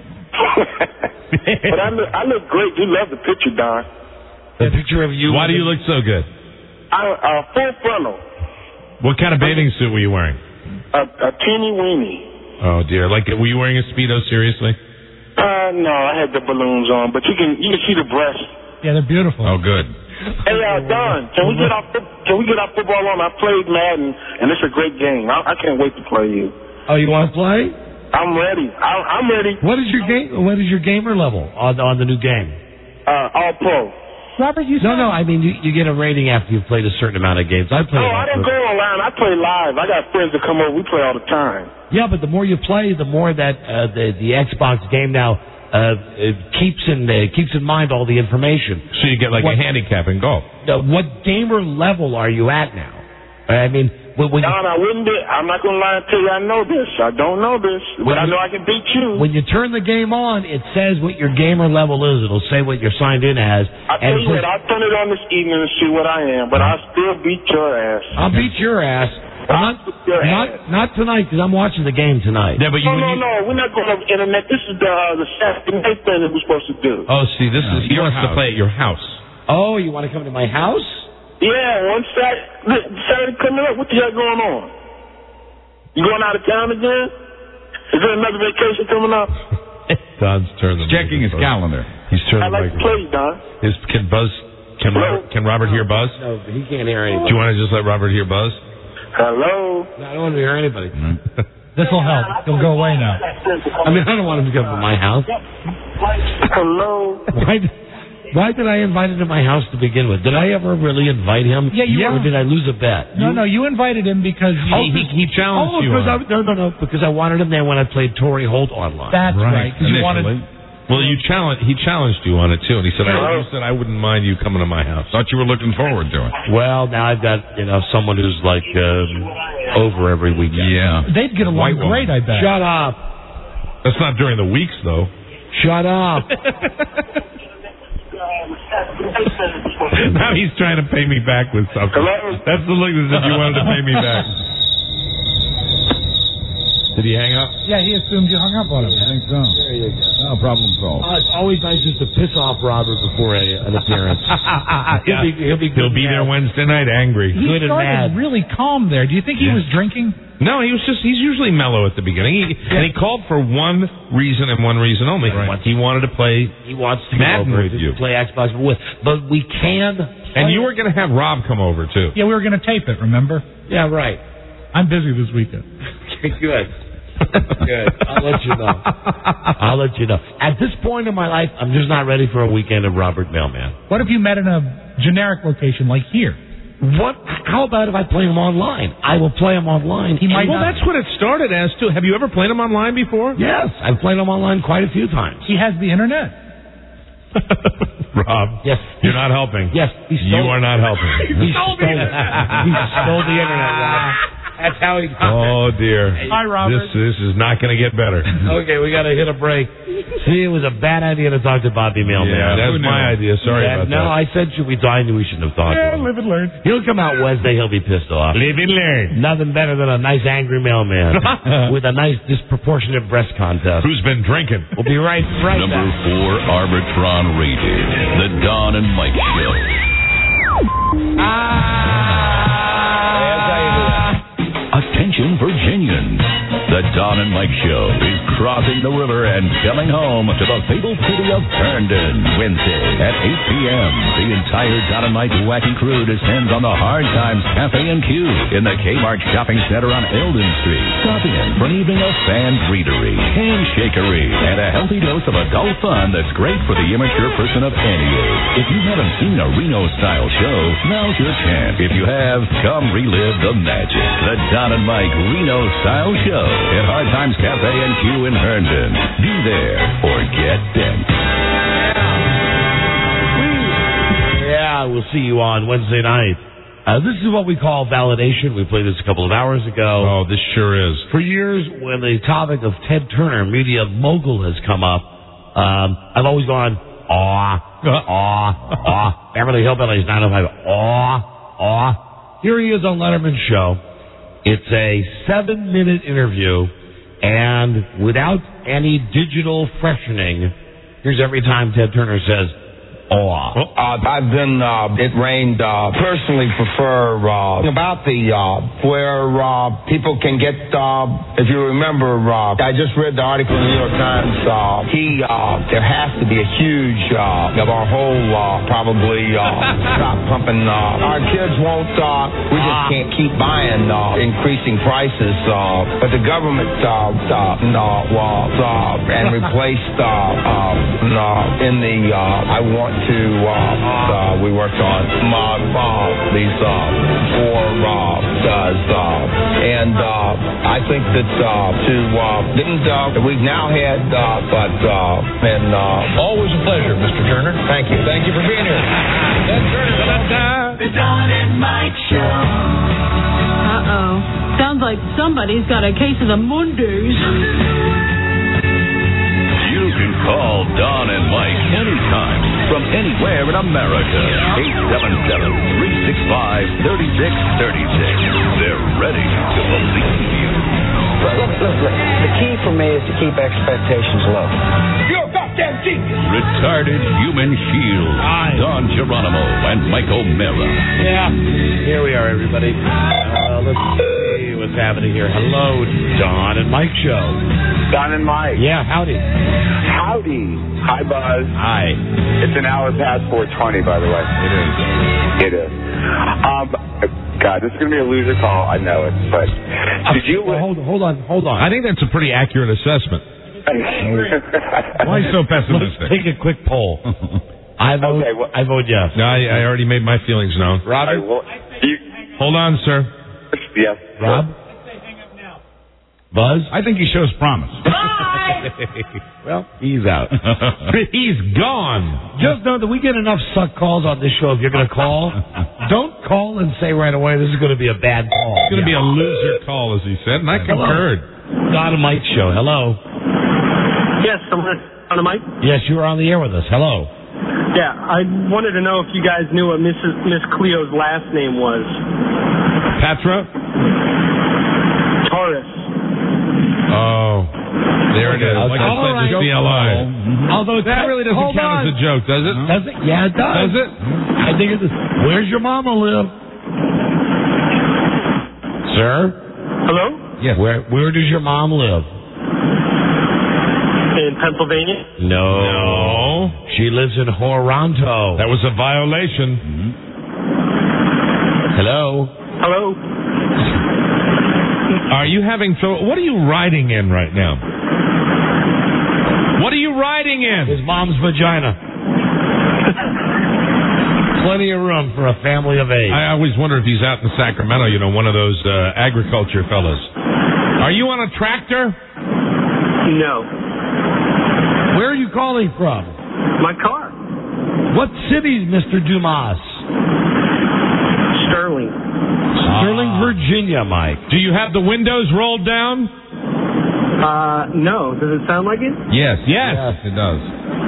But I look great. You love the picture, Don. The picture of you. Why do you look so good? Full frontal. What kind of bathing suit were you wearing? A teeny weeny. Oh dear! Like, were you wearing a Speedo? Seriously? No, I had the balloons on, but you can see the breasts. Yeah, they're beautiful. Oh, good. Hey, Don, can we get our football on? I played Madden, and it's a great game. I can't wait to play you. Oh, you want to play? I'm ready. I'm ready. What is your game? What is your gamer level on the new game? All pro. Robert, you No, I mean, you get a rating after you've played a certain amount of games. I play. I don't go online. I play live. I got friends that come over. We play all the time. Yeah, but the more you play, the more that the Xbox game now keeps in mind all the information. So you get like a handicap in golf. What gamer level are you at now? I mean, when Don, I'm not going to lie and tell you I know this. I don't know this, but I know I can beat you. When you turn the game on, it says what your gamer level is. It'll say what you're signed in as. I'll tell you what, I'll turn it on this evening and see what I am, but I'll still beat your ass. I'll beat your ass. Not tonight, because I'm watching the game tonight. Yeah, but no, we're not going over the internet. This is the Saturday night thing that we're supposed to do. Oh, see, this is he wants to play at your house. Oh, you want to come to my house? Yeah, one Saturday coming up. What the hell going on? You going out of town again? Is there another vacation coming up? Don's checking his calendar. He's turning I like to play, Don. Can Robert hear Buzz? No, he can't hear anything. Do you want to just let Robert hear Buzz? Hello? No, I don't want to hear anybody. This will help. He'll go away now. I mean, I don't want him to come to my house. Hello? Why did I invite him to my house to begin with? Did I ever really invite him? Yeah, or did I lose a bet? No, you invited him because he challenged you. Because I wanted him there when I played Torrey Holt online. That's right. Because you wanted. Well, he challenged you on it too, and he said, I wouldn't mind you coming to my house. Thought you were looking forward to it. Well, now I've got someone who's like over every weekend. Yeah, they'd get along great. I bet. Shut up. That's not during the weeks though. Shut up. Now he's trying to pay me back with something. Hello? That's the look as if you wanted to pay me back. Did he hang up? Yeah, he assumed you hung up on him. I think so. There you go. No problem solved. It's always nice just to piss off Robert before an appearance. He'll be there Wednesday night angry. He good and mad. started really calm there. Do you think he was drinking? No, he's usually mellow at the beginning. And he called for one reason and one reason only. Right. He wanted to play Madden with you. Play Xbox but we can. And you were going to have Rob come over too. Yeah, we were going to tape it, remember? Yeah, right. I'm busy this weekend. Good. Good. I'll let you know. At this point in my life, I'm just not ready for a weekend of Robert Mailman. What if you met in a generic location like here? How about if I play him online? I will play him online. That's what it started as too. Have you ever played him online before? Yes, I've played him online quite a few times. He has the internet. Rob, yes, you're not helping. Yes, you are not helping. He stole the internet. He stole the internet, Rob. That's how he got Oh, dear. Hi, Robert. This is not going to get better. Okay, we got to hit a break. See, it was a bad idea to talk to Bobby Mailman. Yeah, that's my idea. Sorry about that. No, I said I knew we shouldn't have talked to him. Live and learn. He'll come out Wednesday. He'll be pissed off. Live and learn. Nothing better than a nice angry mailman with a nice disproportionate breast contest. Who's been drinking? We'll be right Number back. 4 Arbitron rated. The Don and Mike Show. Attention, Virginians. The Don and Mike Show is crossing the river and coming home to the fabled city of Herndon, Wednesday at 8 p.m. The entire Don and Mike Wacky Crew descends on the Hard Times Cafe and Q in the Kmart Shopping Center on Eldon Street. Stop in for an evening of fan greetery, handshakery, and a healthy dose of adult fun that's great for the immature person of any age. If you haven't seen a Reno-style show, now's your chance. If you have, come relive the magic. The Don and Mike Reno-style show at Hard Times Cafe and Q in Herndon. Be there or get bent. Yeah, we'll see you on Wednesday night. This is what we call validation. We played this a couple of hours ago. Oh, this sure is. For years, when the topic of Ted Turner, media mogul, has come up, I've always gone, aw. Beverly Hillbillies 905, aw. Here he is on Letterman's show. It's a 7-minute interview, and without any digital freshening, here's every time Ted Turner says, I've been, it rained, personally prefer, about the, where, people can get, if you remember, I just read the article in the New York Times, there has to be a huge, of our whole, probably, stop pumping, our kids won't, we just can't keep buying, increasing prices, but the government, and replaced, in the, I want to, we worked on these 4 does, and I think that we've now had, always a pleasure, Mr. Turner. Thank you for being here. The Don and Mike Show. Sounds like somebody's got a case of the Mondays. You can call Don and Mike anytime from anywhere in America. 877-365-3636. They're ready to believe you. Look, the key for me is to keep expectations low. You're a goddamn genius. Retarded Human Shield. Don Geronimo and Mike O'Mara. Yeah, here we are, everybody. Let's see what's happening here. Hello, Don and Mike Show. Don and Mike. Yeah, howdy. Howdy. Hi, Buzz. Hi. It's an hour past 4:20, by the way. It is. God, this is going to be a loser call. I know it, but did you... Hold on. I think that's a pretty accurate assessment. Why so pessimistic? Let's take a quick poll. I vote yes. No, I already made my feelings known. Rob? Hold on, sir. Yes. Rob? Buzz? I think he shows promise. Well, he's out. He's gone. Just know that we get enough suck calls on this show. If you're going to call, don't call and say right away this is going to be a bad call. It's going to be a loser call, as he said, and I concurred. Don and Mike Show. Hello. Yes, I'm on the mic. Yes, you were on the air with us. Hello. Yeah, I wanted to know if you guys knew what Miss Cleo's last name was. Patra? Taurus. Oh, there it is. Like I said, the CLI. Although that really doesn't count as a joke, does it? Does it? Yeah, it does. Does it? I think it is. Where's your mama live? Sir? Hello? Yes. Where does your mom live? In Pennsylvania? No. She lives in Toronto. That was a violation. Mm-hmm. Hello? Hello? Are you having what are you riding in right now? What are you riding in? His mom's vagina. Plenty of room for a family of 8. I always wonder if he's out in Sacramento, one of those agriculture fellas. Are you on a tractor? No. Where are you calling from? My car. What city, Mr. Dumas? Sterling. Sterling, Virginia, Mike. Do you have the windows rolled down? No. Does it sound like it? Yes. Yes. It does.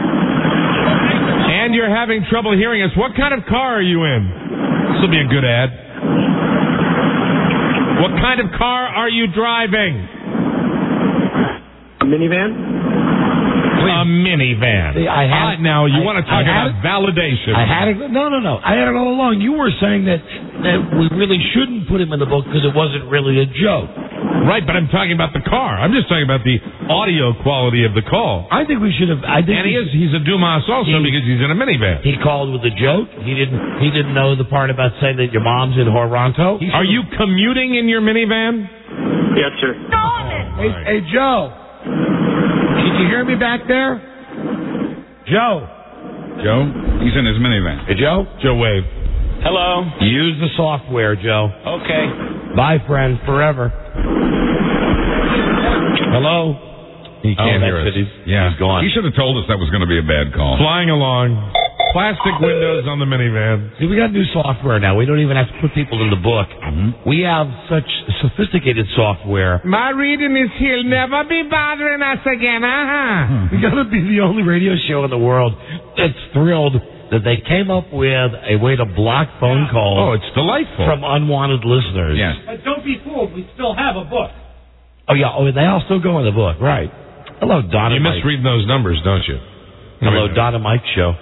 And you're having trouble hearing us. What kind of car are you in? This will be a good ad. What kind of car are you driving? A minivan? A minivan. See, now, you want to talk about validation. I had it. No. I had it all along. You were saying that we really shouldn't put him in the book because it wasn't really a joke. Right, but I'm talking about the car. I'm just talking about the audio quality of the call. I think we should have. He's a Dumas also because he's in a minivan. He called with a joke. He didn't know the part about saying that your mom's in Toronto. Are you commuting in your minivan? Yes, sir. Hey, Joe. Can you hear me back there? Joe. Joe? He's in his minivan. Hey, Joe? Joe, wave. Hello. Use the software, Joe. Okay. Bye, friend, forever. Hello? He can't hear us. He's gone. He should have told us that was going to be a bad call. Flying along. Plastic windows on the minivan. See, we got new software now. We don't even have to put people in the book. Mm-hmm. We have such sophisticated software. My reading is he'll never be bothering us again, We got to be the only radio show in the world that's thrilled that they came up with a way to block phone calls. Oh, it's delightful. From unwanted listeners. Yes. But don't be fooled. We still have a book. Oh, yeah. Oh, they all still go in the book. Right. Hello, Don You and Mike. misread those numbers, don't you? Hello, Don and Mike show.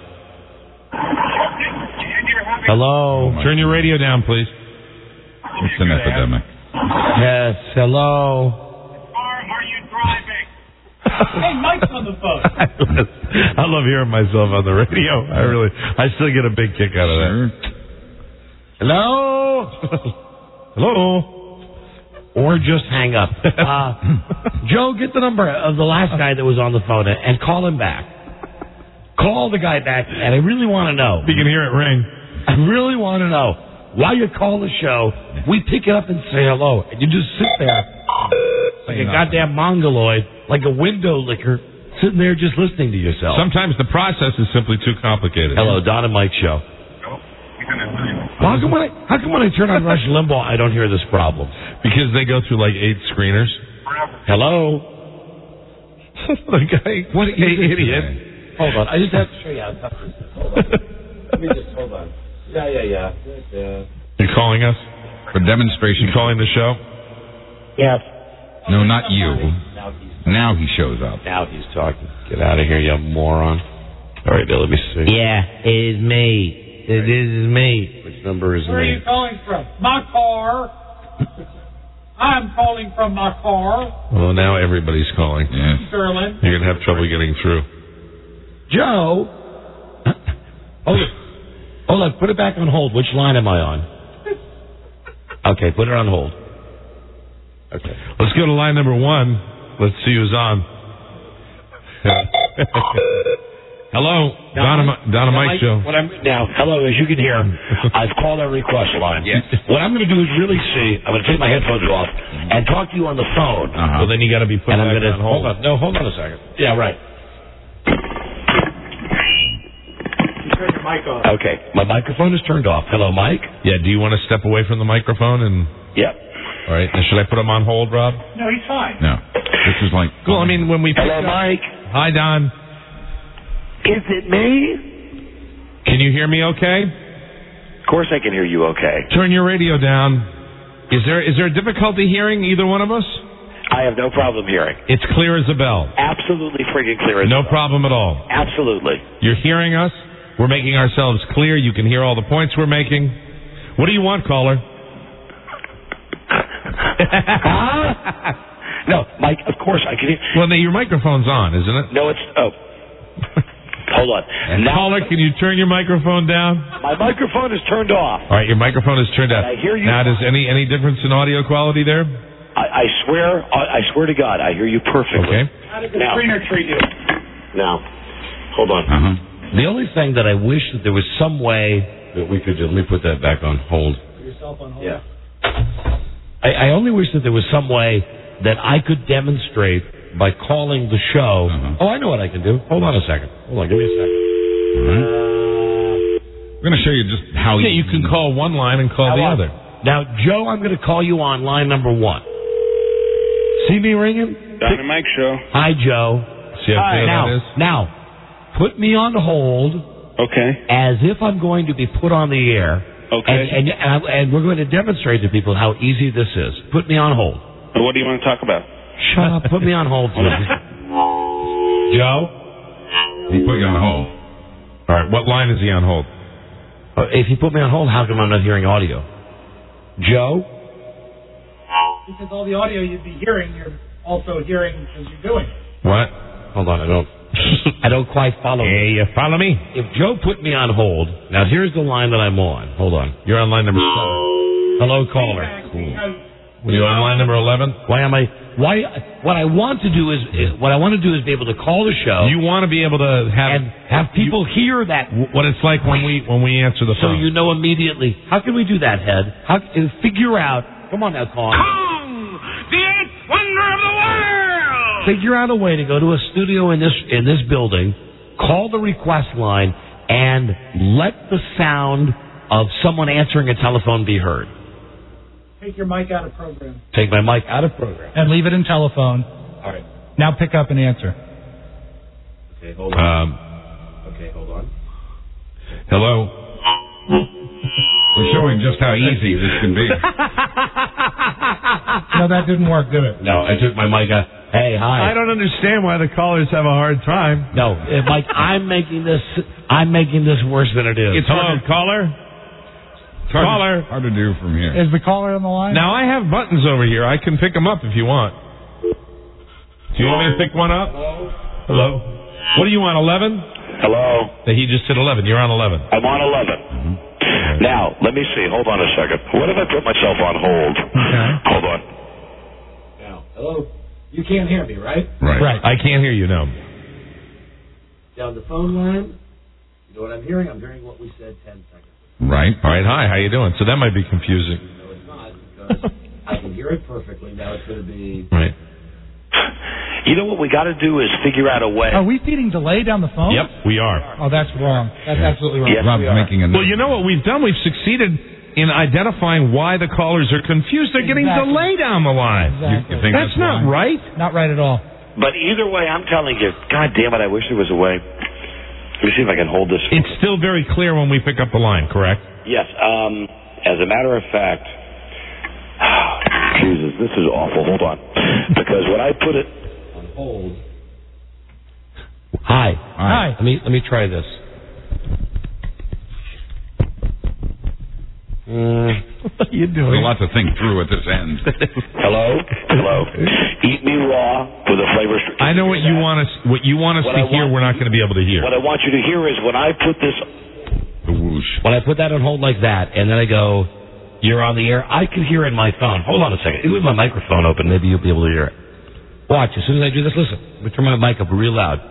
Hello. Turn your radio down, please. It's an epidemic. Yes, hello. Are you driving? Hey, Mike's on the phone. I love hearing myself on the radio. I still get a big kick out of that. Hello? Hello? Or just hang up. Joe, get the number of the last guy that was on the phone and call him back. Call the guy back, and I really want to know. You can hear it ring. I really want to know. While you call the show, we pick it up and say hello, and you just sit there like a goddamn mongoloid, like a window licker, sitting there just listening to yourself. Sometimes the process is simply too complicated. Hello, Don and Mike show. Well, how come when I turn on Rush Limbaugh, I don't hear this problem? Because they go through like 8 screeners. Hello? The guy, what an idiot. Hold on, I just have to show you how tough this is. Hold on. Let me just, hold on. Yeah. You're calling us? For demonstration. You calling the show? Yes. No, not you. Now he shows up. Now he's talking. Get out of here, you moron. All right, let me see. Yeah, it is me. It is me. Which number is Where me? are you calling from? My car. I'm calling from my car. Well, now everybody's calling. Yeah. Sterling. You're going to have trouble getting through. Joe? Hold on, put it back on hold. Which line am I on? Okay, put it on hold. Okay. Let's go to line number 1. Let's see who's on. Hello, Don and Mike show. Hello, as you can hear, I've called our request line. Yes. What I'm going to do is really see, I'm going to take my headphones off and talk to you on the phone. Well, then you got to be put back on hold. Hold on a second. Yeah, right. Turn your mic off. Okay, my microphone is turned off. Hello, Mike? Yeah, do you want to step away from the microphone? Yep. All right, and should I put him on hold, Rob? No, he's fine. No. This is like... Well, I mean, when we... Hello, Mike? Hi, Don. Is it me? Can you hear me okay? Of course I can hear you okay. Turn your radio down. Is there a difficulty hearing either one of us? I have no problem hearing. It's clear as a bell. Absolutely friggin' clear as a bell. No problem at all. Absolutely. You're hearing us. We're making ourselves clear. You can hear all the points we're making. What do you want, caller? No, Mike, of course I can hear. Well, your microphone's on, isn't it? No, it's... Oh. Hold on. Caller, can you turn your microphone down? My microphone is turned off. All right, your microphone is turned down. I hear you. Now, does any difference in audio quality there? I swear to God, I hear you perfectly. Okay. How did the screener treat you? Now, hold on. The only thing that I wish that there was some way that we could do, let me put that back on hold. Put yourself on hold. Yeah. I only wish that there was some way that I could demonstrate by calling the show. Oh, I know what I can do. Hold on a second. Hold on, give me a second. We're going to show you just how you can call one line and call the other. Now, Joe, I'm going to call you on line number 1. See me ringing? Don and Mike Show. Hi, Joe. See how clear that is? Now, put me on hold. Okay. As if I'm going to be put on the air. Okay. And we're going to demonstrate to people how easy this is. Put me on hold. What do you want to talk about? Shut up. Put me on hold, please. Joe? He put you on hold. All right, what line is he on hold? If you put me on hold, how come I'm not hearing audio? Joe? Because all the audio you'd be hearing, you're also hearing as you're doing it. What? Hold on, I don't quite follow. Hey, you follow me? If Joe put me on hold, now here's the line that I'm on. Hold on. You're on line number 7. Hello, caller. Cool. Were you on line number 11? What I want to do is be able to call the show. You want to be able to have people hear that. What it's like when we answer the phone. So you know immediately. How can we do that, Head? Figure out. Come on now, call. Kong, the eighth wonder of the world. Figure out a way to go to a studio in this building, call the request line, and let the sound of someone answering a telephone be heard. Take your mic out of program. Take my mic out of program. And leave it in telephone. All right. Now pick up and answer. Okay, hold on. Hold on. Hello. We're showing just how easy this can be. No, that didn't work, did it? No, I took my mic out. Hey, hi. I don't understand why the callers have a hard time. No, Mike, I'm making this worse than it is. It's hard. Caller? Hard to do from here. Is the caller on the line? Now, I have buttons over here. I can pick them up if you want. Do you want me to pick one up? Hello? What are you on, 11? Hello? He just said 11. You're on 11. I'm on 11. Mm-hmm. Now, let me see. Hold on a second. What if I put myself on hold? Okay. Hold on. Now, hello? You can't hear me, right? Right. I can't hear you, no. Down the phone line, you know what I'm hearing? I'm hearing what we said 10 seconds ago. Right. All right, hi. How you doing? So that might be confusing. No, it's not, because I can hear it perfectly. Now it's going to be... Right. You know what we got to do is figure out a way. Are we feeding delay down the phone? Yep, we are. Oh, that's wrong. That's absolutely wrong. Yes, Rob's we are. making a Well, you know what we've done? We've succeeded in identifying why the callers are confused. They're getting delay down the line. Exactly. You think That's not right. Not right at all. But either way, I'm telling you, God damn it, I wish there was a way. Let me see if I can hold this. It's still very clear when we pick up the line, correct? Yes. As a matter of fact, Jesus, this is awful. Hold on. Because when I put it on hold. Hi. Hi. Let me try this. What are you doing? There's a lot to think through at this end. Hello? Eat me raw with a flavor. I know what you want us to hear. We're not going to be able to hear. What I want you to hear is when I put this. The whoosh. When I put that on hold like that, and then I go, "You're on the air," I can hear in my phone. Hold on a second. Leave my microphone open. Maybe you'll be able to hear it. Watch. As soon as I do this, listen. Let me turn my mic up real loud.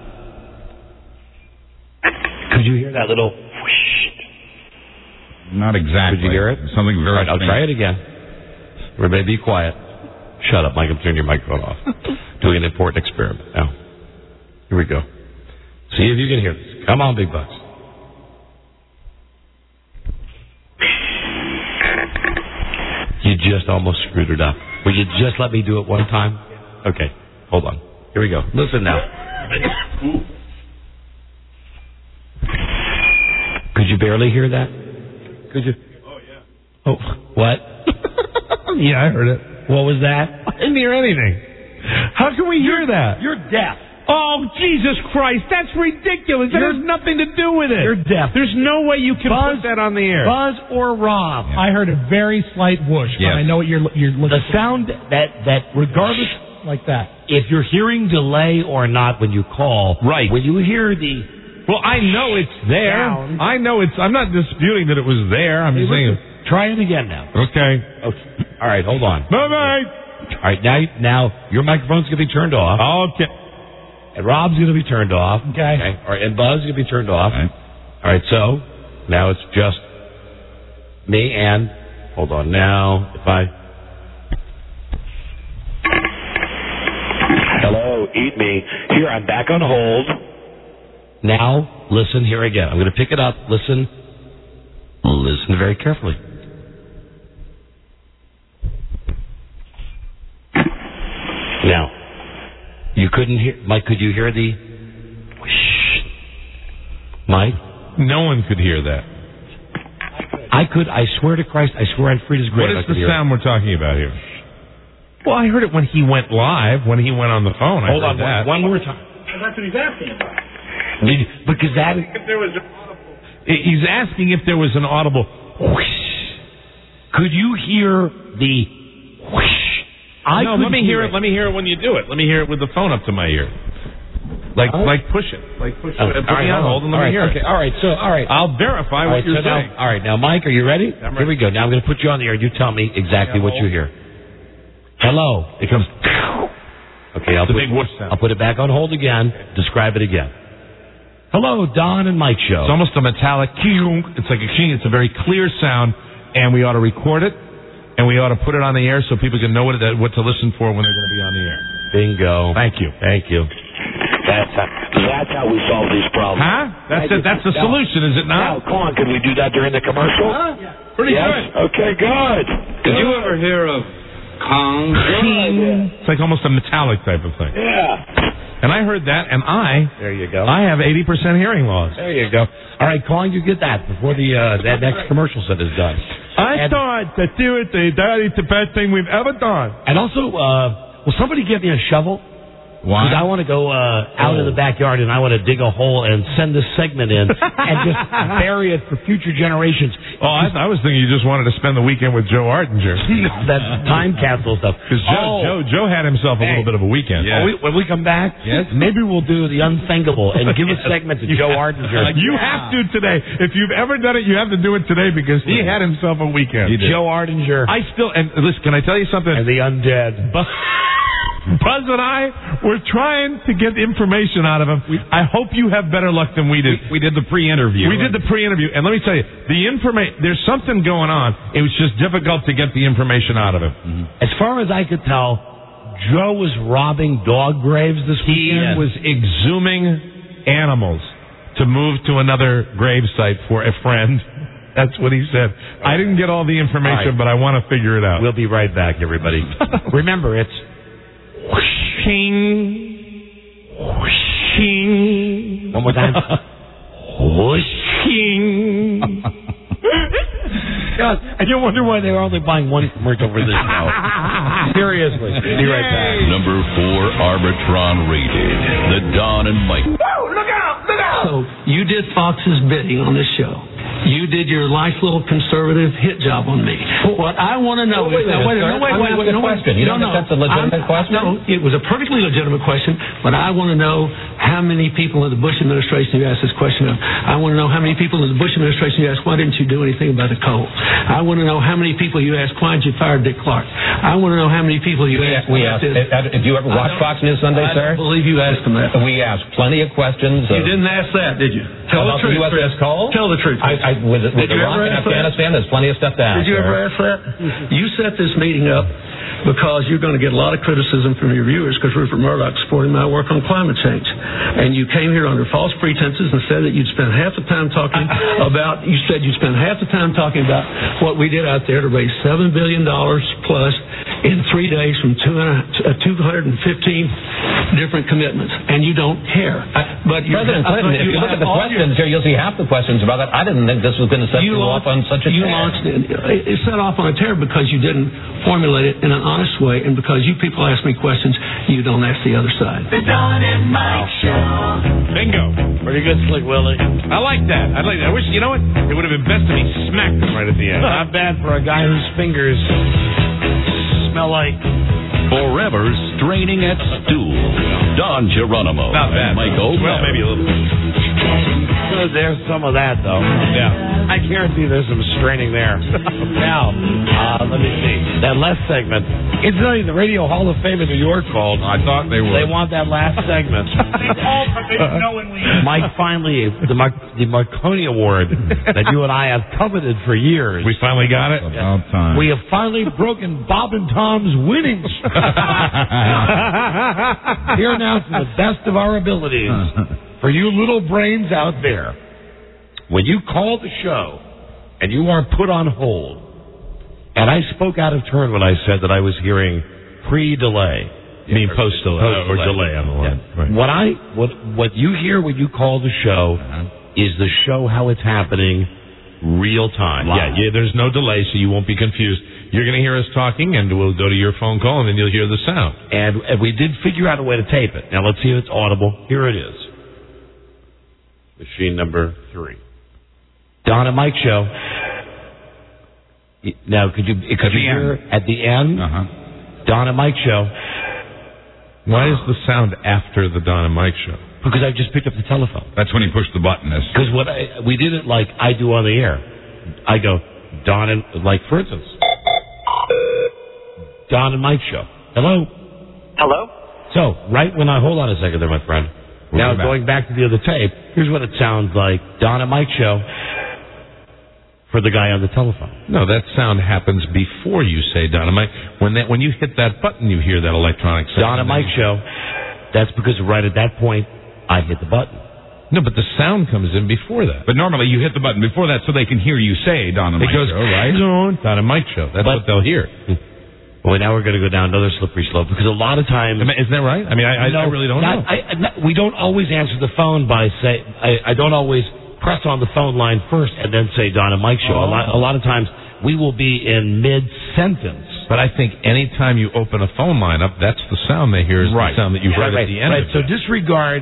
Could you hear that little whoosh? Not exactly. Could you hear it? Something very. All right, I'll try it again. Everybody be quiet. Shut up, Mike. I'm turning your microphone off. Doing an important experiment now. Here we go. See if you can hear this. Come on, big bucks. You just almost screwed it up. Will you just let me do it one time? Okay, hold on. Here we go. Listen now. Could you barely hear that? Could you? Oh, yeah. Oh, what? Yeah, I heard it. What was that? I didn't hear anything. How can we hear that? You're deaf. Oh, Jesus Christ. That's ridiculous. That has nothing to do with it. You're deaf. There's no way you can put that on the air. Buzz or Rob. Yeah. I heard a very slight whoosh, but I know what you're looking The sound that regardless like that. If you're hearing delay or not when you call, right. When you hear the well, I know it's there. sound, I know it's. I'm not disputing that it was there. I'm just saying. Try it again now. Okay. All right, hold on. Bye-bye. All right, now your microphone's going to be turned off. Okay. And Rob's going to be turned off. Okay. All right, and Buzz is going to be turned off. All right, so now it's just me and... Hold on now. If I... Hello, eat me. Here, I'm back on hold. Now, listen here again. I'm going to pick it up. Listen very carefully. Now, you couldn't hear, Mike, could you hear the whoosh? Mike? No one could hear that. I could, I swear to Christ, I swear on Frida's grave. What is the sound we're talking about here? Well, I heard it when he went live, when he went on the phone. Hold on, one more time. That's what he's asking about. Because that... If there was an audible... He's asking if there was an audible whoosh. Could you hear the whoosh? Let me hear it. Let me hear it when you do it. Let me hear it with the phone up to my ear. Like push it. Like push it. Put me on hold and let me hear it. Okay. All right. I'll verify what you're saying. All right. Now, Mike, are you ready? I'm ready. Here we go. Now I'm going to put you on the air. You tell me exactly what you hear. Hello. It comes. Okay. I'll put it back on hold again. Describe it again. Hello, Don and Mike show. It's almost a metallic. It's like a king. It's a very clear sound, and we ought to record it, and we ought to put it on the air so people can know what to listen for when they're going to be on the air. Bingo. Thank you. That's how we solve these problems. Huh? That's it. That's the solution, is it not? Now, come on, can we do that during the commercial? Pretty good. Okay, good. Did you ever hear of Kong? It's like almost a metallic type of thing. Yeah. And I heard that, and there you go. I have 80% hearing loss. There you go. All right, Kong, you get that before that next commercial set is done. I thought that that is the best thing we've ever done. And also, will somebody give me a shovel? Why? Because I want to go out in the backyard and I want to dig a hole and send this segment in and just bury it for future generations. Oh, I was thinking you just wanted to spend the weekend with Joe Ardinger. No, that time capsule stuff. Because Joe had himself a little bit of a weekend. Yeah. When we come back, maybe we'll do the unthinkable and give a segment to Joe Ardinger. You have to today. If you've ever done it, you have to do it today because he had himself a weekend. Joe Ardinger. And listen, can I tell you something? And the undead. Buzz and I were trying to get information out of him. I hope you have better luck than we did. We did the pre-interview. And let me tell you, there's something going on. It was just difficult to get the information out of him. Mm-hmm. As far as I could tell, Joe was robbing dog graves this weekend. He was exhuming animals to move to another grave site for a friend. That's what he said. I didn't get all the information, but I want to figure it out. We'll be right back, everybody. Remember, it's whooshing, whooshing. One more time. Whooshing. God, I don't wonder why they're only buying one commercial for this show. Seriously. Be right back. Number 4 Arbitron rated. The Don and Mike. Whoa, look out, look out! So, you did Fox's bidding on this show. You did your nice little conservative hit job on me. What I want to know is... Wait, question. You don't think that's a legitimate question? No, it was a perfectly legitimate question, but I want to know how many people in the Bush administration you asked this question of. I want to know how many people in the Bush administration you asked, why didn't you do anything about the coal? I want to know how many people you asked, why did you fire Dick Clark? I want to know how many people you asked... Did you ever watch Fox News Sunday, sir? I don't believe you asked them that. We asked plenty of questions. You didn't ask that, did you? Tell the truth, about the USS Cole? Tell the truth. With Iraq and Afghanistan, there's plenty of stuff to ask. Did you ever ask that? You set this meeting up because you're going to get a lot of criticism from your viewers because Rupert Murdoch supported my work on climate change. And you came here under false pretenses and said that you'd spend half the time talking about what we did out there to raise $7 billion plus in 3 days from 215 different commitments. And you don't care. But President Clinton, if you look at the questions here, you'll see half the questions about that. I didn't think this was going to set you off on such a tear. It set off on a tear because you didn't formulate it in an honest way, and because you people ask me questions, you don't ask the other side. The Don and Mike Show. Bingo. Pretty good, Slick Willie. I like that. I wish, you know what? It would have been best if he smacked him right at the end. Not bad for a guy whose fingers smell like... Forever straining at stool. Don Geronimo. Not bad. And Mike O'Malley. Well, maybe a little bit. There's some of that, though. Yeah. I guarantee there's some straining there. Now, let me see. That last segment. It's really the Radio Hall of Fame in New York called. I thought they were. They want that last segment. Mike, finally, the Marconi Award that you and I have coveted for years. We finally got it? About time. We have finally broken Bob and Tom's winning streak. Here now to the best of our abilities. For you little brains out there, when you call the show and you are put on hold, and I spoke out of turn when I said that I was hearing pre-delay. I mean post delay or delay on the line. Yeah. Right. What you hear when you call the show is the show how it's happening real time. Yeah, there's no delay, so you won't be confused. You're going to hear us talking, and we'll go to your phone call, and then you'll hear the sound. And we did figure out a way to tape it. Now, let's see if it's audible. Here it is. Machine number 3. Don and Mike show. Now, could you hear at the end? Don and Mike show. Why is the sound after the Don and Mike show? Because I just picked up the telephone. That's when you push the button. Because we did it like I do on the air. I go, Don and, like, for instance, Don and Mike show. Hello? Hello? So, right when hold on a second there, my friend. Now, going back to the other tape, here's what it sounds like. Don and Mike show for the guy on the telephone. No, that sound happens before you say Don and Mike. When you hit that button, you hear that electronic sound. Don and Mike show. That's because right at that point, I hit the button. No, but the sound comes in before that. But normally you hit the button before that so they can hear you say Don and Mike show, right? Don and Mike show. That's what they'll hear. Well, now we're going to go down another slippery slope because a lot of times... Isn't that right? I mean, I really don't know. We don't always answer the phone by I don't always press on the phone line first and then say Don and Mike show. A lot of times we will be in mid-sentence. But I think any time you open a phone line up, that's the sound they hear is the sound that you heard at the end. Right, so disregard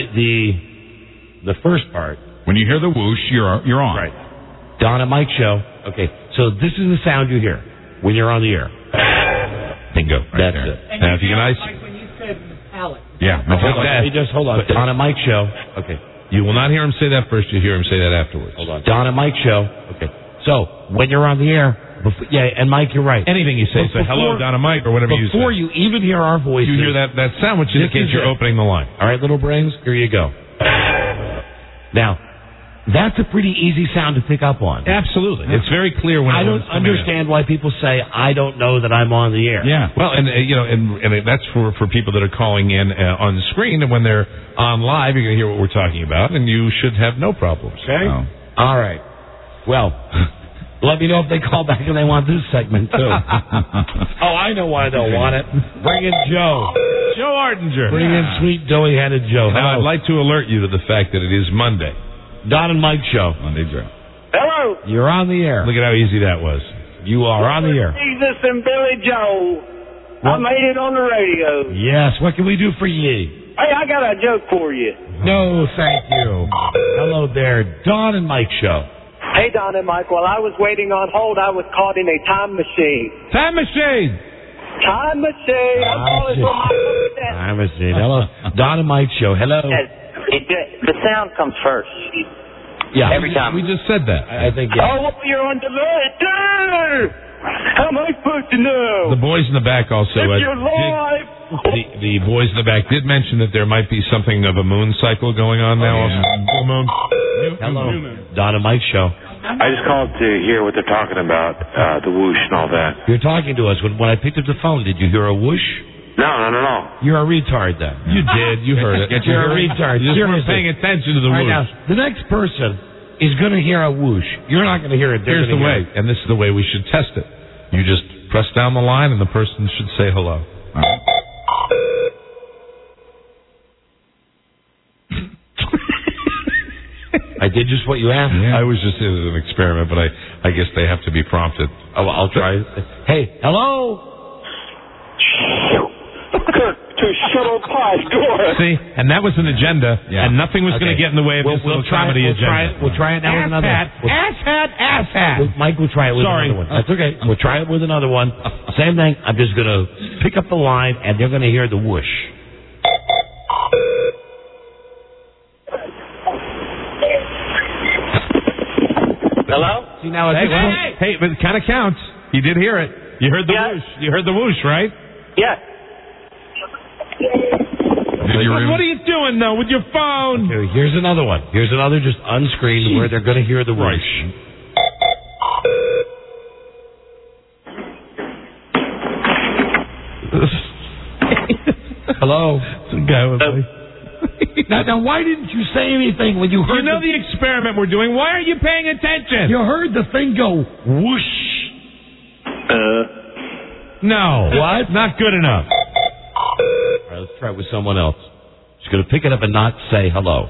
the first part. When you hear the whoosh, you're on. Right. Don and Mike show. Okay, so this is the sound you hear when you're on the air. Bingo. That's it. Now, if you can Like when you said metallic. Yeah. Just hold on. Don and Mike show. Okay. You will not hear him say that first. You hear him say that afterwards. Hold on. Don and Mike show. Okay. So when you're on the air, and Mike, you're right. Anything you say, say hello, Don and Mike, or whatever you say. Before you even hear our voices, you hear that sound, which indicates you're opening the line. All right, little brains, here you go. Now, that's a pretty easy sound to pick up on. Absolutely. It's very clear when I don't understand why people say, I don't know that I'm on the air. Yeah. Well, and that's for people that are calling in on the screen, and when they're on live, you're going to hear what we're talking about, and you should have no problems. Okay? Oh. All right. Well, let me know if they call back and they want this segment, too. I know why they'll want it. Bring in Joe. Joe Ardinger. Bring in sweet, doughy-headed Joe. Now, I'd like to alert you to the fact that it is Monday. Don and Mike show. Monday, Joe. Hello. You're on the air. Look at how easy that was. You are on the air. Jesus and Billy Joe. I made it on the radio. Yes. What can we do for ye? Hey, I got a joke for you. No, thank you. Hello there. Don and Mike show. Hey, Don and Mike. While I was waiting on hold, I was caught in a time machine. Time machine. Time machine. I'm calling from my time machine. Hello. Don and Mike show. Hello. The sound comes first. Yeah. Every time. We just said that. I think, Oh, you're on delay. How am I supposed to know? The boys in the back also. If you're live. The boys in the back did mention that there might be something of a moon cycle going on now. Full moon. Hello. Don and Mike show. I just called to hear what they're talking about, the whoosh and all that. You're talking to us. When I picked up the phone, did you hear a whoosh? No. You're a retard then. You did. You heard it. You're a retard. You just weren't paying attention to the whoosh. Now, the next person is going to hear a whoosh. You're not going to hear it. Here's the way, and this is the way we should test it. You just press down the line, and the person should say hello. I did just what you asked. Yeah. I was just in an experiment, but I guess they have to be prompted. Oh, I'll try. Hey, hello. To shuttle pie door. See, and that was an agenda, and nothing was going to get in the way of this little comedy agenda. We'll try it now with another one. Ass hat. Mike, we'll try it with another one. That's okay. We'll try it with another one. Same thing. I'm just going to pick up the line, and they're going to hear the whoosh. Hello? See, now hey, but it kind of counts. You did hear it. You heard the whoosh. You heard the whoosh, right? Yeah. What are you doing, though, with your phone? Okay, here's another one. Here's another just unscreened where they're going to hear the whoosh. Hello? Some guy was like... Now, why didn't you say anything when you heard... You know the experiment we're doing. Why aren't you paying attention? You heard the thing go whoosh. No. What? Not good enough. Let's try it with someone else. She's going to pick it up and not say hello.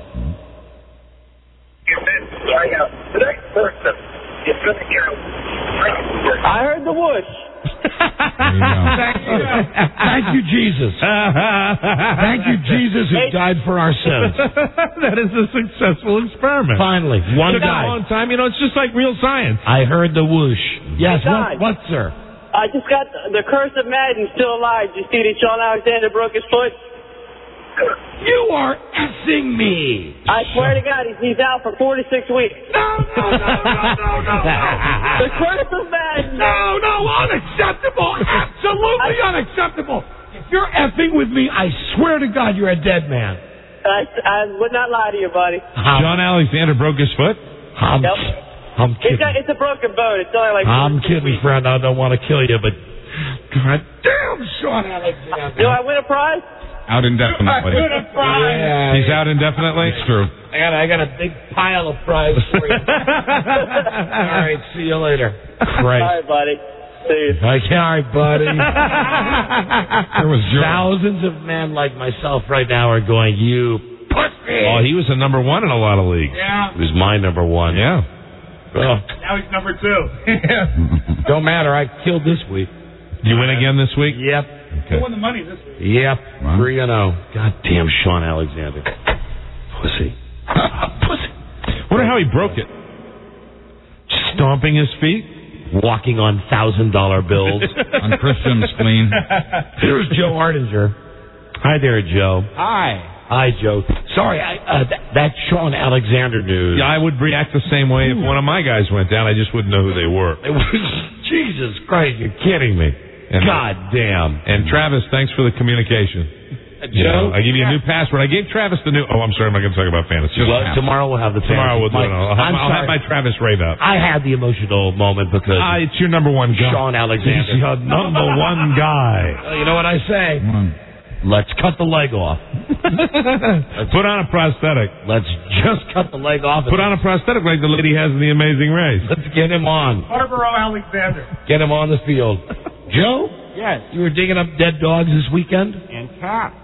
I heard the whoosh. Thank you, Jesus. Thank you, Jesus, who died for our sins. That is a successful experiment. Finally, one Took guy. a long time. You know, it's just like real science. I heard the whoosh. Yes, Hey, what, sir? I just got the curse of Madden still alive. Did you see that Sean Alexander broke his foot? You are effing me. I swear to God, he's out for 4 to 6 weeks. No. The curse of Madden. No, unacceptable. Absolutely unacceptable. If you're effing with me, I swear to God, you're a dead man. I would not lie to you, buddy. John Alexander broke his foot? I'm kidding. It's a broken bone. It's only like. I'm kidding, friend. I don't want to kill you, but God damn, Sean Alexander. Do I win a prize? Out indefinitely. Yeah, He's out indefinitely? It's true. I got a big pile of prizes for you. All right, see you later. All right, buddy. See you. All right, buddy. There was thousands of men like myself right now are going, you pussy. Oh, he was the number one in a lot of leagues. Yeah. He was my number one. Yeah. Well, Now he's number 2. don't matter. I killed this week. You win again this week? Yep. Who won the money this week? Yep. 3-0. God damn Sean Alexander. Pussy. Pussy. Wonder how he broke it. Stomping his feet? Walking on $1,000 bills. On Christian spleen. Here's Joe Ardinger. Hi there, Joe. Hi, Joe. Sorry, that Sean Alexander news. Yeah, I would react the same way if one of my guys went down. I just wouldn't know who they were. Jesus Christ, you're kidding me. And, God damn. And Travis, thanks for the communication. Joe? I give you a new password. I gave Travis the new... Oh, I'm sorry, I'm not going to talk about fantasy. Tomorrow we'll have the fantasy. Tomorrow we'll do it. I'll have my Travis rave out. I had the emotional moment because... It's your number one guy. Sean Alexander. He's your number one guy. Well, you know what I say? Let's cut the leg off. Put on a prosthetic. Let's just cut the leg off. Put on a prosthetic like the lady has in The Amazing Race. Let's get him on. Barbaro Alexander. Get him on the field. Joe? Yes. You were digging up dead dogs this weekend? And cats.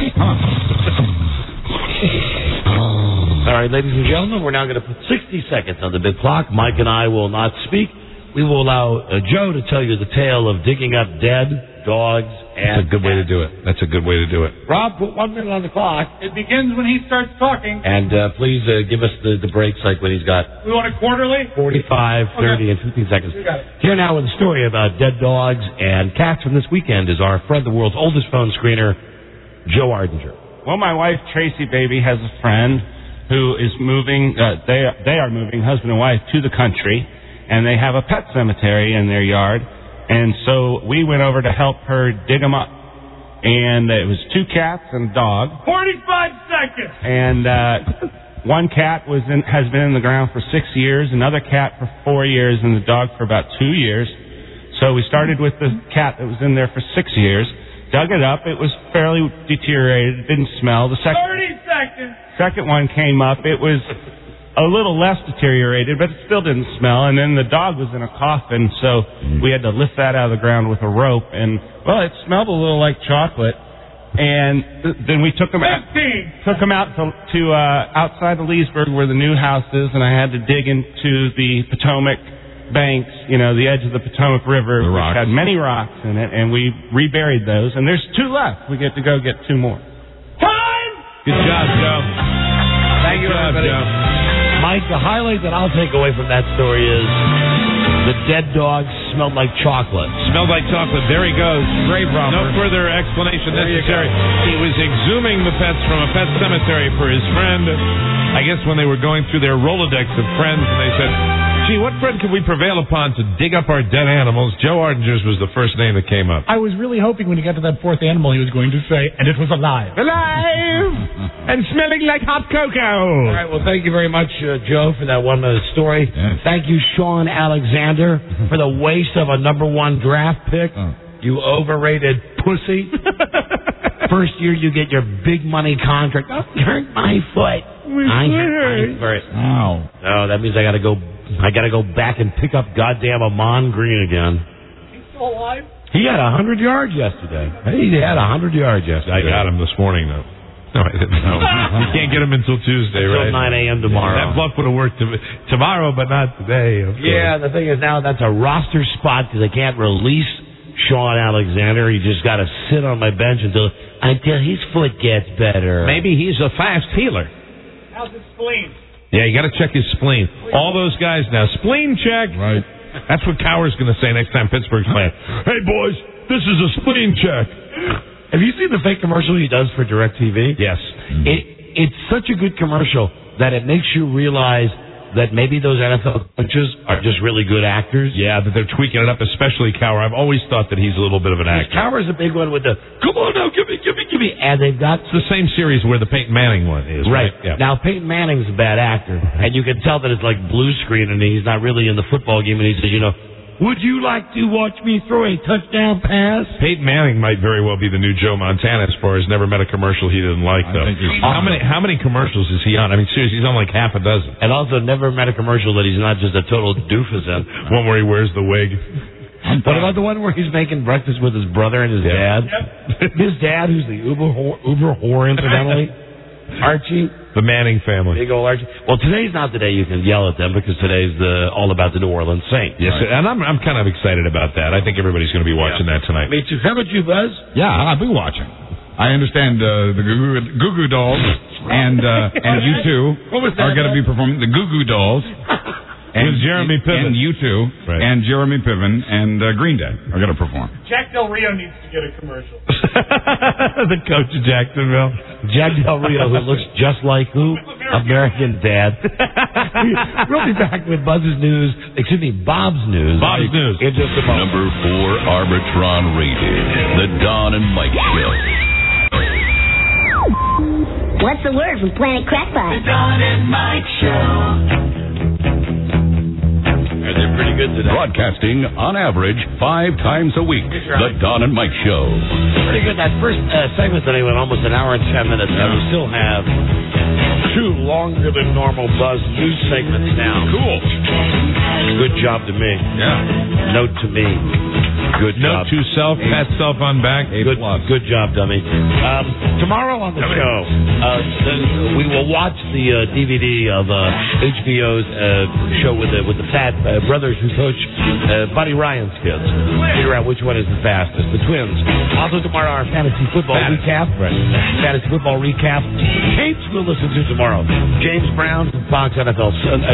All right, ladies and gentlemen, we're now going to put 60 seconds on the big clock. Mike and I will not speak. We will allow Joe to tell you the tale of digging up dead dogs and That's a good way to do it. That's a good way to do it. Rob, put 1 minute on the clock. It begins when he starts talking. And please give us the breaks like when he's got We want it quarterly? 45, 30, and 15 seconds. You got it. Here now with a story about dead dogs and cats from this weekend is our friend, the world's oldest phone screener, Joe Ardinger. Well, my wife, Tracy Baby, has a friend who is moving, they are moving, husband and wife, to the country, and they have a pet cemetery in their yard. And so we went over to help her dig them up. And it was 2 cats and a dog. 45 seconds. And one cat has been in the ground for 6 years, another cat for 4 years, and the dog for about 2 years. So we started with the cat that was in there for 6 years, dug it up. It was fairly deteriorated. It didn't smell. The 30 seconds. second one came up. It was a little less deteriorated, but it still didn't smell. And then the dog was in a coffin, so we had to lift that out of the ground with a rope. And, well, it smelled a little like chocolate. And then we took them out to outside of Leesburg where the new house is, and I had to dig into the Potomac banks, the edge of the Potomac River, which had many rocks in it, and we reburied those. And there's 2 left. We get to go get 2 more. Time! Good job, Joe. Thank you, everybody. Mike, the highlight that I'll take away from that story is the dead dog smelled like chocolate. Smelled like chocolate. There he goes. Grave robber. No further explanation necessary. He was exhuming the pets from a pet cemetery for his friend. I guess when they were going through their Rolodex of friends, and they said, gee, what friend could we prevail upon to dig up our dead animals? Joe Ardinger's was the first name that came up. I was really hoping when he got to that 4th animal he was going to say, and it was alive. Alive! And smelling like hot cocoa. All right, well, thank you very much, Joe, for that 1-minute story. Yes. Thank you, Sean Alexander, for the waste of a #1 draft pick. You overrated pussy. First year you get your big money contract. Don't hurt my foot. I hurt. Ow. No, that means I gotta go back and pick up goddamn Amon Green again. He's still alive? He had 100 yards yesterday. He had 100 yards yesterday. I got him this morning, though. No, I didn't know. You can't get him until Tuesday, until right? 9 a.m. tomorrow. That bluff would have worked tomorrow, but not today. Yeah, the thing is now that's a roster spot because I can't release Sean Alexander. He just got to sit on my bench until his foot gets better. Maybe he's a fast healer. How's his spleen? Yeah, you got to check his spleen. All those guys now, spleen check. Right. That's what Cowher's going to say next time Pittsburgh's playing. Hey, boys, this is a spleen check. Have you seen the fake commercial he does for DirecTV? Yes. It's such a good commercial that it makes you realize that maybe those NFL coaches are just really good actors. Yeah, that they're tweaking it up, especially Cowher. I've always thought that he's a little bit of an actor. Cowher's a big one with the, come on now, give me. And they've got... It's the same series where the Peyton Manning one is. Right. Yeah. Now, Peyton Manning's a bad actor, and you can tell that it's like blue screen, and he's not really in the football game, and he says, would you like to watch me throw a touchdown pass? Peyton Manning might very well be the new Joe Montana as far as never met a commercial he didn't like, though. How many commercials is he on? I mean, seriously, he's on like half a dozen. And also never met a commercial that he's not just a total doofus in. One where he wears the wig. What about the one where he's making breakfast with his brother and his dad? Yep. His dad, who's the uber whore, incidentally. Archie. The Manning family. Big old Archie. Well, today's not the day you can yell at them because today's all about the New Orleans Saints. Yes, right. And I'm kind of excited about that. I think everybody's going to be watching that tonight. Me too. How about you, Buzz? Yeah, I'll be watching. I understand the Goo Goo Dolls and you two are going to be performing the Goo Goo Dolls. And Jeremy Piven. And U2 and Jeremy Piven and Green Day are going to perform. Jack Del Rio needs to get a commercial. The coach of Jacksonville. Jack Del Rio, who looks just like who? American Dad. We'll be back with Buzz's news. Excuse me, Bob's news. Bob's news. In just a moment. Number 4 Arbitron rated. The Don and Mike Show. What's the word from Planet Crackpot? The Don and Mike Show. They're pretty good today. Broadcasting, on average, 5 times a week. The Don and Mike Show. Pretty good. That first segment today went almost an hour and 10 minutes, and we still have 2 longer than normal Buzz news segments now. Cool. Good job to me. Yeah. Note to me. Good job. Note to self, pat self on back. Good job, dummy. Tomorrow on the show, we will watch the DVD of HBO's show with the fat brothers who coach Buddy Ryan's kids. Figure out which one is the fastest. The twins. Also tomorrow, our fantasy football recap. Right. Fantasy football recap. Tapes we'll listen to tomorrow. James Brown from Fox NFL. From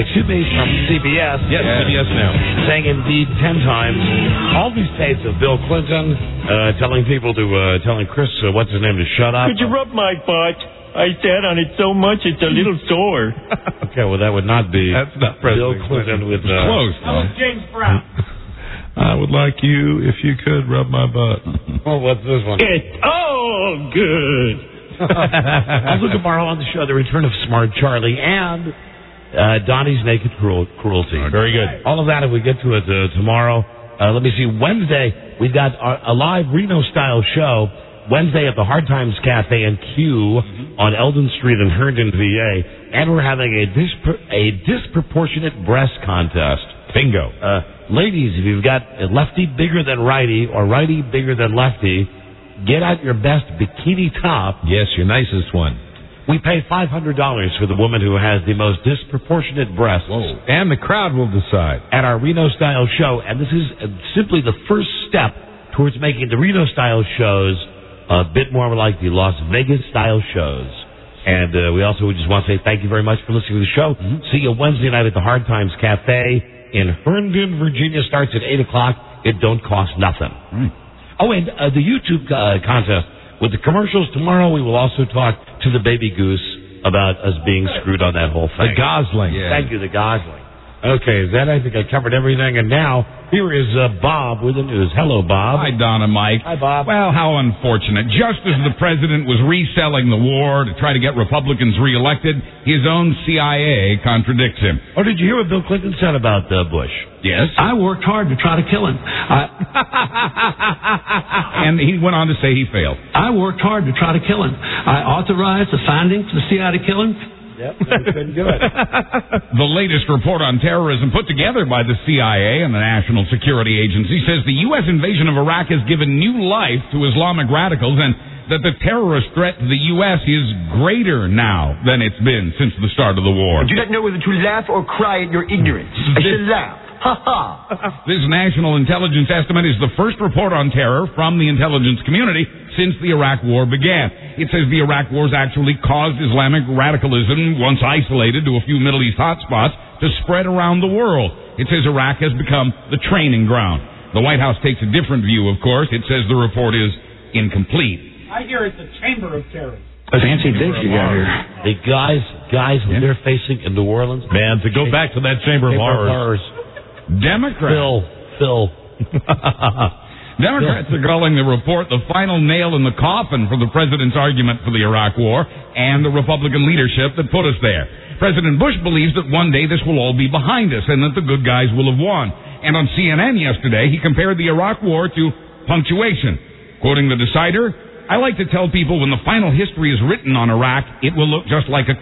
CBS. Yes, CBS now. Saying Indeed 10 times. All these tapes of Bill Clinton telling people telling Chris, what's his name, to shut up. Could you rub my butt? I sat on it so much it's a little sore. Okay, well, that would not be That's not Bill President Clinton with... Close. That was James Brown. I would like you, if you could, rub my butt. Oh, what's this one? It's good. Also tomorrow on the show, the return of Smart Charlie and Donnie's Naked Cruelty. Very good. All of that if we get to it tomorrow. Let me see. Wednesday, we've got a live Reno-style show. Wednesday at the Hard Times Cafe and Q on Eldon Street in Herndon, VA. And we're having a disproportionate breast contest. Bingo. Ladies, if you've got a lefty bigger than righty or righty bigger than lefty, get out your best bikini top. Yes, your nicest one. We pay $500 for the woman who has the most disproportionate breasts. Whoa. And the crowd will decide. At our Reno-style show. And this is simply the first step towards making the Reno-style shows a bit more like the Las Vegas-style shows. And we also just want to say thank you very much for listening to the show. See you Wednesday night at the Hard Times Cafe in Herndon, Virginia. Starts at 8 o'clock. It don't cost nothing. Oh, and the YouTube contest. With the commercials tomorrow, we will also talk to the baby goose about us being screwed on that whole thing. The Gosling. Yeah. Thank you, the Gosling. Okay, I think I covered everything. And now, here is Bob with the news. Hello, Bob. Hi, Don and Mike. Hi, Bob. Well, how unfortunate. Just as the president was reselling the war to try to get Republicans reelected, his own CIA contradicts him. Oh, did you hear what Bill Clinton said about Bush? Yes. I worked hard to try to kill him. And he went on to say he failed. I worked hard to try to kill him. I authorized the finding for the CIA to kill him. Yep, we couldn't do it. The latest report on terrorism put together by the CIA and the National Security Agency says the U.S. invasion of Iraq has given new life to Islamic radicals and that the terrorist threat to the U.S. is greater now than it's been since the start of the war. I do not know whether to laugh or cry at your ignorance. I should laugh. Ha ha! This national intelligence estimate is the first report on terror from the intelligence community since the Iraq War began. It says the Iraq Wars actually caused Islamic radicalism, once isolated to a few Middle East hotspots, to spread around the world. It says Iraq has become the training ground. The White House takes a different view, of course. It says the report is incomplete. I hear it's a chamber of terror. Fancy things you got here. The guys that they're facing in New Orleans. Man, to go back to that Chamber of Horrors. Democrats. Phil. Democrats are calling the report the final nail in the coffin for the president's argument for the Iraq War and the Republican leadership that put us there. President Bush believes that one day this will all be behind us and that the good guys will have won. And on CNN yesterday, he compared the Iraq War to punctuation. Quoting the Decider, I like to tell people when the final history is written on Iraq, it will look just like a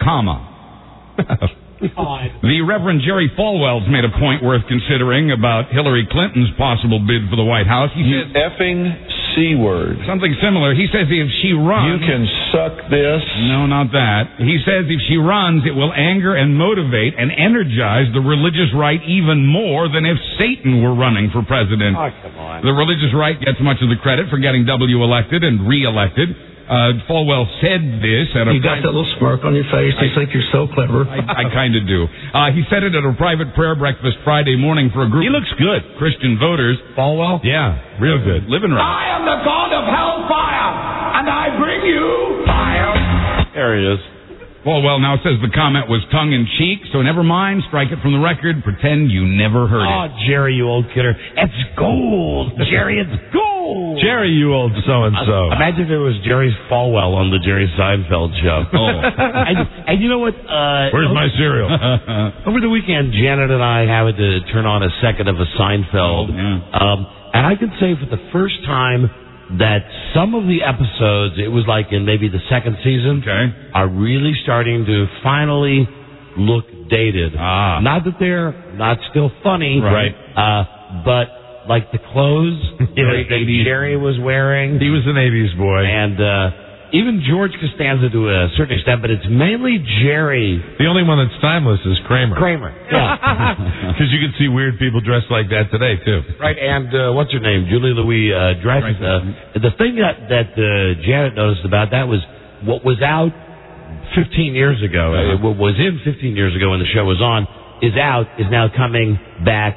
comma. The Reverend Jerry Falwell's made a point worth considering about Hillary Clinton's possible bid for the White House. He says, effing C-word. Something similar. He says if she runs... You can suck this. No, not that. He says if she runs, it will anger and motivate and energize the religious right even more than if Satan were running for president. Oh, come on. The religious right gets much of the credit for getting W elected and re-elected. Falwell said this at a... You got that little smirk on your face. You think you're so clever. I kind of do. He said it at a private prayer breakfast Friday morning for a group... He looks good. Christian voters. Falwell? Yeah, real good. Living right. I am the God of hellfire, and I bring you fire. There he is. Falwell now says the comment was tongue-in-cheek, so never mind. Strike it from the record. Pretend you never heard it. Oh, Jerry, you old kidder. It's gold. Jerry, it's gold. Jerry, you old so-and-so. Imagine if it was Jerry Falwell on the Jerry Seinfeld show. Oh. and you know what? Where's my cereal? Over the weekend, Janet and I happened to turn on a second of a Seinfeld. Oh, yeah. And I can say for the first time that some of the episodes, it was like in maybe the second season, are really starting to finally look dated. Not that they're not still funny, right? But like the clothes that Jerry was wearing. He was an 80s boy. And even George Costanza to a certain extent, but it's mainly Jerry. The only one that's timeless is Kramer. Yeah. Because you can see weird people dressed like that today, too. Right, and what's her name? Julie Louis Dreyfus. The thing that Janet noticed about that was what was out 15 years ago, what was in 15 years ago when the show was on, is now coming back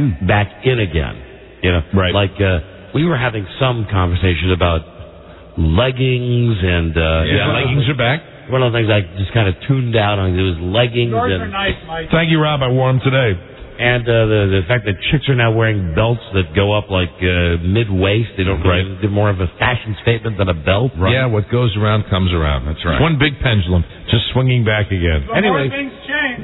in again. You know, right. Like we were having some conversation about leggings and leggings are back. One of the things I just kind of tuned out on was leggings. Yours and are nice, Mike. Thank you, Rob. I wore them today. And the fact that chicks are now wearing belts that go up like mid-waist. They don't really, they're more of a fashion statement than a belt. Right. Yeah, what goes around comes around. That's right. One big pendulum, just swinging back again. The anyway, more things change.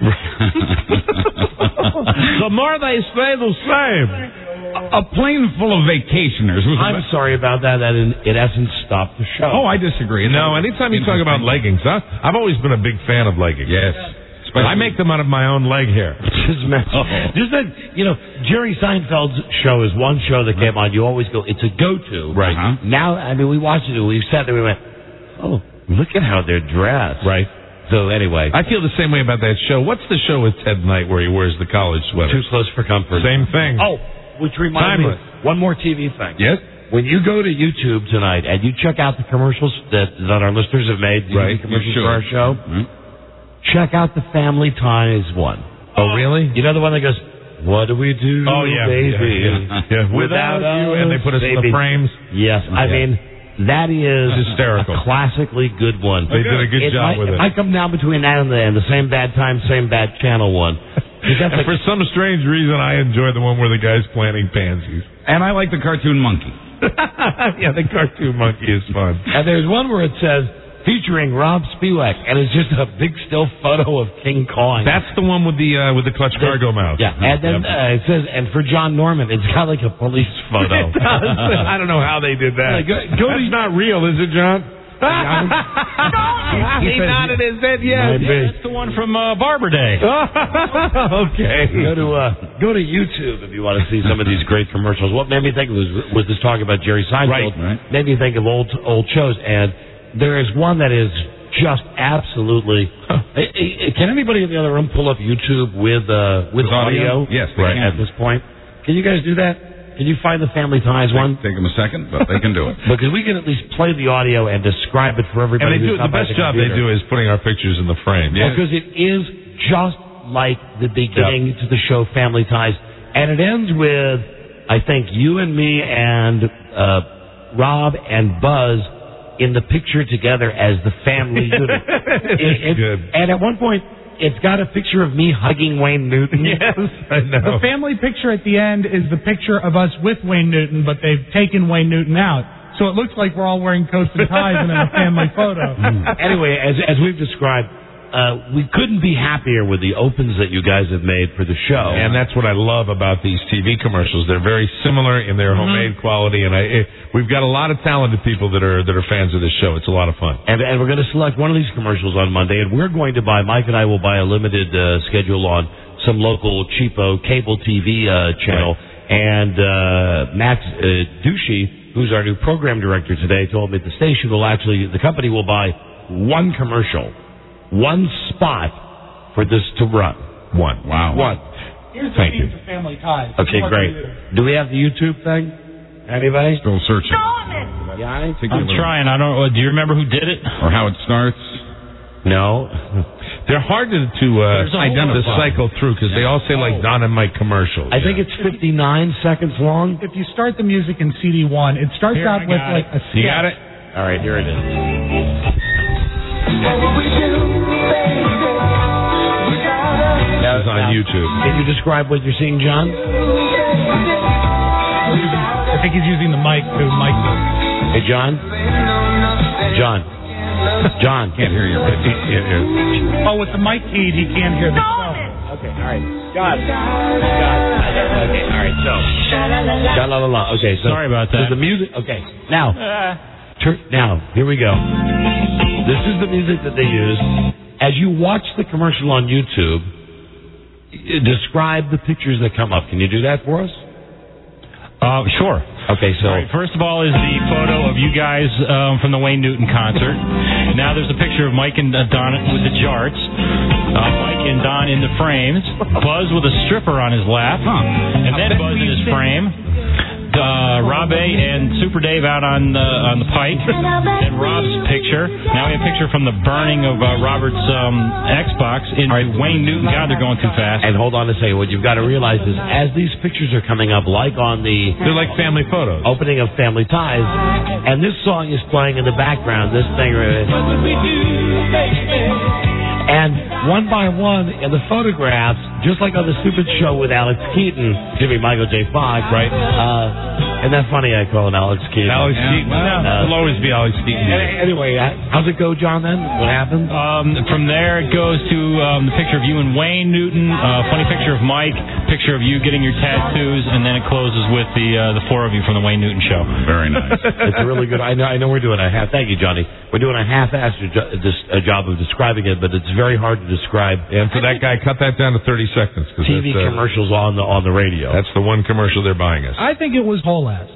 the more they stay the same. A plane full of vacationers. I'm sorry about that. That in essence stopped the show. Oh, I disagree. No, anytime you talk about leggings, I've always been a big fan of leggings. Yes. I make them out of my own leg hair. Just that, Jerry Seinfeld's show is one show that came on. You always go, it's a go-to. Right. Now, I mean, we watched it. We sat there. We went, oh, look at how they're dressed. Right. So anyway, I feel the same way about that show. What's the show with Ted Knight where he wears the college sweater? Too Close for Comfort. Same thing. Oh, which reminds me, one more TV thing. Yes? When you go to YouTube tonight and you check out the commercials that our listeners have made, commercials for our show, check out the Family Ties one. Oh, really? You know the one that goes, what do we do, baby? Yeah. Without you, and they put us in the frames. Yes, I mean, that is hysterical. A classically good one. They did a good job with it. I come down between that and the Same Bad Time, Same Bad Channel one. And for some strange reason, I enjoy the one where the guy's planting pansies. And I like the cartoon monkey. Yeah, the cartoon monkey is fun. And there's one where it says, featuring Rob Spiewak, and it's just a big still photo of King Kong. That's the one with the clutch cargo mouth. Yeah, and then it says, and for John Norman, it's got like a police photo. It does. I don't know how they did that. That's not real, is it, John? He nodded his head yes. That's the one from Barber Day. Okay. Go to YouTube if you want to see some of these great commercials. What made me think was this talk about Jerry Seinfeld. Right. Made me think of old shows, and there is one that is just absolutely. Can anybody in the other room pull up YouTube with audio? Yes, they can. At this point. Can you guys do that? Can you find the Family Ties one? Take them a second, but they can do it. Because we can at least play the audio and describe it for everybody. And they do who's not the by best job they computer. do is putting our pictures in the frame. Yeah. Because it is just like the beginning to the show Family Ties. And it ends with, I think, you and me and Rob and Buzz in the picture together as the family unit. It's good. And at one point, it's got a picture of me hugging Wayne Newton. Yes, I know. The family picture at the end is the picture of us with Wayne Newton, but they've taken Wayne Newton out. So it looks like we're all wearing coats and ties and in a family photo. Anyway, as we've described, we couldn't be happier with the opens that you guys have made for the show. And that's what I love about these TV commercials. They're very similar in their homemade quality, and we've got a lot of talented people that are fans of this show. It's a lot of fun. And we're going to select one of these commercials on Monday, and we're going to buy, Mike and I will buy a limited schedule on some local cheapo cable TV channel. Right. And Max Ducey, who's our new program director today, told me the station will the company will buy one commercial, one spot for this to run. One. Wow. One. Here's the Thank theme you. for Family Ties. Okay, great. Do we have the YouTube thing? Anybody? Still searching. Yeah, I'm trying. I don't know. Do you remember who did it? Or how it starts? No. They're hard to cycle through because they all say like Don and Mike commercials. I think it's 59 seconds long. If you start the music in CD1, it starts out with like a sketch. You got it? All right, here it is. Now it's on YouTube. Can you describe what you're seeing, John? I think he's using the mic to mic this. Hey, John? John. Can't hear you right now. Oh, with the mic keyed, he can't hear the song. Okay, all right. John. Okay, all right, so. Sha-la-la-la. Okay, so. Sorry about that. So the music. Okay, now. Now, here we go. This is the music that they use. As you watch the commercial on YouTube, describe the pictures that come up. Can you do that for us? Sure. Okay, so. All right, first of all is the photo of you guys from the Wayne Newton concert. Now there's a picture of Mike and Don with the jarts. Mike and Don in the frames. Buzz with a stripper on his lap. And then Buzz in his frame. Rob A and Super Dave out on the pike. And Rob's picture. Now we have a picture from the burning of Robert's Xbox in Wayne Newton. God, they're going too fast. And hold on a second. What you've got to realize is as these pictures are coming up, like on the... They're like family photos. Opening of Family Ties. And this song is playing in the background. This thing... And one by one in the photographs, just like on the Stupid Show with Alex Keaton, Michael J. Fox, right? Isn't that funny I call him Alex Keaton? Alex Keaton. It'll always be Alex Keaton. Anyway, how's it go, John, then? What happened? From there, it goes to the picture of you and Wayne Newton, funny picture of Mike, picture of you getting your tattoos, and then it closes with the four of you from the Wayne Newton Show. Very nice. It's really good. I know we're doing a half... Thank you, Johnny. We're doing a half-assed job of describing it, but it's very hard to describe. And for that guy, cut that down to 30 seconds. TV commercials on the radio. That's the one commercial they're buying us. I think it was whole-assed.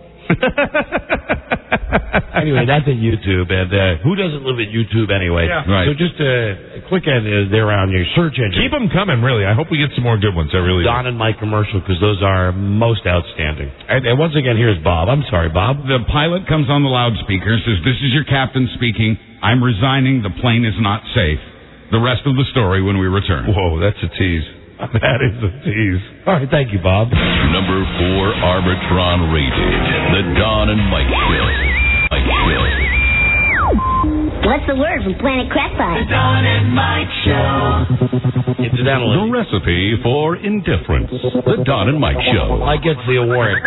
Anyway, that's at YouTube, and who doesn't live at YouTube anyway? Yeah. Right. So just click in there on your search engine. Keep them coming, really. I hope we get some more good ones. I really Don and Mike commercial, because those are most outstanding. And once again, here's Bob. I'm sorry, Bob. The pilot comes on the loudspeaker, says, "This is your captain speaking. I'm resigning. The plane is not safe." The rest of the story when we return. Whoa, that's a tease. That is a tease. All right, thank you, Bob. Number 4 Arbitron rated. The Don and Mike Show. What's the word from Planet Crackpot? The Don and Mike Show. Incidentally, The recipe for indifference. The Don and Mike Show. Mike gets the award.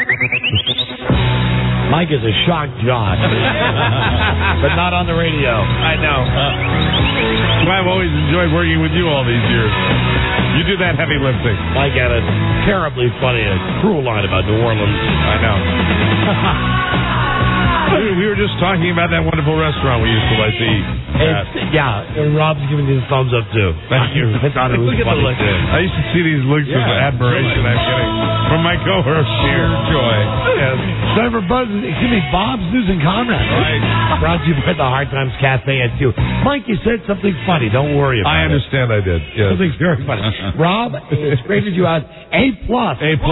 Mike is a shock jock, but not on the radio. I know. I've always enjoyed working with you all these years. You do that heavy lifting. Mike had a terribly funny, cruel line about New Orleans. I know. We were just talking about that wonderful restaurant we used to like to eat. And Rob's giving you the thumbs up, too. Thank you. I thought it was funny, too. I used to see these looks of admiration I'm getting from my cohorts. Sheer joy. Yes. Time for Bob's News and Comment. Right. Brought to you by the Hard Times Cafe at 2. Mike, you said something funny. Don't worry about it. I understand I did. Yes. Something very funny. Rob, it's graded you out A+. A+. 100%.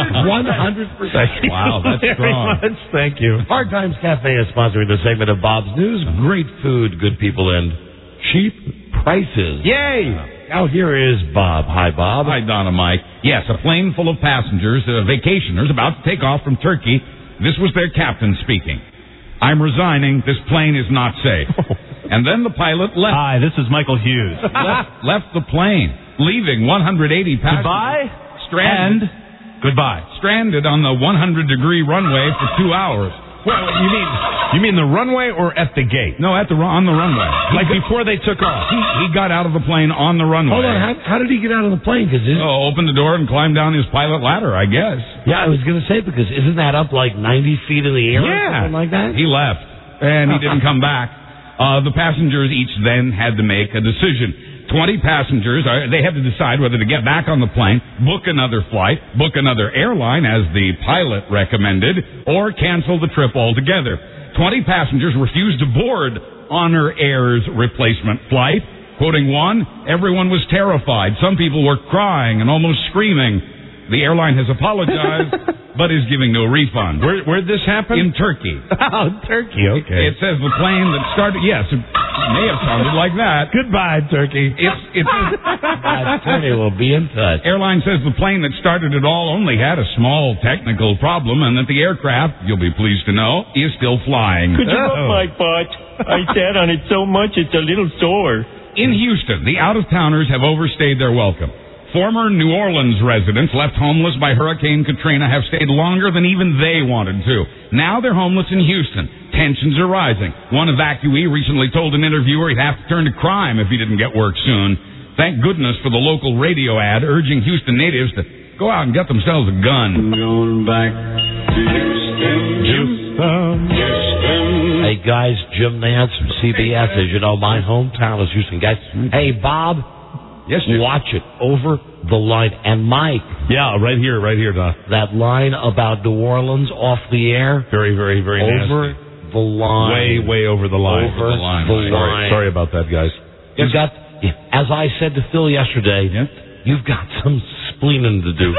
Wow, that's strong. Much. Thank you. Hard Times Cafe is sponsoring the segment of Bob's News. Great food, good people, and cheap prices. Yay! Now here is Bob. Hi, Bob. Hi, Don and Mike. Yes, a plane full of passengers, vacationers, about to take off from Turkey. This was their captain speaking. I'm resigning. This plane is not safe. And then the pilot left. Hi, this is Michael Hughes. left the plane, leaving 180 passengers. Goodbye. Stranded. Goodbye. Stranded on the 100-degree runway for 2 hours. Well, you mean the runway or at the gate? No, on the runway. Like before they took off. He got out of the plane on the runway. Hold on. How did he get out of the plane? Opened the door and climbed down his pilot ladder, I guess. Yeah, I was going to say, because isn't that up like 90 feet in the air or something like that? He left, and he didn't come back. The passengers each then had to make a decision. 20 passengers, they had to decide whether to get back on the plane, book another flight, book another airline as the pilot recommended, or cancel the trip altogether. 20 passengers refused to board Honor Air's replacement flight. Quoting one, everyone was terrified. Some people were crying and almost screaming. The airline has apologized, but is giving no refund. Where'd this happen? In Turkey. Oh, Turkey, okay. It says the plane that started, yes, it may have sounded like that. Goodbye, Turkey. Turkey will be in touch. Airline says the plane that started it all only had a small technical problem, and that the aircraft, you'll be pleased to know, is still flying. Could you rub my butt? I sat on it so much it's a little sore. In Houston, the out-of-towners have overstayed their welcome. Former New Orleans residents left homeless by Hurricane Katrina have stayed longer than even they wanted to. Now they're homeless in Houston. Tensions are rising. One evacuee recently told an interviewer he'd have to turn to crime if he didn't get work soon. Thank goodness for the local radio ad urging Houston natives to go out and get themselves a gun. Going back to Houston. Hey, guys, Jim Nance from CBS. As you know, my hometown is Houston, guys. Hey, Bob. Yes, Jim. Watch it. Over the line. And Mike. Yeah, right here, Don. That line about New Orleans off the air. Very, very, very over nasty. The line. Way over the line. Over the line. Sorry about that, guys. You've got, as I said to Phil yesterday, you've got some spleening to do.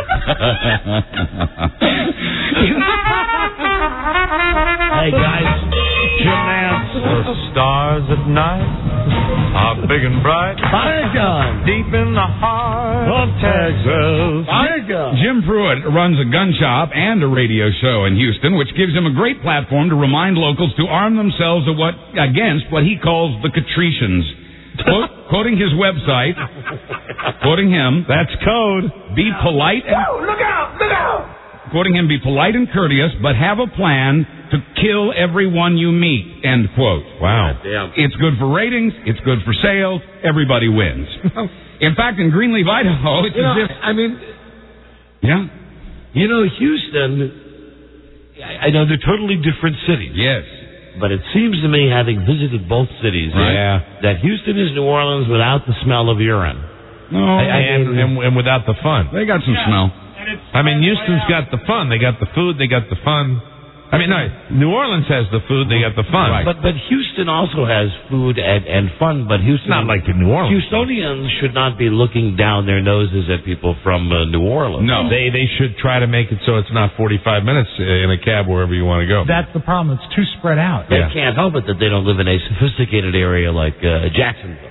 Hey, guys. Jim Nance. The stars at night are big and bright. Fire gun. Deep in the heart of Texas. Fire gun. Jim Pruitt runs a gun shop and a radio show in Houston, which gives him a great platform to remind locals to arm themselves against what he calls the Catricians. Quoting his website, quoting him, that's code. Be polite. Look out! Look out! Quoting him, be polite and courteous, but have a plan to kill everyone you meet, end quote. Wow. It's good for ratings. It's good for sales. Everybody wins. In fact, in Greenleaf, Idaho, it's as if... Yeah? You know, Houston, I know they're totally different cities. Yes. But it seems to me, having visited both cities, that Houston is New Orleans without the smell of urine. No. And without the fun. They got some smell. I mean, Houston's got the fun. They got the food. They got the fun. I mean, no, New Orleans has the food. They got the fun. Right. But Houston also has food and fun. But Houston, not like in New Orleans. Houstonians should not be looking down their noses at people from New Orleans. No, they should try to make it so it's not 45 minutes in a cab wherever you want to go. That's the problem. It's too spread out. They can't help it that they don't live in a sophisticated area like Jacksonville.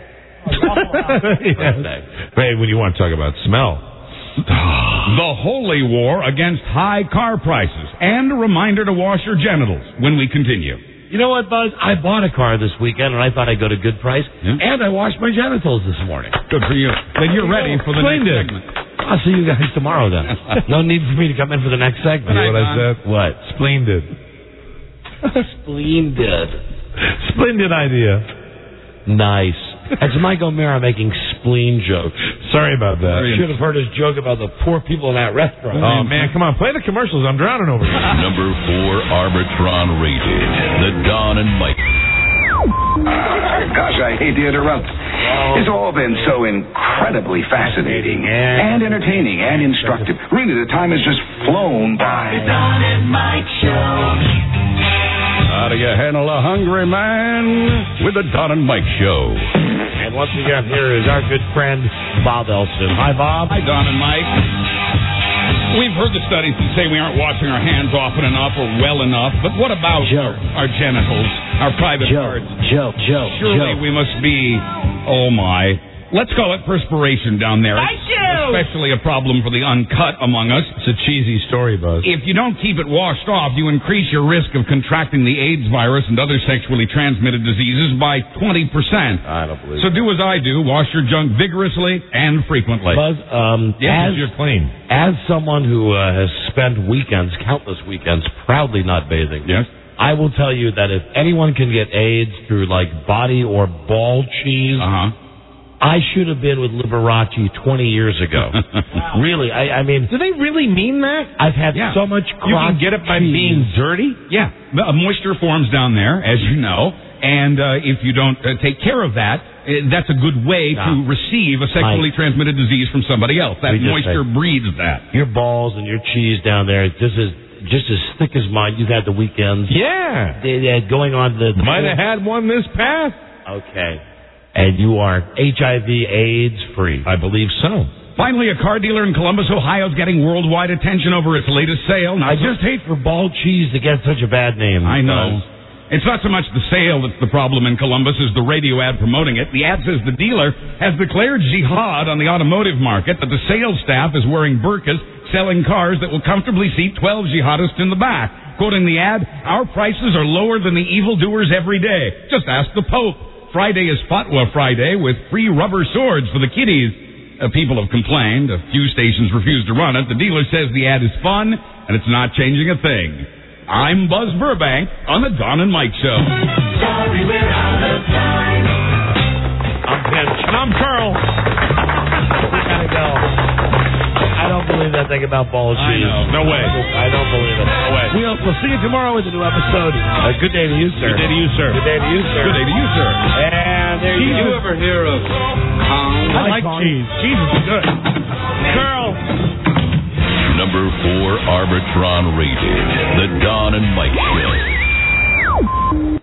Hey, when you want to talk about smell. The holy war against high car prices, and a reminder to wash your genitals when we continue. You know what, Buzz? I bought a car this weekend, and I thought I'd go to Good Price, and I washed my genitals this morning. Good for you. Then you're ready for the next segment. I'll see you guys tomorrow, then. No need for me to come in for the next segment. You know what I said? What? Splendid. Splendid. Splendid idea. Nice. That's Mike O'Meara making spleen joke. Sorry about that. Should have heard his joke about the poor people in that restaurant. Oh, man, come on. Play the commercials. I'm drowning over here. Number 4 Arbitron rated. The Don and Mike. Gosh, I hate to interrupt. It's all been so incredibly fascinating and entertaining and instructive. Really, the time has just flown by. The Don and Mike Show. How do you handle a hungry man with the Don and Mike Show? And once again, here is our good friend, Bob Elson. Hi, Bob. Hi, Don and Mike. We've heard the studies that say we aren't washing our hands often enough or well enough, but what about our genitals, our private parts? Surely we must be, oh my, let's call it perspiration down there. Thank you! Especially a problem for the uncut among us. It's a cheesy story, Buzz. If you don't keep it washed off, you increase your risk of contracting the AIDS virus and other sexually transmitted diseases by 20%. I don't believe So do as I do, wash your junk vigorously and frequently. Buzz, yes, you're clean. As someone who has spent weekends, countless weekends, proudly not bathing, yes, I will tell you that if anyone can get AIDS through like body or ball cheese, I should have been with Liberace 20 years ago. Really, I mean, do they really mean that? I've had so much crotch. You can get it by being dirty? Yeah. Moisture forms down there, as you know, and if you don't take care of that, that's a good way to receive a sexually transmitted disease from somebody else. That moisture breeds that. Your balls and your cheese down there, this is just as thick as mine. You've had the weekends. Yeah. Going on the Might have had one this past. Okay. And you are HIV AIDS free. I believe so. Finally, a car dealer in Columbus, Ohio is getting worldwide attention over its latest sale. I just hate for ball cheese to get such a bad name. I know. It's not so much the sale that's the problem in Columbus as the radio ad promoting it. The ad says the dealer has declared jihad on the automotive market, that the sales staff is wearing burqas, selling cars that will comfortably seat 12 jihadists in the back. Quoting the ad, our prices are lower than the evildoers every day. Just ask the Pope. Friday is Fatwa Friday with free rubber swords for the kiddies. People have complained. A few stations refuse to run it. The dealer says the ad is fun, and it's not changing a thing. I'm Buzz Burbank on the Don and Mike Show. Sorry, we're out of time. I'm Vince. And I'm Carl. We gotta go. I don't believe that thing about ball cheese. I know. No way. I don't believe it. No way. We'll see you tomorrow with a new episode. Good day to you, sir. Good day to you, sir. Good day to you, sir. Good day to you, sir. And there you go. Did you ever hear of I like cheese. Cheese is good. Carl. Number 4 Arbitron rated. The Don and Mike